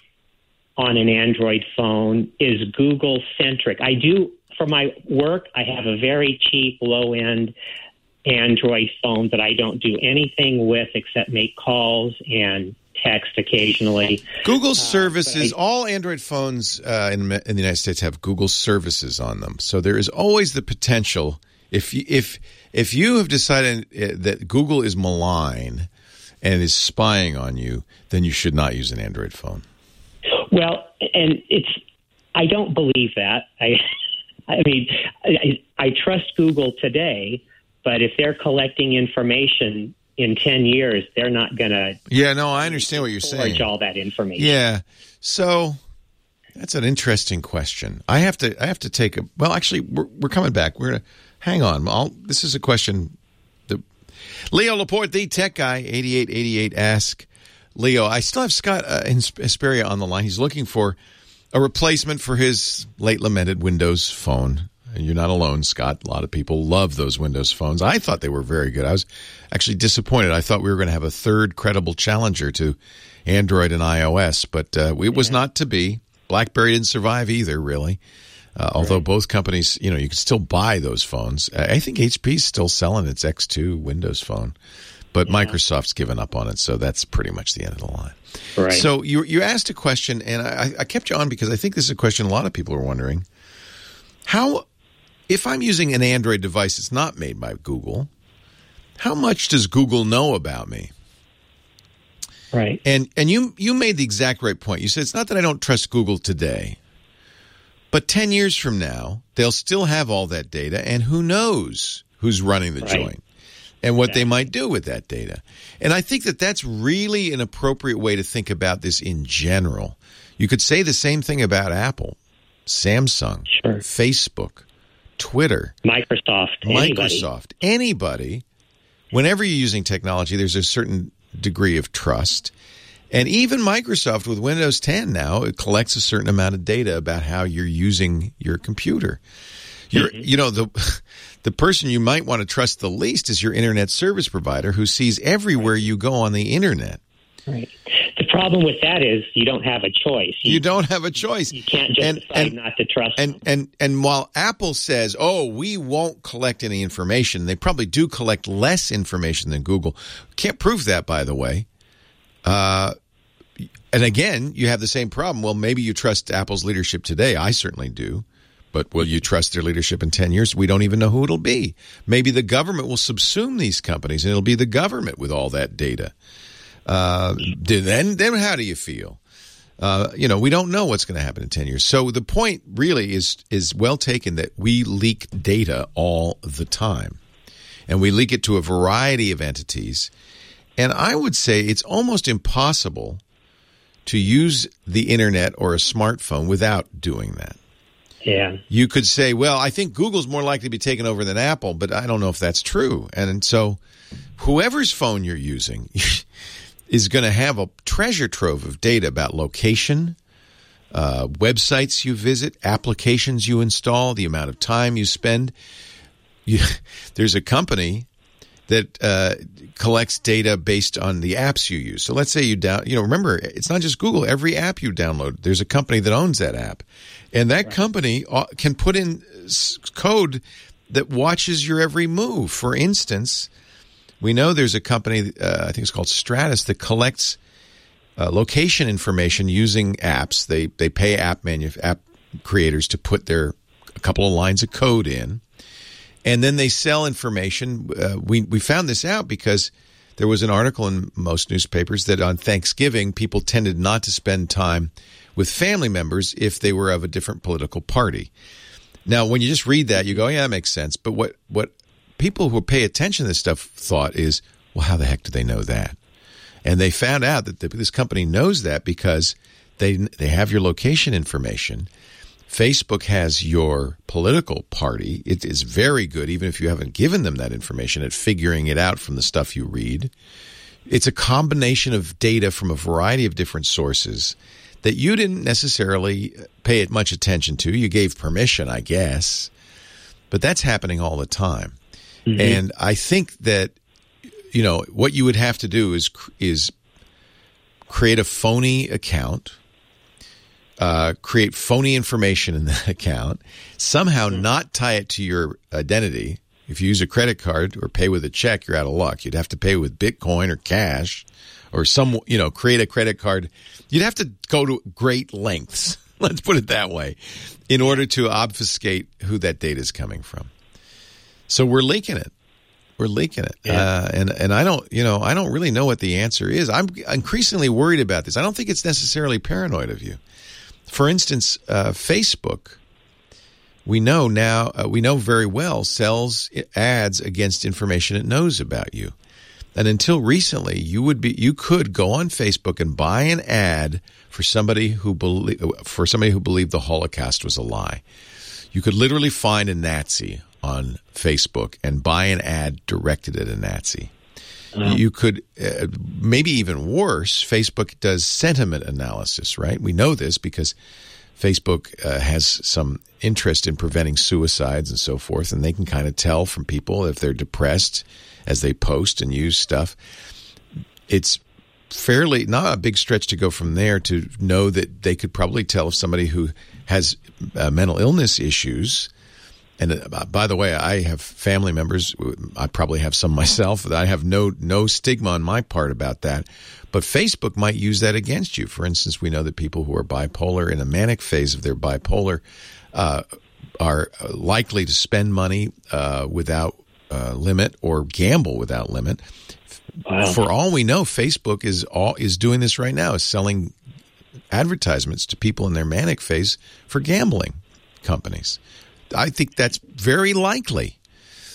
on an Android phone is Google centric? I do for my work. I have a very cheap, low end Android phone that I don't do anything with except make calls and text occasionally. Google Uh, services, but I- all Android phones uh, in, in the United States have Google services on them. So there is always the potential. If you, if if you have decided that Google is malign and is spying on you, then you should not use an Android phone. Well, and it's I don't believe that. I I mean, I, I trust Google today, but if they're collecting information in ten years, they're not going to Yeah, no, I understand what you're saying. forge all that information. Yeah, so that's an interesting question. I have to I have to take a well. Actually, we're we're coming back. We're gonna hang on. I'll, this is a question that Leo Laporte, the tech guy, eighty-eight eighty-eight, ask Leo. I still have Scott uh, Hesperia on the line. He's looking for a replacement for his late lamented Windows phone. And you're not alone, Scott. A lot of people love those Windows phones. I thought they were very good. I was actually disappointed. I thought we were going to have a third credible challenger to Android and iOS, but uh, it was not to be. BlackBerry didn't survive either, really. Uh, although right. both companies, you know, you can still buy those phones. I think H P's still selling its X two Windows phone, but yeah. Microsoft's given up on it, so that's pretty much the end of the line. Right. So you you asked a question, and I, I kept you on because I think this is a question a lot of people are wondering. How, if I'm using an Android device that's not made by Google, how much does Google know about me? Right. And and you you made the exact right point. You said it's not that I don't trust Google today. But ten years from now, they'll still have all that data, and who knows who's running the right. joint. and what they might do with that data. And I think that that's really an appropriate way to think about this in general. You could say the same thing about Apple, Samsung, sure. Facebook, Twitter, Microsoft, anybody. Microsoft, anybody. Whenever you're using technology, there's a certain degree of trust. And even Microsoft with Windows ten now, it collects a certain amount of data about how you're using your computer. You're, mm-hmm. You know, the the person you might want to trust the least is your internet service provider, who sees everywhere you go on the internet. Right. The problem with that is you don't have a choice. You, you don't have a choice. You can't just and, decide and, not to trust and, them. And, and while Apple says, oh, we won't collect any information, they probably do collect less information than Google. Can't prove that, by the way. Uh, and again, you have the same problem. Well, maybe you trust Apple's leadership today. I certainly do. But will you trust their leadership in ten years? We don't even know who it'll be. Maybe the government will subsume these companies, and it'll be the government with all that data. Uh, then, then how do you feel? Uh, you know, we don't know what's going to happen in ten years. So the point really is is well taken that we leak data all the time. And we leak it to a variety of entities. And I would say it's almost impossible to use the internet or a smartphone without doing that. Yeah. You could say, well, I think Google's more likely to be taken over than Apple, but I don't know if that's true. And so whoever's phone you're using is going to have a treasure trove of data about location, uh, websites you visit, applications you install, the amount of time you spend. You, there's a company that uh, collects data based on the apps you use. So let's say you down, you know, remember, it's not just Google. Every app you download, there's a company that owns that app. And that right. company can put in code that watches your every move. For instance, we know there's a company, uh, I think it's called Stratus, that collects uh, location information using apps. They they pay app manu- app creators to put their a couple of lines of code in, and then they sell information. Uh, we we found this out because there was an article in most newspapers that on Thanksgiving people tended not to spend time with family members if they were of a different political party. Now, when you just read that, you go, yeah, that makes sense. But what, what people who pay attention to this stuff thought is, well, how the heck do they know that? And they found out that the, this company knows that because they they have your location information. Facebook has your political party. It is very good, even if you haven't given them that information, at figuring it out from the stuff you read. It's a combination of data from a variety of different sources that you didn't necessarily pay much attention to. You gave permission, I guess. But that's happening all the time. Mm-hmm. And I think that, you know, what you would have to do is is create a phony account, uh, create phony information in that account, somehow not tie it to your identity. If you use a credit card or pay with a check, you're out of luck. You'd have to pay with Bitcoin or cash or some, you know, create a credit card. You'd have to go to great lengths, let's put it that way, in order to obfuscate who that data is coming from. So we're leaking it. We're leaking it. Yeah. Uh, and, and I don't, you know, I don't really know what the answer is. I'm increasingly worried about this. I don't think it's necessarily paranoid of you. For instance, uh, Facebook, we know now, uh, we know very well, sells ads against information it knows about you. And until recently, you would be, you could go on Facebook and buy an ad for somebody who believe, for somebody who believed the Holocaust was a lie. You could literally find a Nazi on Facebook and buy an ad directed at a Nazi. Wow. You could, uh, maybe even worse, Facebook does sentiment analysis, right? We know this because Facebook uh, has some interest in preventing suicides and so forth, and they can kind of tell from people if they're depressed as they post and use stuff. It's fairly not a big stretch to go from there to know that they could probably tell if somebody who has uh, mental illness issues. And uh, by the way, I have family members. I probably have some myself. I have no no stigma on my part about that. But Facebook might use that against you. For instance, we know that people who are bipolar, in a manic phase of their bipolar, uh, are likely to spend money uh, without uh, limit or gamble without limit. Wow. For all we know, Facebook is all is doing this right now, is selling advertisements to people in their manic phase for gambling companies. I think that's very likely.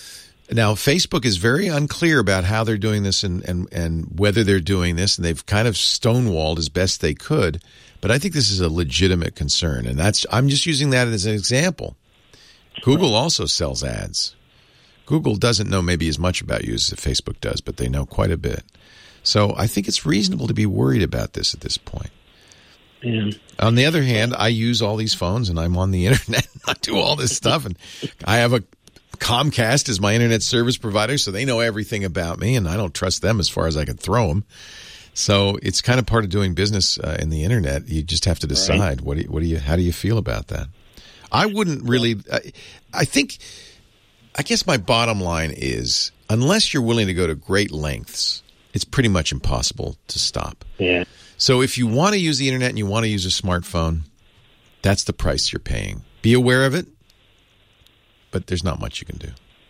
Now, Facebook is very unclear about how they're doing this and, and, and whether they're doing this, and they've kind of stonewalled as best they could. But I think this is a legitimate concern, and that's I'm just using that as an example. Google also sells ads. Google doesn't know maybe as much about you as Facebook does, but they know quite a bit. So I think it's reasonable to be worried about this at this point. Yeah. On the other hand, I use all these phones, and I'm on the internet. I do all this stuff, and I have a Comcast is my internet service provider, so they know everything about me, and I don't trust them as far as I can throw them. So it's kind of part of doing business uh, in the internet. You just have to decide right. what do you, what do you how do you feel about that. I wouldn't really. I, I think. I guess my bottom line is, unless you're willing to go to great lengths, it's pretty much impossible to stop. Yeah. So if you want to use the internet and you want to use a smartphone, that's the price you're paying. Be aware of it. But there's not much you can do.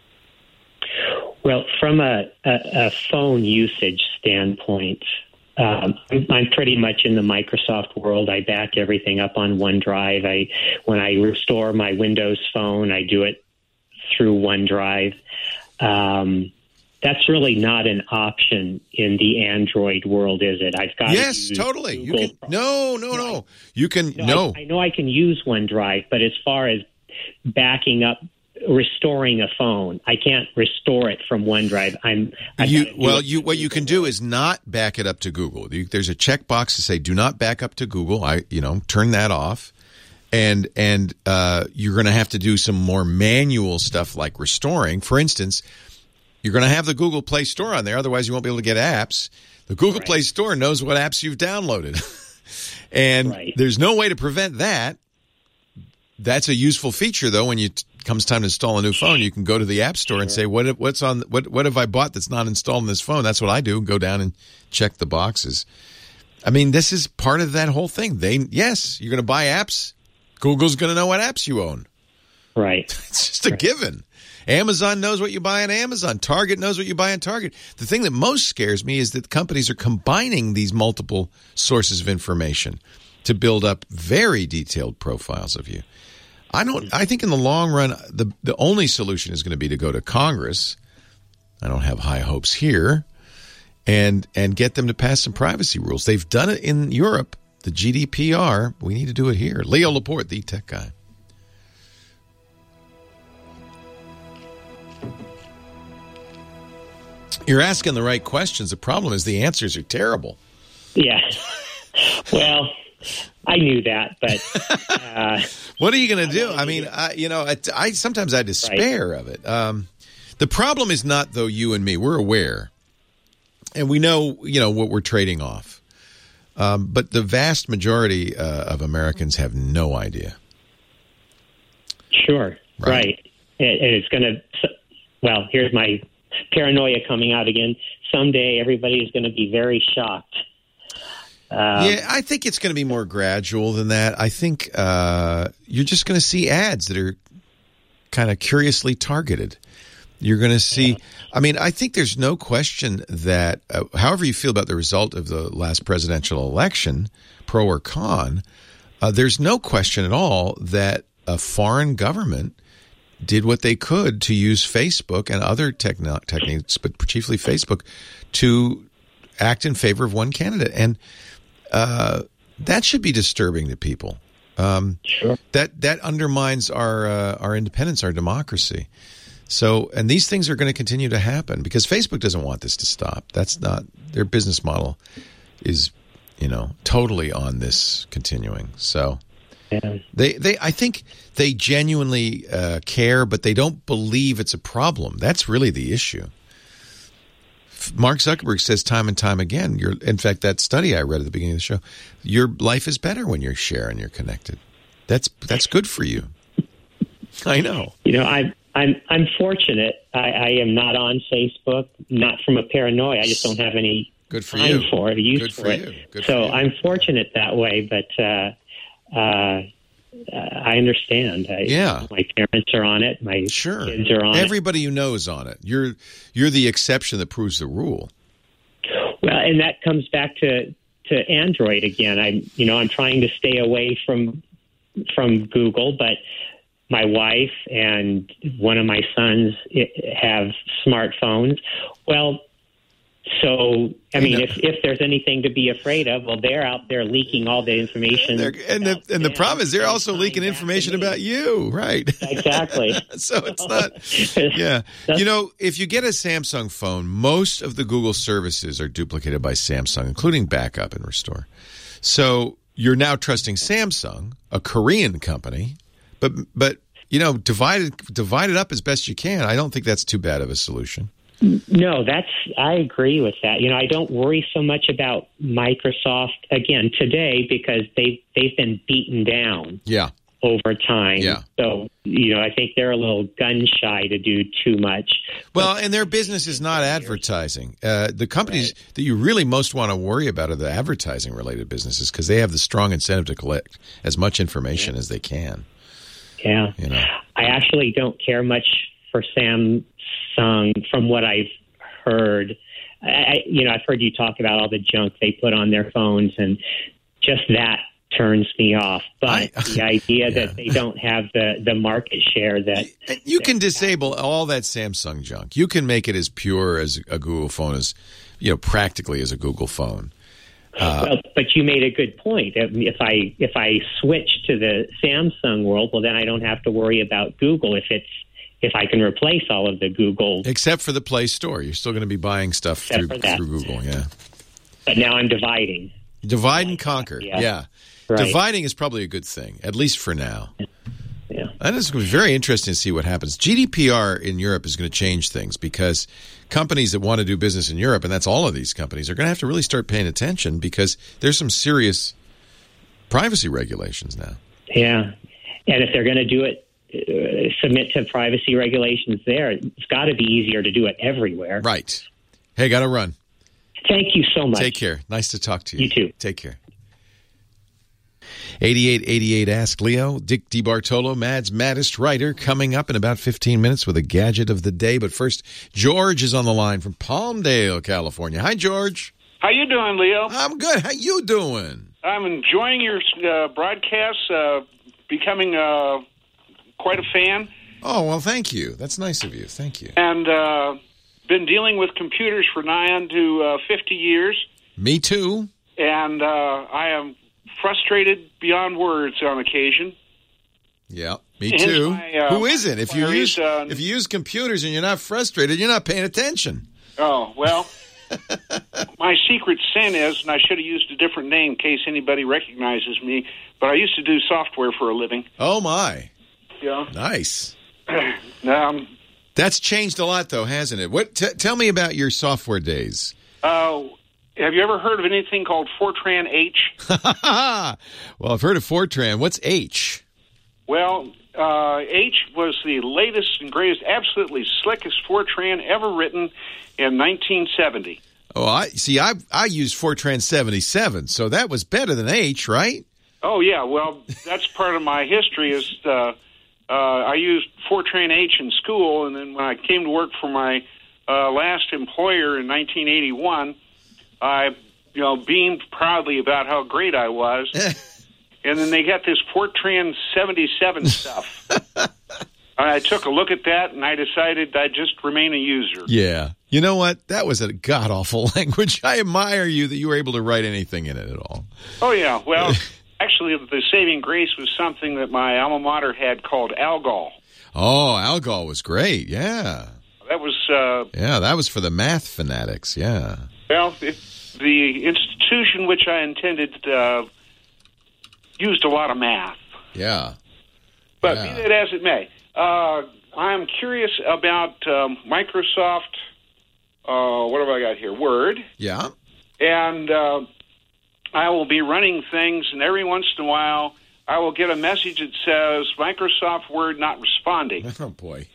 Well, from a, a, a phone usage standpoint, um, I'm pretty much in the Microsoft world. I back everything up on OneDrive. I when I restore my Windows phone, I do it through OneDrive. Um, that's really not an option in the Android world, is it? I've got yes, to use totally. Google. You can no, no, no. You can no. no. I, I know I can use OneDrive, but as far as backing up, restoring a phone, I can't restore it from OneDrive. I'm I've you well. You what you can do is not back it up to Google. You, there's a checkbox to say do not back up to Google. I you know turn that off, and and uh, you're going to have to do some more manual stuff like restoring. For instance, you're going to have the Google Play Store on there. Otherwise, you won't be able to get apps. The Google right. Play Store knows what apps you've downloaded, and right. there's no way to prevent that. That's a useful feature, though. When it comes time to install a new phone, you can go to the App Store sure. and say, "What what's on what what have I bought that's not installed in this phone?" That's what I do. Go down and check the boxes. I mean, this is part of that whole thing. They yes, you're going to buy apps. Google's going to know what apps you own. Right. It's just a right. given. Amazon knows what you buy on Amazon. Target knows what you buy on Target. The thing that most scares me is that companies are combining these multiple sources of information to build up very detailed profiles of you. I don't. I think in the long run, the the only solution is going to be to go to Congress. I don't have high hopes here, and and get them to pass some privacy rules. They've done it in Europe, the G D P R. We need to do it here. Leo Laporte, the tech guy. You're asking the right questions. The problem is the answers are terrible. Yeah. Well, I knew that, but uh, what are you going to do? I mean, I, you know, I, I sometimes I despair right. of it. Um, the problem is not though you and me. We're aware, and we know, you know, what we're trading off. Um, but the vast majority uh, of Americans have no idea. Sure, right. right. And it's going to. Well, here's my paranoia coming out again. Someday, everybody is going to be very shocked. Um, yeah, I think it's going to be more gradual than that. I think uh, you're just going to see ads that are kind of curiously targeted. You're going to see, yeah. I mean, I think there's no question that uh, however you feel about the result of the last presidential election, pro or con, uh, there's no question at all that a foreign government did what they could to use Facebook and other techno- techniques, but chiefly Facebook, to act in favor of one candidate. And Uh, that should be disturbing to people. Um, sure. That that undermines our uh, our independence, our democracy. So, and these things are going to continue to happen because Facebook doesn't want this to stop. That's not their business model. Is you know totally on this continuing. So, yeah. they they I think they genuinely uh, care, but they don't believe it's a problem. That's really the issue. Mark Zuckerberg says time and time again, you're, in fact, that study I read at the beginning of the show, your life is better when you're sharing, you're connected. That's that's good for you. I know. You know, I'm I'm I'm fortunate. I, I am not on Facebook, not from a paranoia. I just don't have any good for time you. for it, use good for, for it. You. Good so for you. I'm fortunate that way, but uh, uh, I understand. I, yeah, my parents are on it. My sure. kids are on Everybody it. Everybody you know is on it. You're you're the exception that proves the rule. Well, and that comes back to, to Android again. I'm you know I'm trying to stay away from from Google, but my wife and one of my sons have smartphones. Well, so, I mean, if, if there's anything to be afraid of, well, they're out there leaking all the information. They're, and the and the problem is they're also leaking information about you, right? Exactly. So it's not, yeah. You know, if you get a Samsung phone, most of the Google services are duplicated by Samsung, including backup and restore. So you're now trusting Samsung, a Korean company, but, but you know, divide it, divide it up as best you can. I don't think that's too bad of a solution. No, that's, I agree with that. You know, I don't worry so much about Microsoft again today because they they've been beaten down. Yeah. Over time. Yeah. So, you know, I think they're a little gun shy to do too much. Well, and their business is not advertising. Uh, the companies right. that you really most want to worry about are the advertising related businesses because they have the strong incentive to collect as much information yeah. as they can. Yeah. You know. I actually don't care much for Samsung from what I've heard. I, you know, I've heard you talk about all the junk they put on their phones, and just that turns me off. But I, the idea yeah. that they don't have the, the market share that you can disable all that Samsung junk. You can make it as pure as a Google phone as, you know, practically as a Google phone. Uh, well, but you made a good point. If I if I switch to the Samsung world, well, then I don't have to worry about Google if it's if I can replace all of the Google. Except for the Play Store. You're still going to be buying stuff through, through Google, yeah. But now I'm dividing. Divide and conquer, yeah. yeah. Right. Dividing is probably a good thing, at least for now. Yeah. And it's going to be very interesting to see what happens. G D P R in Europe is going to change things because companies that want to do business in Europe, and that's all of these companies, are going to have to really start paying attention because there's some serious privacy regulations now. Yeah. And if they're going to do it, Uh, submit to privacy regulations there, it's got to be easier to do it everywhere. Right. Hey, got to run. Thank you so much. Take care. Nice to talk to you. You too. Take care. eighty-eight eighty-eight Ask Leo. Dick DiBartolo, Mad's Maddest Writer, coming up in about fifteen minutes with a gadget of the day. But first, George is on the line from Palmdale, California. Hi, George. How you doing, Leo? I'm good. How you doing? I'm enjoying your uh, broadcasts, uh, becoming... Uh, quite a fan. Oh, well, thank you. That's nice of you. Thank you. And uh, been dealing with computers for nigh on to uh, fifty years. Me too. And uh, I am frustrated beyond words on occasion. Yeah, me too. My, uh, Who isn't? If you use uh, if you use computers and you're not frustrated, you're not paying attention. Oh, well, my secret sin is, and I should have used a different name in case anybody recognizes me, but I used to do software for a living. Oh, my. Yeah. Nice. um, That's changed a lot, though, hasn't it? What? T- tell me about your software days. Uh, have you ever heard of anything called Fortran H? Well, I've heard of Fortran. What's H? Well, uh, H was the latest and greatest, absolutely slickest Fortran ever written in nineteen seventy. Oh, I see. I I used Fortran seventy-seven, so that was better than H, right? Oh, yeah. Well, that's part of my history is uh, uh, I used Fortran H in school, and then when I came to work for my uh, last employer in nineteen eighty-one, I, you know, beamed proudly about how great I was. And then they got this Fortran seventy-seven stuff. I took a look at that, and I decided I'd just remain a user. Yeah. You know what? That was a god-awful language. I admire you that you were able to write anything in it at all. Oh, yeah. Well... Actually, the saving grace was something that my alma mater had called Algol. Oh, Algol was great, yeah. That was... Uh, yeah, that was for the math fanatics, yeah. Well, it, the institution which I attended uh, used a lot of math. Yeah. But yeah. be that as it may, uh, I'm curious about um, Microsoft, uh, what have I got here, Word. Yeah. And... Uh, I will be running things, and every once in a while, I will get a message that says, Microsoft Word not responding. Oh, boy.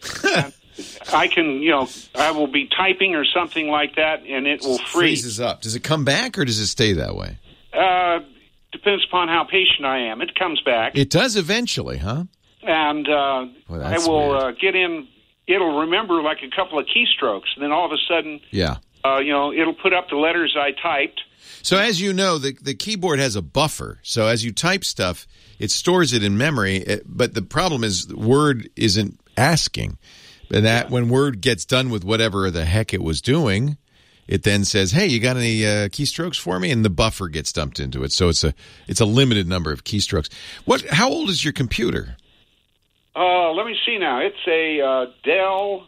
I can, you know, I will be typing or something like that, and it will freeze. Freezes up. Does it come back, or does it stay that way? Uh, depends upon how patient I am. It comes back. It does eventually, huh? And uh, well, I will uh, get in, it'll remember like a couple of keystrokes, and then all of a sudden, yeah, uh, you know, it'll put up the letters I typed. So as you know, the the keyboard has a buffer. So as you type stuff, it stores it in memory. It, but the problem is Word isn't asking. And that when Word gets done with whatever the heck it was doing, it then says, "Hey, you got any uh, keystrokes for me?" And the buffer gets dumped into it. So it's a it's a limited number of keystrokes. What? How old is your computer? Uh, let me see now. It's a uh, Dell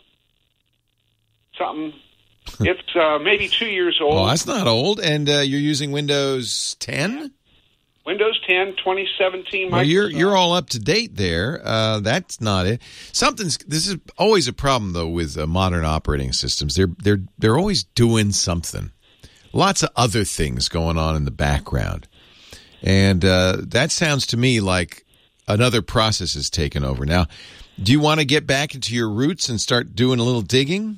something. It's uh, maybe two years old. Oh, that's not old. And uh, you're using Windows ten? Windows ten, twenty seventeen. Well, you're you're all up to date there. Uh, that's not it. Something's. This is always a problem though with uh, modern operating systems. They're they're they're always doing something. Lots of other things going on in the background, and uh, that sounds to me like another process is taken over. Now, do you want to get back into your roots and start doing a little digging?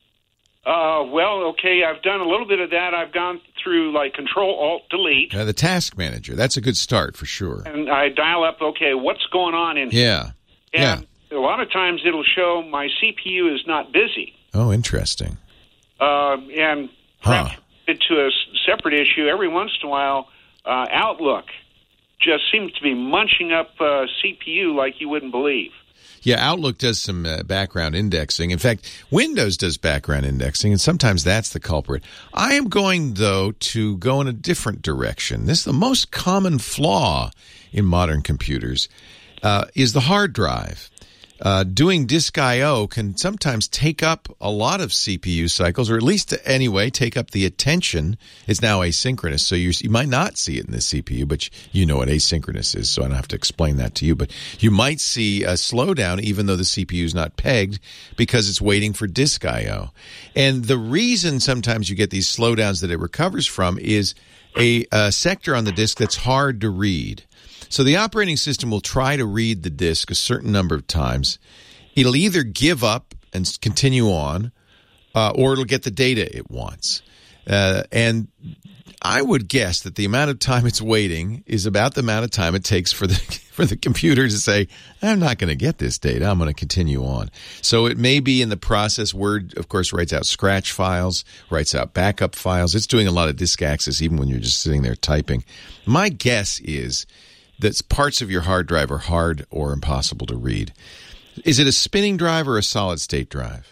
Uh, well, okay, I've done a little bit of that. I've gone through, like, Control-Alt-Delete. Uh, the Task Manager. That's a good start for sure. And I dial up, okay, what's going on in here? Yeah. And yeah. a lot of times it'll show my C P U is not busy. Oh, interesting. Uh, and huh. to a separate issue, every once in a while, uh, Outlook just seems to be munching up uh, C P U like you wouldn't believe. Yeah, Outlook does some uh, background indexing. In fact, Windows does background indexing, and sometimes that's the culprit. I am going, though, to go in a different direction. This is the most common flaw in modern computers, uh, is the hard drive. Uh, doing disk I O can sometimes take up a lot of C P U cycles, or at least anyway, take up the attention. It's now asynchronous, so you, you might not see it in the C P U, but you know what asynchronous is, so I don't have to explain that to you. But you might see a slowdown even though the C P U is not pegged because it's waiting for disk I O. And the reason sometimes you get these slowdowns that it recovers from is a, a sector on the disk that's hard to read. So the operating system will try to read the disk a certain number of times. It'll either give up and continue on, uh, or it'll get the data it wants. Uh, and I would guess that the amount of time it's waiting is about the amount of time it takes for the for the computer to say, I'm not going to get this data. I'm going to continue on. So it may be in the process. Word, of course, writes out scratch files, writes out backup files. It's doing a lot of disk access even when you're just sitting there typing. My guess is that parts of your hard drive are hard or impossible to read. Is it a spinning drive or a solid-state drive?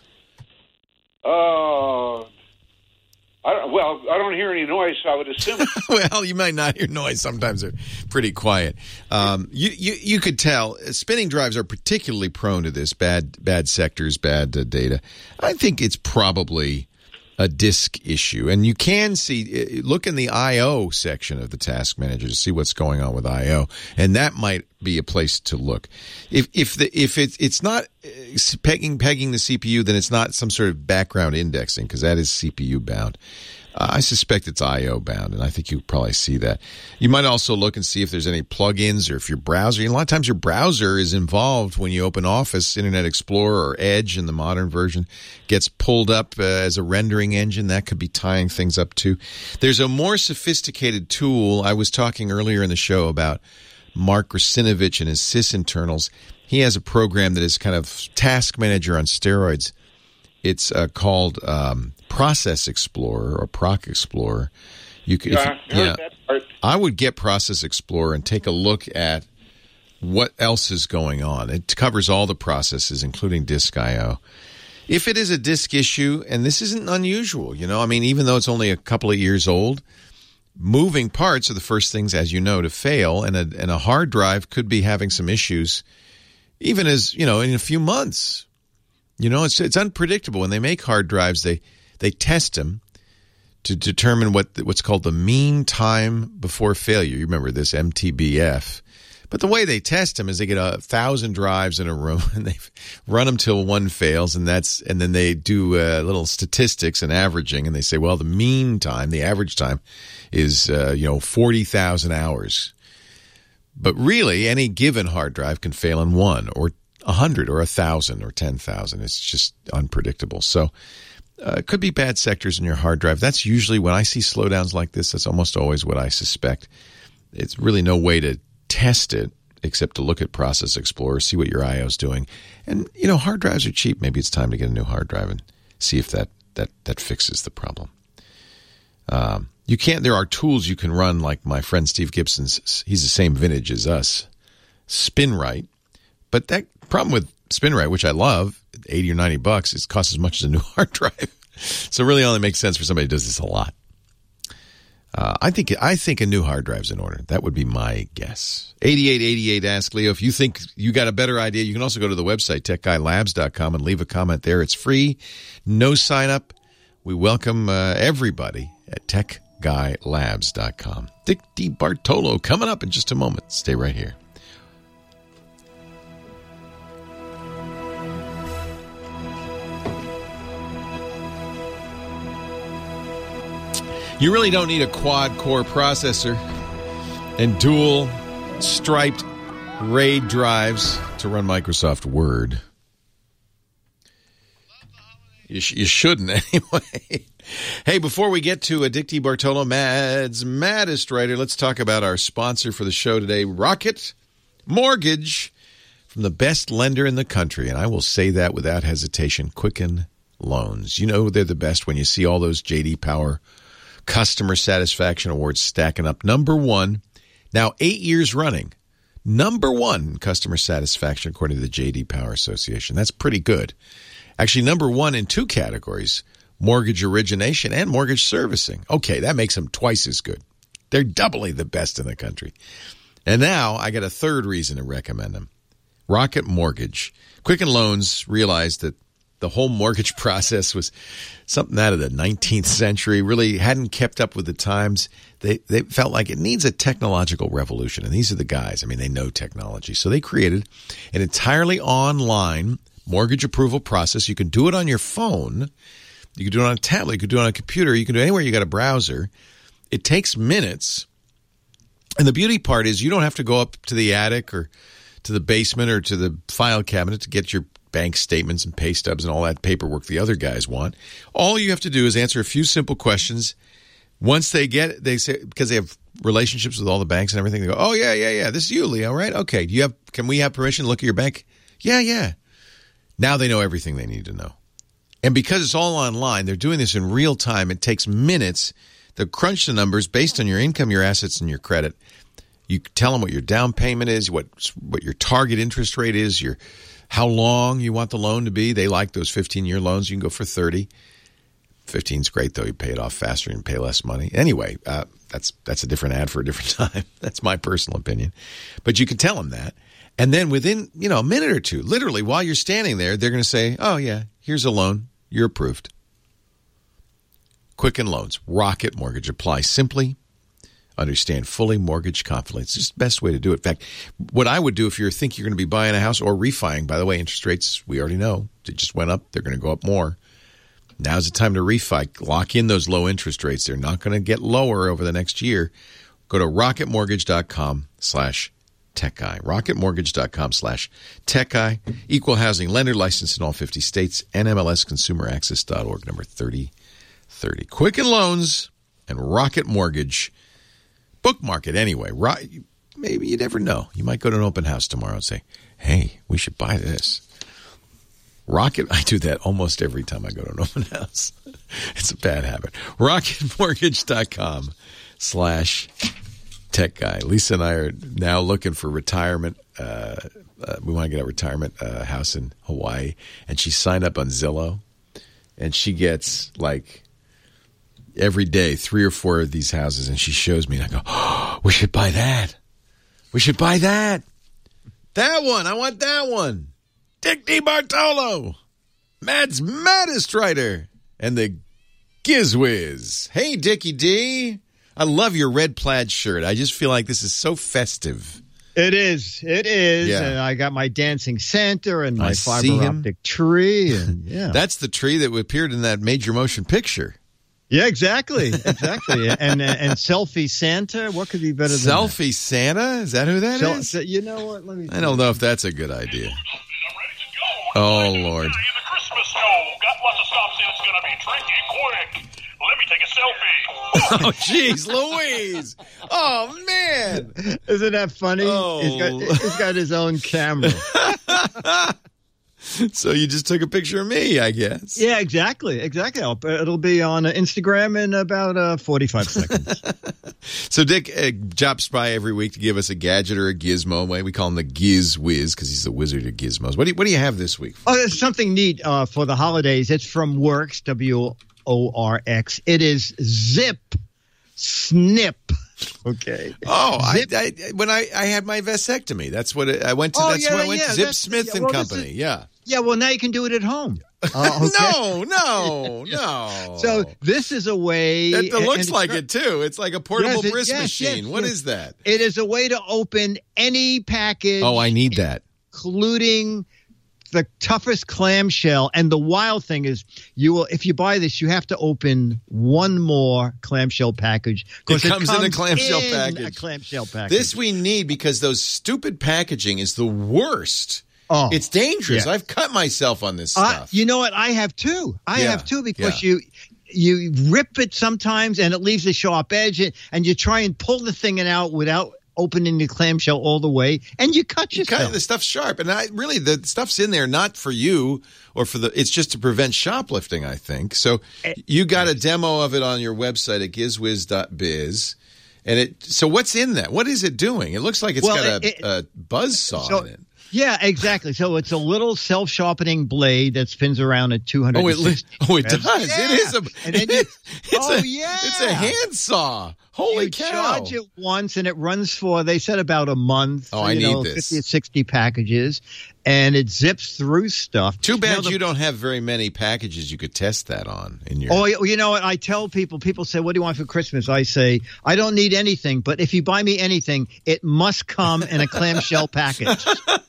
Uh, I don't, well, I don't hear any noise, so I would assume. Well, you might not hear noise. Sometimes they're pretty quiet. Um, you, you you could tell spinning drives are particularly prone to this, bad bad sectors, bad uh, data. I think it's probably a disk issue. And you can see, look in the I O section of the Task Manager to see what's going on with I O, and that might be a place to look. If if the if it, it's not pegging pegging the C P U, then it's not some sort of background indexing because that is C P U bound. Uh, I suspect it's I O bound, and I think you probably see that. You might also look and see if there's any plugins or if your browser, a lot of times your browser is involved when you open Office, Internet Explorer, or Edge in the modern version, gets pulled up uh, as a rendering engine. That could be tying things up too. There's a more sophisticated tool. I was talking earlier in the show about Mark Russinovich and his sysinternals. He has a program that is kind of Task Manager on steroids. It's uh, called um, Process Explorer or Proc Explorer. You could, yeah, if you, yeah, I would get Process Explorer and take a look at what else is going on. It covers all the processes, including disk I O. If it is a disk issue, and this isn't unusual, you know, I mean, even though it's only a couple of years old, moving parts are the first things, as you know, to fail, and a, and a hard drive could be having some issues, even as, you know, in a few months. You know, it's it's unpredictable. When they make hard drives, they they test them to determine what what's called the mean time before failure. You remember this, M T B F. But the way they test them is they get a thousand drives in a room and they run them till one fails, and that's and then they do uh, little statistics and averaging, and they say, well, the mean time, the average time, is uh, you know forty thousand hours. But really, any given hard drive can fail in one or a hundred or a thousand or ten thousand. It's just unpredictable. So uh, it could be bad sectors in your hard drive. That's usually when I see slowdowns like this. That's almost always what I suspect. It's really no way to test it except to look at Process Explorer, see what your I O is doing. And, you know, hard drives are cheap. Maybe it's time to get a new hard drive and see if that, that, that fixes the problem. Um, You can't, there are tools you can run, like my friend Steve Gibson's, he's the same vintage as us, SpinRite. But that problem with SpinRite, which I love, eighty or ninety bucks, it costs as much as a new hard drive. So it really only makes sense for somebody who does this a lot. Uh, I think I think a new hard drive's in order. That would be my guess. eighty-eight eighty-eight Ask Leo. If you think you got a better idea, you can also go to the website, tech guy labs dot com, and leave a comment there. It's free. No sign up. We welcome uh, everybody at tech guy labs dot com. Dick DeBartolo coming up in just a moment. Stay right here. You really don't need a quad-core processor and dual striped RAID drives to run Microsoft Word. You, sh- you shouldn't anyway. Hey, before we get to uh, Dick DeBartolo, Mad's Maddest Writer, let's talk about our sponsor for the show today, Rocket Mortgage, from the best lender in the country. And I will say that without hesitation, Quicken Loans. You know they're the best when you see all those J D Power Customer Satisfaction Awards stacking up. Number one, now eight years running, number one in customer satisfaction according to the J D Power Association. That's pretty good. Actually, number one in two categories, mortgage origination and mortgage servicing. Okay, that makes them twice as good. They're doubly the best in the country. And now I got a third reason to recommend them. Rocket Mortgage. Quicken Loans realized that the whole mortgage process was something out of the nineteenth century, really hadn't kept up with the times. They they felt like it needs a technological revolution. And these are the guys. I mean, they know technology. So they created an entirely online mortgage approval process. You can do it on your phone. You can do it on a tablet. You can do it on a computer. You can do it anywhere you got a browser. It takes minutes. And the beauty part is you don't have to go up to the attic or to the basement or to the file cabinet to get your bank statements and pay stubs and all that paperwork the other guys want. All you have to do is answer a few simple questions. Once they get it, they say, because they have relationships with all the banks and everything, they go, oh, yeah, yeah, yeah, this is you, Leo, right? Okay, do you have? Can we have permission to look at your bank? Yeah, yeah. Now they know everything they need to know. And because it's all online, they're doing this in real time. It takes minutes. They crunch the numbers based on your income, your assets, and your credit. You tell them what your down payment is, what what your target interest rate is, your how long you want the loan to be. They like those fifteen-year loans. You can go for thirty. fifteen's great, though. You pay it off faster and pay less money. Anyway, uh, that's that's a different ad for a different time. That's my personal opinion. But you can tell them that. And then within, you know, a minute or two, literally while you're standing there, they're going to say, oh, yeah, here's a loan. You're approved. Quicken Loans. Rocket Mortgage. Apply simply. Understand fully. Mortgage confidently. It's just the best way to do it. In fact, what I would do if you think you're going to be buying a house or refining, by the way, interest rates, we already know, they just went up. They're going to go up more. Now's the time to refi. Lock in those low interest rates. They're not going to get lower over the next year. Go to rocketmortgage.com slash tech guy. rocketmortgage.com slash tech guy. Equal housing lender, licensed in all fifty states. N M L S consumer access dot org, number thirty thirty. Quicken Loans and Rocket Mortgage. Bookmark it anyway. Maybe you never know. You might go to an open house tomorrow and say, hey, we should buy this. Rocket, I do that almost every time I go to an open house. It's a bad habit. rocketmortgage.com slash tech guy. Lisa and I are now looking for retirement. Uh, uh, we want to get a retirement uh, house in Hawaii. And she signed up on Zillow. And she gets like every day three or four of these houses. And she shows me and I go, oh, we should buy that. We should buy that. That one. I want that one. Dick DeBartolo, Mad's Maddest Writer, and the Gizwiz. Hey, Dickie D. I love your red plaid shirt. I just feel like this is so festive. It is. It is. Yeah. And I got my dancing Santa and my I fiber optic tree. And yeah. That's the tree that appeared in that major motion picture. Yeah, exactly. Exactly. and and selfie Santa. What could be better than selfie that? Santa? Is that who that Sel- is? You know what? Let me. I don't know if that's a good idea. Oh, Lord. Oh, jeez, Louise. Oh, man. Isn't that funny? Oh. He's got, he's got his own camera. So you just took a picture of me, I guess. Yeah, exactly, exactly. I'll, it'll be on uh, Instagram in about uh, forty-five seconds. So Dick uh, drops by every week to give us a gadget or a gizmo. We call him the Giz Wiz because he's the wizard of gizmos. What do you, what do you have this week? Oh, there's something neat uh, for the holidays. It's from Works, W O R X. It is Zip Snip. Okay. Oh, I, I when I, I had my vasectomy, that's what it, I went to. Oh, that's yeah, where I went yeah, to Zip that's- Smith yeah, and well, this Company. is- yeah. Yeah, well, now you can do it at home. Uh, okay. No, no, no. So this is a way. That, that and- looks and it's like not- it too. It's like a portable Yes, it- bris yes, machine. yes, What yes. is that? It is a way to open any package. Oh, I need that. Including the toughest clamshell. And the wild thing is, you will if you buy this, you have to open one more clamshell package. It 'cause comes in a clamshell in package. A clamshell package. This we need because those stupid packaging is the worst. Oh, it's dangerous. yeah. I've cut myself on this Uh, stuff. you know what? I have two. I Yeah, have two because yeah. you you rip it sometimes and it leaves a sharp edge, and you try and pull the thing out without opening the clamshell all the way, and you cut You yourself. cut, the stuff's sharp, and I really the stuff's in there not for you or for the. It's just to prevent shoplifting, I think. So you got a demo of it on your website at gizwiz dot biz, and it. So what's in that? What is it doing? It looks like it's Well, got a, it- it- a buzz saw so- in it. Yeah, exactly. So it's a little self-sharpening blade that spins around at two hundred. Oh, it li- oh, it does. Yeah. It is a. And then you, it's oh a, yeah, It's a handsaw. Holy you cow! charge it once, and it runs for they said about a month. Oh, I you need know, this. fifty or sixty packages, and it zips through stuff. Too bad Now, the- you don't have very many packages you could test that on in your. Oh, you you know what? I tell people, people say, what do you want for Christmas? I say, I don't need anything, but if you buy me anything, it must come in a clamshell package.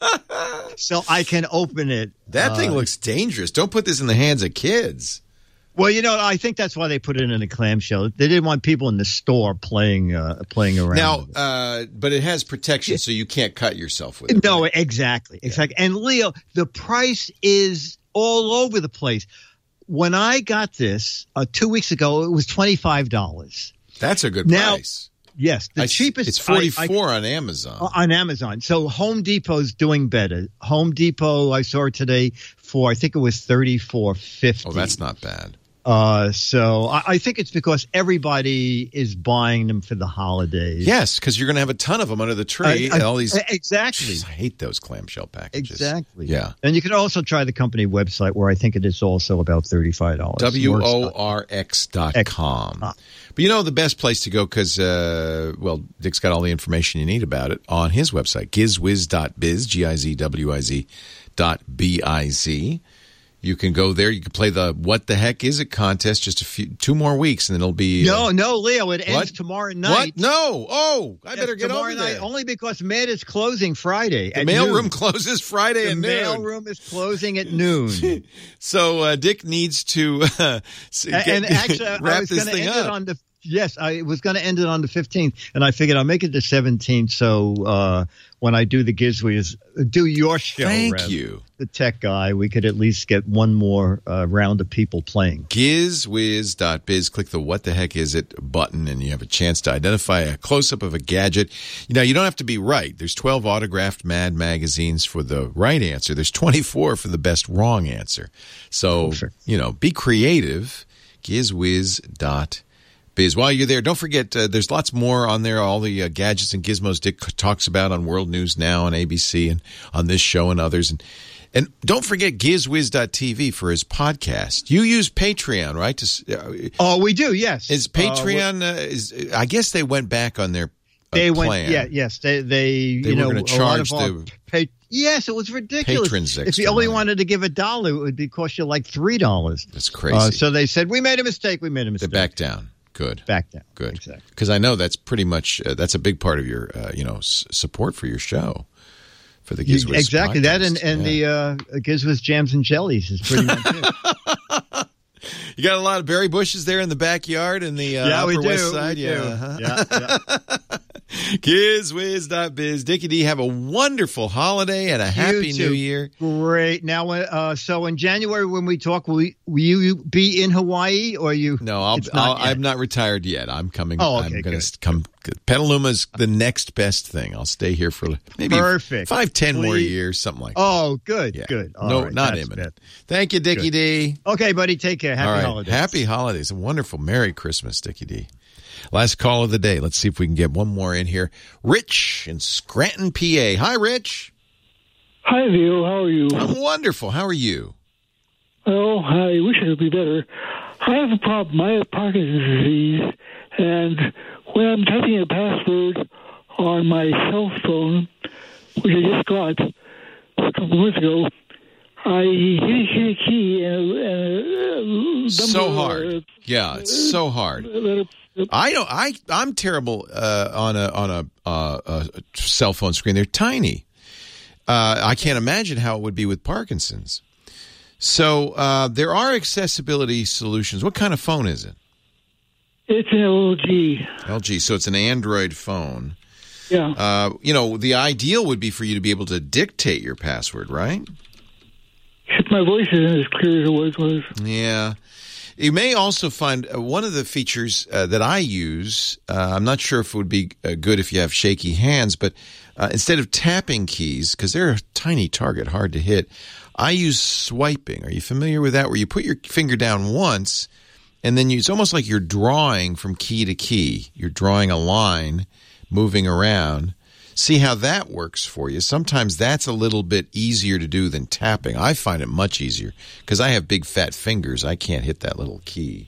So I can open it. That thing Uh, looks dangerous. Don't put this in the hands of kids. Well, you know, I think that's why they put it in a clamshell. They didn't want people in the store playing uh, playing around. Now, uh, but it has protection, so you can't cut yourself with it. No, exactly, exactly. And Leo, the price is all over the place. When I got this uh, two weeks ago, it was twenty-five dollars. That's a good Now, price. Yes, the I- cheapest. It's forty-four I- I- on Amazon. on Amazon. So Home Depot's doing better. Home Depot, I saw it today for I think it was thirty-four fifty. Oh, that's not bad. Uh, so I, I think it's because everybody is buying them for the holidays. Yes, because you're going to have a ton of them under the tree. Uh, and uh, all these exactly. Jeez, I hate those clamshell packages. Exactly. Yeah. And you can also try the company website where I think it is also about thirty-five dollars. W O R X dot com. Ah. But you know the best place to go because, uh, well, Dick's got all the information you need about it on his website, gizwiz dot biz, G I Z W I Z dot B I Z. You can go there. You can play the What the Heck Is It contest just a few, two more weeks, and it'll be. No, uh, no, Leo, it ends What? tomorrow night. What? No. Oh, I Yes, better get tomorrow over night, there. only because Med is closing Friday. The at mailroom noon. closes Friday The at noon. mailroom is closing at noon. So uh, Dick needs to uh, s- and, get, and actually, I wrap was this going to thing end it up. on the yes, I was going to end it on the fifteenth, and I figured I'll make it the seventeenth. So uh, when I do the Gizwiz, do your show. Thank rather, you. the tech guy. We could at least get one more uh, round of people playing. gizwiz dot biz. Click the What the Heck Is It button, and you have a chance to identify a close-up of a gadget. Now, you don't have to be right. There's twelve autographed Mad magazines for the right answer. There's twenty-four for the best wrong answer. So, Oh, sure. you know, be creative. gizwiz dot biz. While you're there, don't forget, uh, there's lots more on there, all the uh, gadgets and gizmos Dick talks about on World News Now and A B C and on this show and others. And And don't forget gizwiz dot t v for his podcast. You use Patreon, right? To, s- uh, Oh, we do. Yes. is Patreon? Uh, is I guess they went back on their uh, They plan. went. Yeah. Yes. They. They. They you were know, gonna a lot of charge our the pa- Yes, it was ridiculous. patrons If extra you only money. wanted to give a dollar, it would be cost you like three dollars. That's crazy. Uh, so they said we made a mistake. We made a They mistake. back down. Good. Back down. Good. Exactly. Because I know that's pretty much uh, that's a big part of your uh, you know s- support for your show. For the Gizwiz Exactly that, and podcast. and Yeah. the uh, Gizwiz jams and jellies is pretty much it. You got a lot of berry bushes there in the backyard in the uh, Yeah, Upper we do, West we Side. do. Yeah. uh-huh. Yeah, Kiz Wiz dot biz. Dickie D, have a wonderful holiday and a happy You new too. year. Great. Now, uh, so in January when we talk, will, we, will you be in Hawaii or you? No, I'll, It's not I'll, yet. I'm not retired yet. I'm coming. Oh, okay, I'm going good. to come. Petaluma's the next best thing. I'll stay here for maybe Perfect. five, ten more Please. years, something like that. Oh, good, good. All no, right, not that's imminent. good. Thank you, Dickie Good. D. Okay, buddy, take care. Happy All right. holidays. Happy holidays. A wonderful Merry Christmas, Dickie D. Last call of the day. Let's see if we can get one more in here. Rich in Scranton, P A. Hi, Rich. Hi, Leo. How are you? I'm wonderful. How are you? Oh, I wish I could be better. I have a problem. I have Parkinson's disease, and when I'm typing a password on my cell phone, which I just got a couple of months ago, I hit, hit a key and, and uh, So number, hard. uh, Yeah, it's so hard. I don't. I I'm terrible uh, on a on a, uh, a cell phone screen. They're tiny. Uh, I can't imagine how it would be with Parkinson's. So uh, there are accessibility solutions. What kind of phone is it? It's an L G. L G. So it's an Android phone. Yeah. Uh, you know, the ideal would be for you to be able to dictate your password, right? Except my voice isn't as clear as it was. was. Yeah. You may also find uh, one of the features uh, that I use, uh, I'm not sure if it would be uh, good if you have shaky hands, but uh, instead of tapping keys, because they're a tiny target, hard to hit, I use swiping. Are you familiar with that? Where you put your finger down once, and then you, it's almost like you're drawing from key to key. You're drawing a line, moving around. See how that works for you. Sometimes that's a little bit easier to do than tapping. I find it much easier because I have big fat fingers. I can't hit that little key.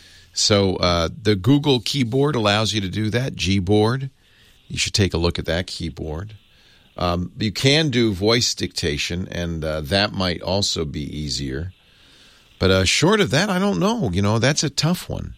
So uh, the Google keyboard allows you to do that, Gboard. You should take a look at that keyboard. Um, you can do voice dictation, and uh, that might also be easier. But uh, short of that, I don't know. You know, that's a tough one.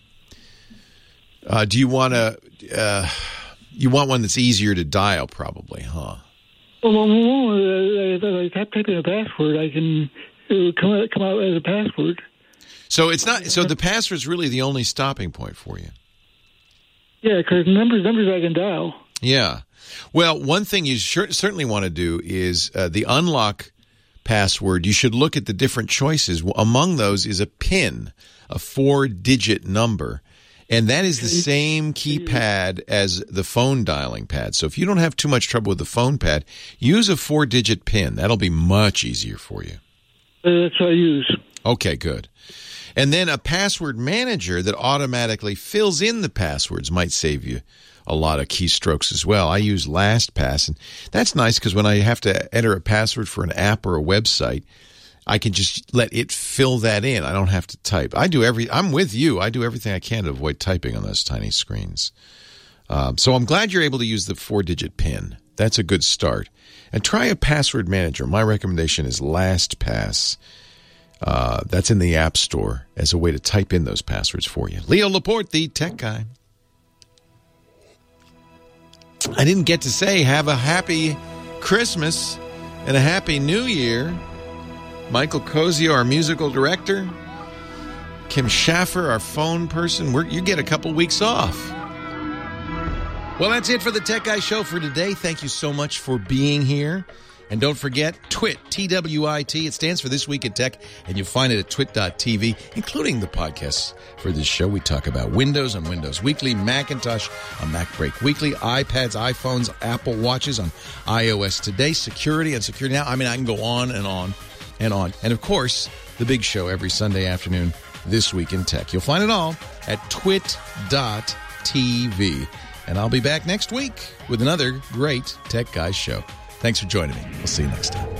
Uh, do you want to... Uh, You want one that's easier to dial, probably, huh? Well, well, well uh, I type in a password. I can it will come out, come out as a password. So it's not. So the password's really the only stopping point for you. Yeah, because numbers numbers I can dial. Yeah. Well, one thing you sure, certainly want to do is uh, the unlock password. You should look at the different choices. Among those is a PIN, a four-digit number. And that is the same keypad as the phone dialing pad. So if you don't have too much trouble with the phone pad, use a four-digit PIN. That'll be much easier for you. Uh, that's what I use. Okay, good. And then a password manager that automatically fills in the passwords might save you a lot of keystrokes as well. I use LastPass, and that's nice because when I have to enter a password for an app or a website, I can just let it fill that in. I don't have to type. I do every. I'm with you. I do everything I can to avoid typing on those tiny screens. Um, so I'm glad you're able to use the four-digit PIN. That's a good start. And try a password manager. My recommendation is LastPass. Uh, that's in the App Store as a way to type in those passwords for you. Leo Laporte, the tech guy. I didn't get to say have a happy Christmas and a happy New Year. Michael Cozio, our musical director. Kim Schaffer, our phone person. We're, you get a couple weeks off. Well, that's it for the Tech Guy Show for today. Thank you so much for being here. And don't forget, Twit, T W I T. It stands for This Week in Tech, and you'll find it at twit dot t v, including the podcasts for this show. We talk about Windows on Windows Weekly, Macintosh on Mac Break Weekly, iPads, iPhones, Apple Watches on iOS Today, security on Security Now. I mean, I can go on and on and on. And, of course, the big show every Sunday afternoon, This Week in Tech. You'll find it all at twit dot t v. And I'll be back next week with another great Tech Guys show. Thanks for joining me. We'll see you next time.